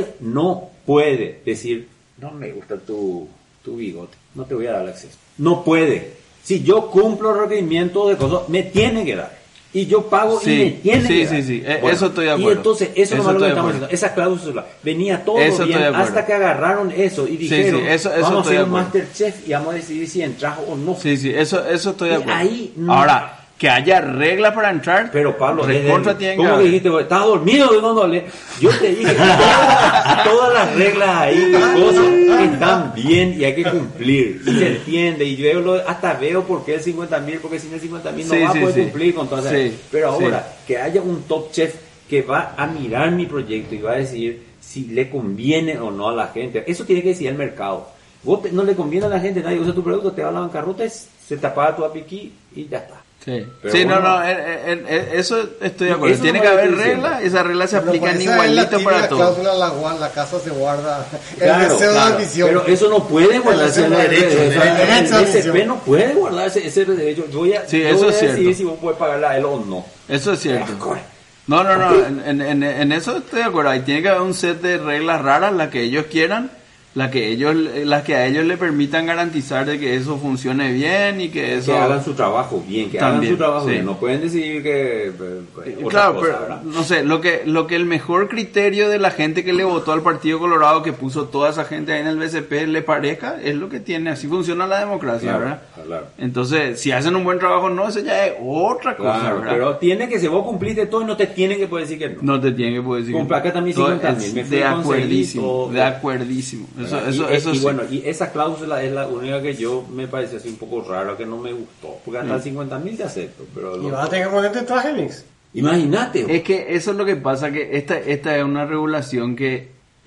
Speaker 5: decir, no me gusta tu bigote, no te voy a dar el acceso. No puede. Si yo cumplo el requerimiento de cosas, me tiene que dar. Y yo pago y me tiene que dar.
Speaker 2: Sí. Bueno, eso estoy de acuerdo.
Speaker 5: Y entonces, eso no es lo que estamos diciendo. Esa cláusula venía todo
Speaker 2: eso
Speaker 5: bien hasta que agarraron eso y dijeron,
Speaker 2: eso
Speaker 5: vamos a hacer un Masterchef y vamos a decidir si entras o no.
Speaker 2: Sí, eso estoy de acuerdo.
Speaker 5: Ahí no.
Speaker 2: Ahora, que haya reglas para entrar.
Speaker 5: Pero Pablo,
Speaker 2: ¿cómo
Speaker 5: que dijiste? ¿Estabas dormido de cuando hablé? Yo te dije, todas las reglas ahí, cosas están bien y hay que cumplir. Y se entiende. Y yo hasta veo por qué el 50.000, porque sin el 50.000 no va a poder cumplir con todas esas. Pero ahora, que haya un top chef que va a mirar mi proyecto y va a decir si le conviene o no a la gente. Eso tiene que decidir el mercado. Vos no le conviene a la gente, nadie usa tu producto, te va a la bancarrota, se te apaga tu API y ya está.
Speaker 2: Sí, eso estoy de acuerdo. Tiene que haber reglas, esas reglas se aplican igualito para todos.
Speaker 3: La casa se guarda el deseo de admisión.
Speaker 5: Pero eso no puede guardarse el derecho. El SP no puede guardarse ese derecho. Voy a decidir si vos puedes pagarle a él o no.
Speaker 2: Eso es cierto. No, en eso estoy de acuerdo. Ahí tiene que haber un set de reglas raras, las que ellos quieran, las que a ellos le permitan garantizar de que eso funcione bien y que eso...
Speaker 5: Que hagan su trabajo bien, bien. No pueden decidir que...
Speaker 2: Claro, pero no sé, lo que el mejor criterio de la gente que le votó al Partido Colorado, que puso toda esa gente ahí en el BCP, le parezca, es lo que tiene. Así funciona la democracia, claro, ¿verdad? Claro. Entonces, si hacen un buen trabajo, no, eso ya es otra cosa,
Speaker 5: claro, ¿verdad? Pero tiene que, si vos cumpliste todo y no te tienen que poder decir que no.
Speaker 2: No te tienen que poder decir que no.
Speaker 5: Acá también 50.000.
Speaker 2: De acuerdísimo.
Speaker 5: Bueno, y esa cláusula es la única que yo me pareció así un poco rara, que no me gustó. Porque hasta 50.000 te acepto. Pero
Speaker 3: y vas a tener que ponerte traje, Mix.
Speaker 5: Imagínate.
Speaker 2: Es que eso es lo que pasa, que esta es una regulación que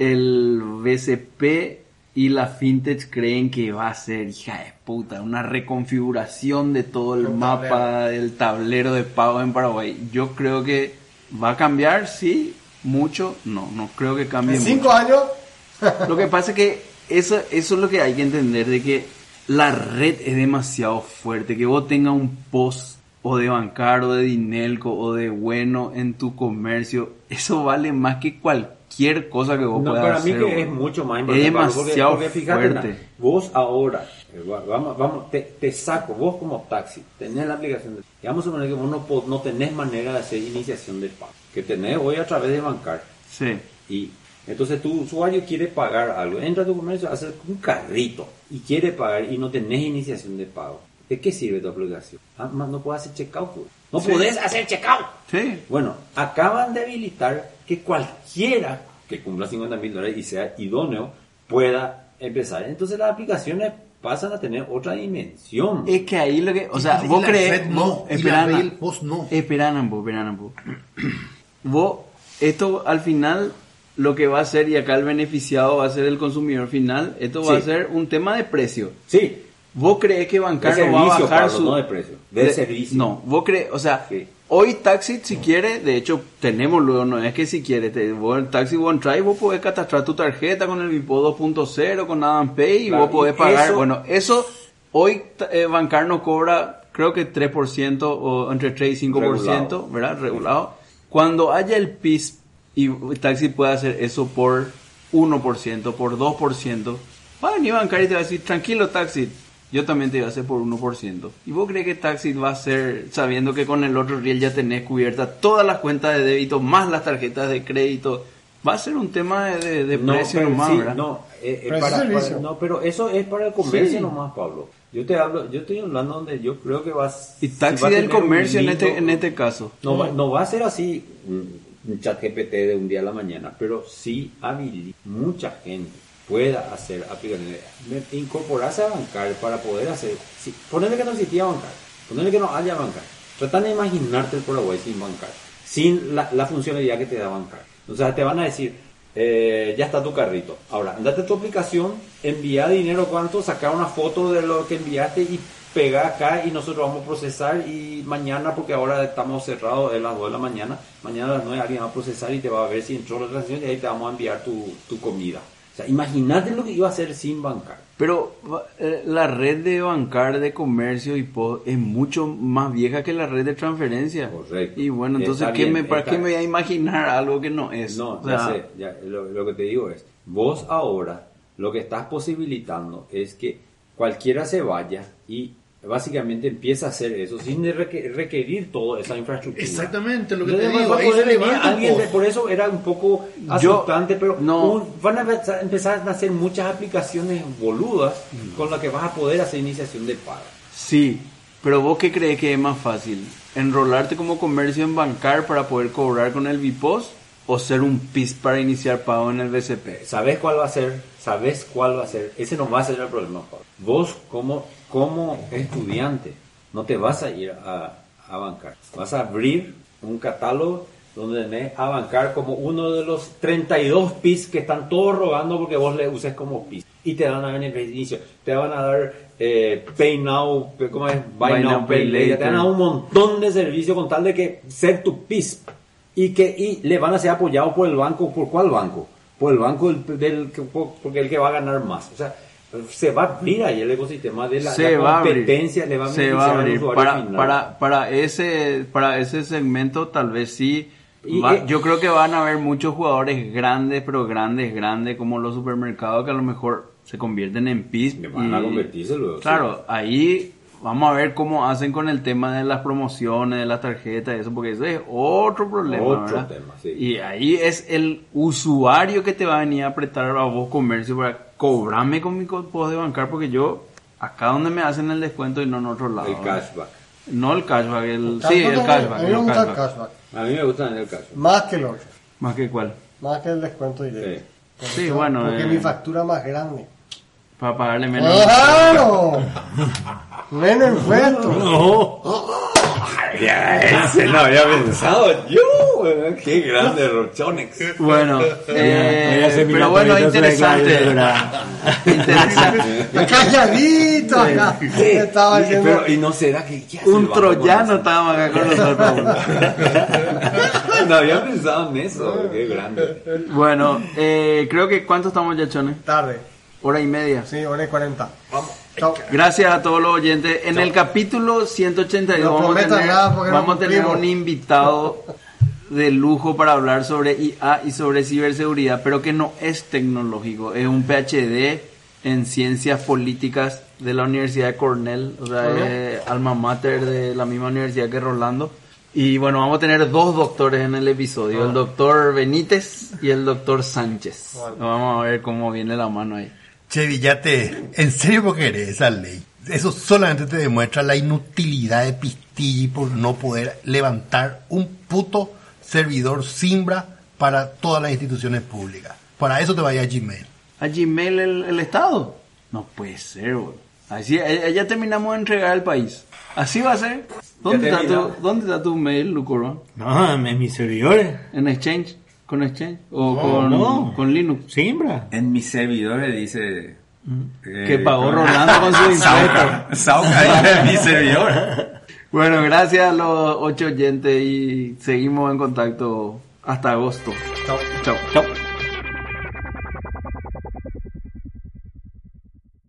Speaker 2: el BCP y la fintech creen que va a ser, hija de puta, una reconfiguración de todo el mapa del tablero de pago en Paraguay. Yo creo que va a cambiar, sí, mucho, no creo que cambie
Speaker 3: ¿En
Speaker 2: mucho.
Speaker 3: 5 años?
Speaker 2: Lo que pasa es que eso es lo que hay que entender, de que la red es demasiado fuerte, que vos tengas un post o de Bancar o de Dinelco o de Bueno en tu comercio, eso vale más que cualquier cosa que vos puedas hacer.
Speaker 5: Para mí que es mucho más
Speaker 2: importante. Es demasiado
Speaker 5: porque fíjate,
Speaker 2: fuerte.
Speaker 5: Vos ahora, te saco, vos como taxi, tenés la aplicación de... Digamos a que vos no tenés manera de hacer iniciación de pago, que tenés hoy a través de Bancar.
Speaker 2: Sí.
Speaker 5: Y entonces tu usuario quiere pagar algo, entra a tu comercio, hace un carrito y quiere pagar y no tenés iniciación de pago. ¿De qué sirve tu aplicación? No puedes hacer checkout. No podés hacer checkout.
Speaker 2: Sí.
Speaker 5: Bueno, acaban de habilitar que cualquiera que cumpla $50,000 y sea idóneo pueda empezar. Entonces las aplicaciones pasan a tener otra dimensión.
Speaker 2: Es que ahí lo que... O sea, vos crees...
Speaker 4: No,
Speaker 2: esperan,
Speaker 4: el post no.
Speaker 2: Esperan. Vos, esto al final... Lo que va a ser, y acá el beneficiado va a ser el consumidor final, esto va a ser un tema de precio.
Speaker 5: Sí.
Speaker 2: ¿Vos crees que Bancar
Speaker 5: de servicio,
Speaker 2: no va a bajar
Speaker 5: Pablo,
Speaker 2: su...
Speaker 5: no de precio, de servicio.
Speaker 2: No, vos crees, o sea,
Speaker 5: sí.
Speaker 2: Hoy Taxi, si quiere, de hecho, tenemos luego, no es que si quiere, vos el Taxi One Try, vos podés catastrar tu tarjeta con el Vipo 2.0, con Adam Pay, y vos podés pagar.
Speaker 5: Eso,
Speaker 2: bueno, eso, hoy Bancar nos cobra, creo que 3% o entre 3 y 5%, regulado. ¿Verdad? Regulado. Cuando haya el PIS, y Taxi puede hacer eso por 1%, por 2%, va a venir Bancar y te va a decir, tranquilo Taxi, yo también te iba a hacer por 1%. ¿Y vos crees que Taxi va a ser, sabiendo que con el otro riel ya tenés cubiertas todas las cuentas de débito, más las tarjetas de crédito? Va a ser un tema de precio nomás,
Speaker 5: sí,
Speaker 2: ¿verdad?
Speaker 5: Pero eso es para el comercio nomás, Pablo. Yo estoy hablando donde yo creo que vas...
Speaker 2: Y Taxi del comercio en este caso.
Speaker 5: No va a ser así un chat GPT de un día a la mañana, pero sí habilita mucha gente pueda hacer aplicaciones, incorporarse a Bancar para poder hacer, ponerle que no existía Bancar, ponerle que no haya Bancar, tratan de imaginarte el Paraguay sin Bancar, sin la funcionalidad que te da Bancar. O sea, te van a decir, ya está tu carrito, ahora andate a tu aplicación, envía dinero cuánto, saca una foto de lo que enviaste y pega acá y nosotros vamos a procesar, y mañana, porque ahora estamos cerrados, es las 2 de la mañana, mañana a las 9 alguien va a procesar y te va a ver si entró la transacción y ahí te vamos a enviar tu comida. O sea, imagínate lo que iba a hacer sin Bancar.
Speaker 2: Pero la red de Bancar, de comercio y post es mucho más vieja que la red de transferencia.
Speaker 5: Correcto.
Speaker 2: Y bueno, entonces, ¿para qué me voy a imaginar algo que no es?
Speaker 5: No,
Speaker 2: o sea,
Speaker 5: lo que te digo es, vos ahora lo que estás posibilitando es que cualquiera se vaya y básicamente empieza a hacer eso sin requerir toda esa infraestructura.
Speaker 4: Exactamente, lo que te digo.
Speaker 5: Por eso era un poco asustante, pero van a empezar a hacer muchas aplicaciones boludas con las que vas a poder hacer iniciación de pago.
Speaker 2: Sí, pero ¿vos qué crees que es más fácil? ¿Enrolarte como comercio en Bancar para poder cobrar con el Bipos o ser un PIS para iniciar pago en el BCP?
Speaker 5: ¿Sabes cuál va a ser? Ese no va a ser el problema, Pablo. Vos como estudiante no te vas a ir a Bancar. Vas a abrir un catálogo donde tenés a Bancar como uno de los 32 PIS que están todos rogando porque vos le uses como PIS. Y te van a dar beneficio, te van a dar Pay Now, ¿cómo es? Buy Now, Pay Later. Te van a dar un montón de servicios con tal de que ser tu PIS. Y le van a ser apoyados por el banco. ¿Por cuál banco? Por el banco porque el que va a ganar más. O sea, se va a abrir ahí el ecosistema de la competencia, le va a beneficiar al usuario final.
Speaker 2: Para ese segmento tal vez sí. Yo creo que van a haber muchos jugadores grandes, pero grandes, como los supermercados, que a lo mejor se convierten en PIS.
Speaker 5: Van a convertirse luego.
Speaker 2: Claro, sí. Ahí vamos a ver cómo hacen con el tema de las promociones, de las tarjetas, eso, porque eso es otro problema, ¿verdad?
Speaker 5: Tema, sí.
Speaker 2: Y ahí es el usuario que te va a venir a apretar a vos comercio para cobrarme con mi post de Bancar, porque yo, acá donde me hacen el descuento y no en otro lado.
Speaker 5: El cashback.
Speaker 2: No el cashback, el cashback.
Speaker 3: A mí me gusta el cashback.
Speaker 5: A mí me gusta el cashback.
Speaker 3: Más que el otro.
Speaker 2: ¿Más que cuál?
Speaker 3: Más que el descuento directo.
Speaker 2: Sí, bueno.
Speaker 3: Porque mi factura más grande.
Speaker 2: Para pagarle menos.
Speaker 3: ¡Claro! Menos impuestos.
Speaker 5: No. Ese no había pensado yo. Qué grande, Rochonex.
Speaker 2: Bueno, pero bueno, interesante.
Speaker 3: Calladito acá. Estaba haciendo...
Speaker 5: Pero, ¿y no será que ya
Speaker 2: un troyano estábamos acá con nosotros?
Speaker 5: No había pensado en eso. Qué grande.
Speaker 2: Bueno, creo que ¿cuánto estamos ya, Chone?
Speaker 3: Tarde.
Speaker 2: Hora y media.
Speaker 3: Sí, hora y 40.
Speaker 5: Vamos.
Speaker 3: Chao.
Speaker 2: Gracias a todos los oyentes. En el capítulo 182
Speaker 3: No prometan nada porque
Speaker 2: vamos a tener
Speaker 3: cumplimos.
Speaker 2: un invitado de lujo para hablar sobre IA y sobre ciberseguridad, pero que no es tecnológico. Es un PhD en ciencias políticas de la Universidad de Cornell, o sea, es alma mater de la misma universidad que Rolando. Y bueno, vamos a tener 2 doctores en el episodio, el doctor Benítez y el doctor Sánchez. Vamos a ver cómo viene la mano ahí.
Speaker 4: Che, Villate, ¿en serio por qué querés esa ley? Eso solamente te demuestra la inutilidad de Pistilli por no poder levantar un puto servidor Zimbra para todas las instituciones públicas. Para eso te vaya a Gmail.
Speaker 2: ¿A Gmail el Estado? No puede ser, bro. Así, ya terminamos de entregar el país. Así va a ser. ¿Dónde está tu mail, Lucoro?
Speaker 6: No, en mis servidores.
Speaker 2: ¿En Exchange? ¿Con Exchange? ¿O con Linux?
Speaker 6: Simbra.
Speaker 5: En mis servidores dice...
Speaker 2: que pagó Rolando con su impuesto.
Speaker 5: Sauca en mi servidor.
Speaker 2: Bueno, gracias a los 8 oyentes y seguimos en contacto hasta agosto.
Speaker 3: Chao.
Speaker 2: Chao.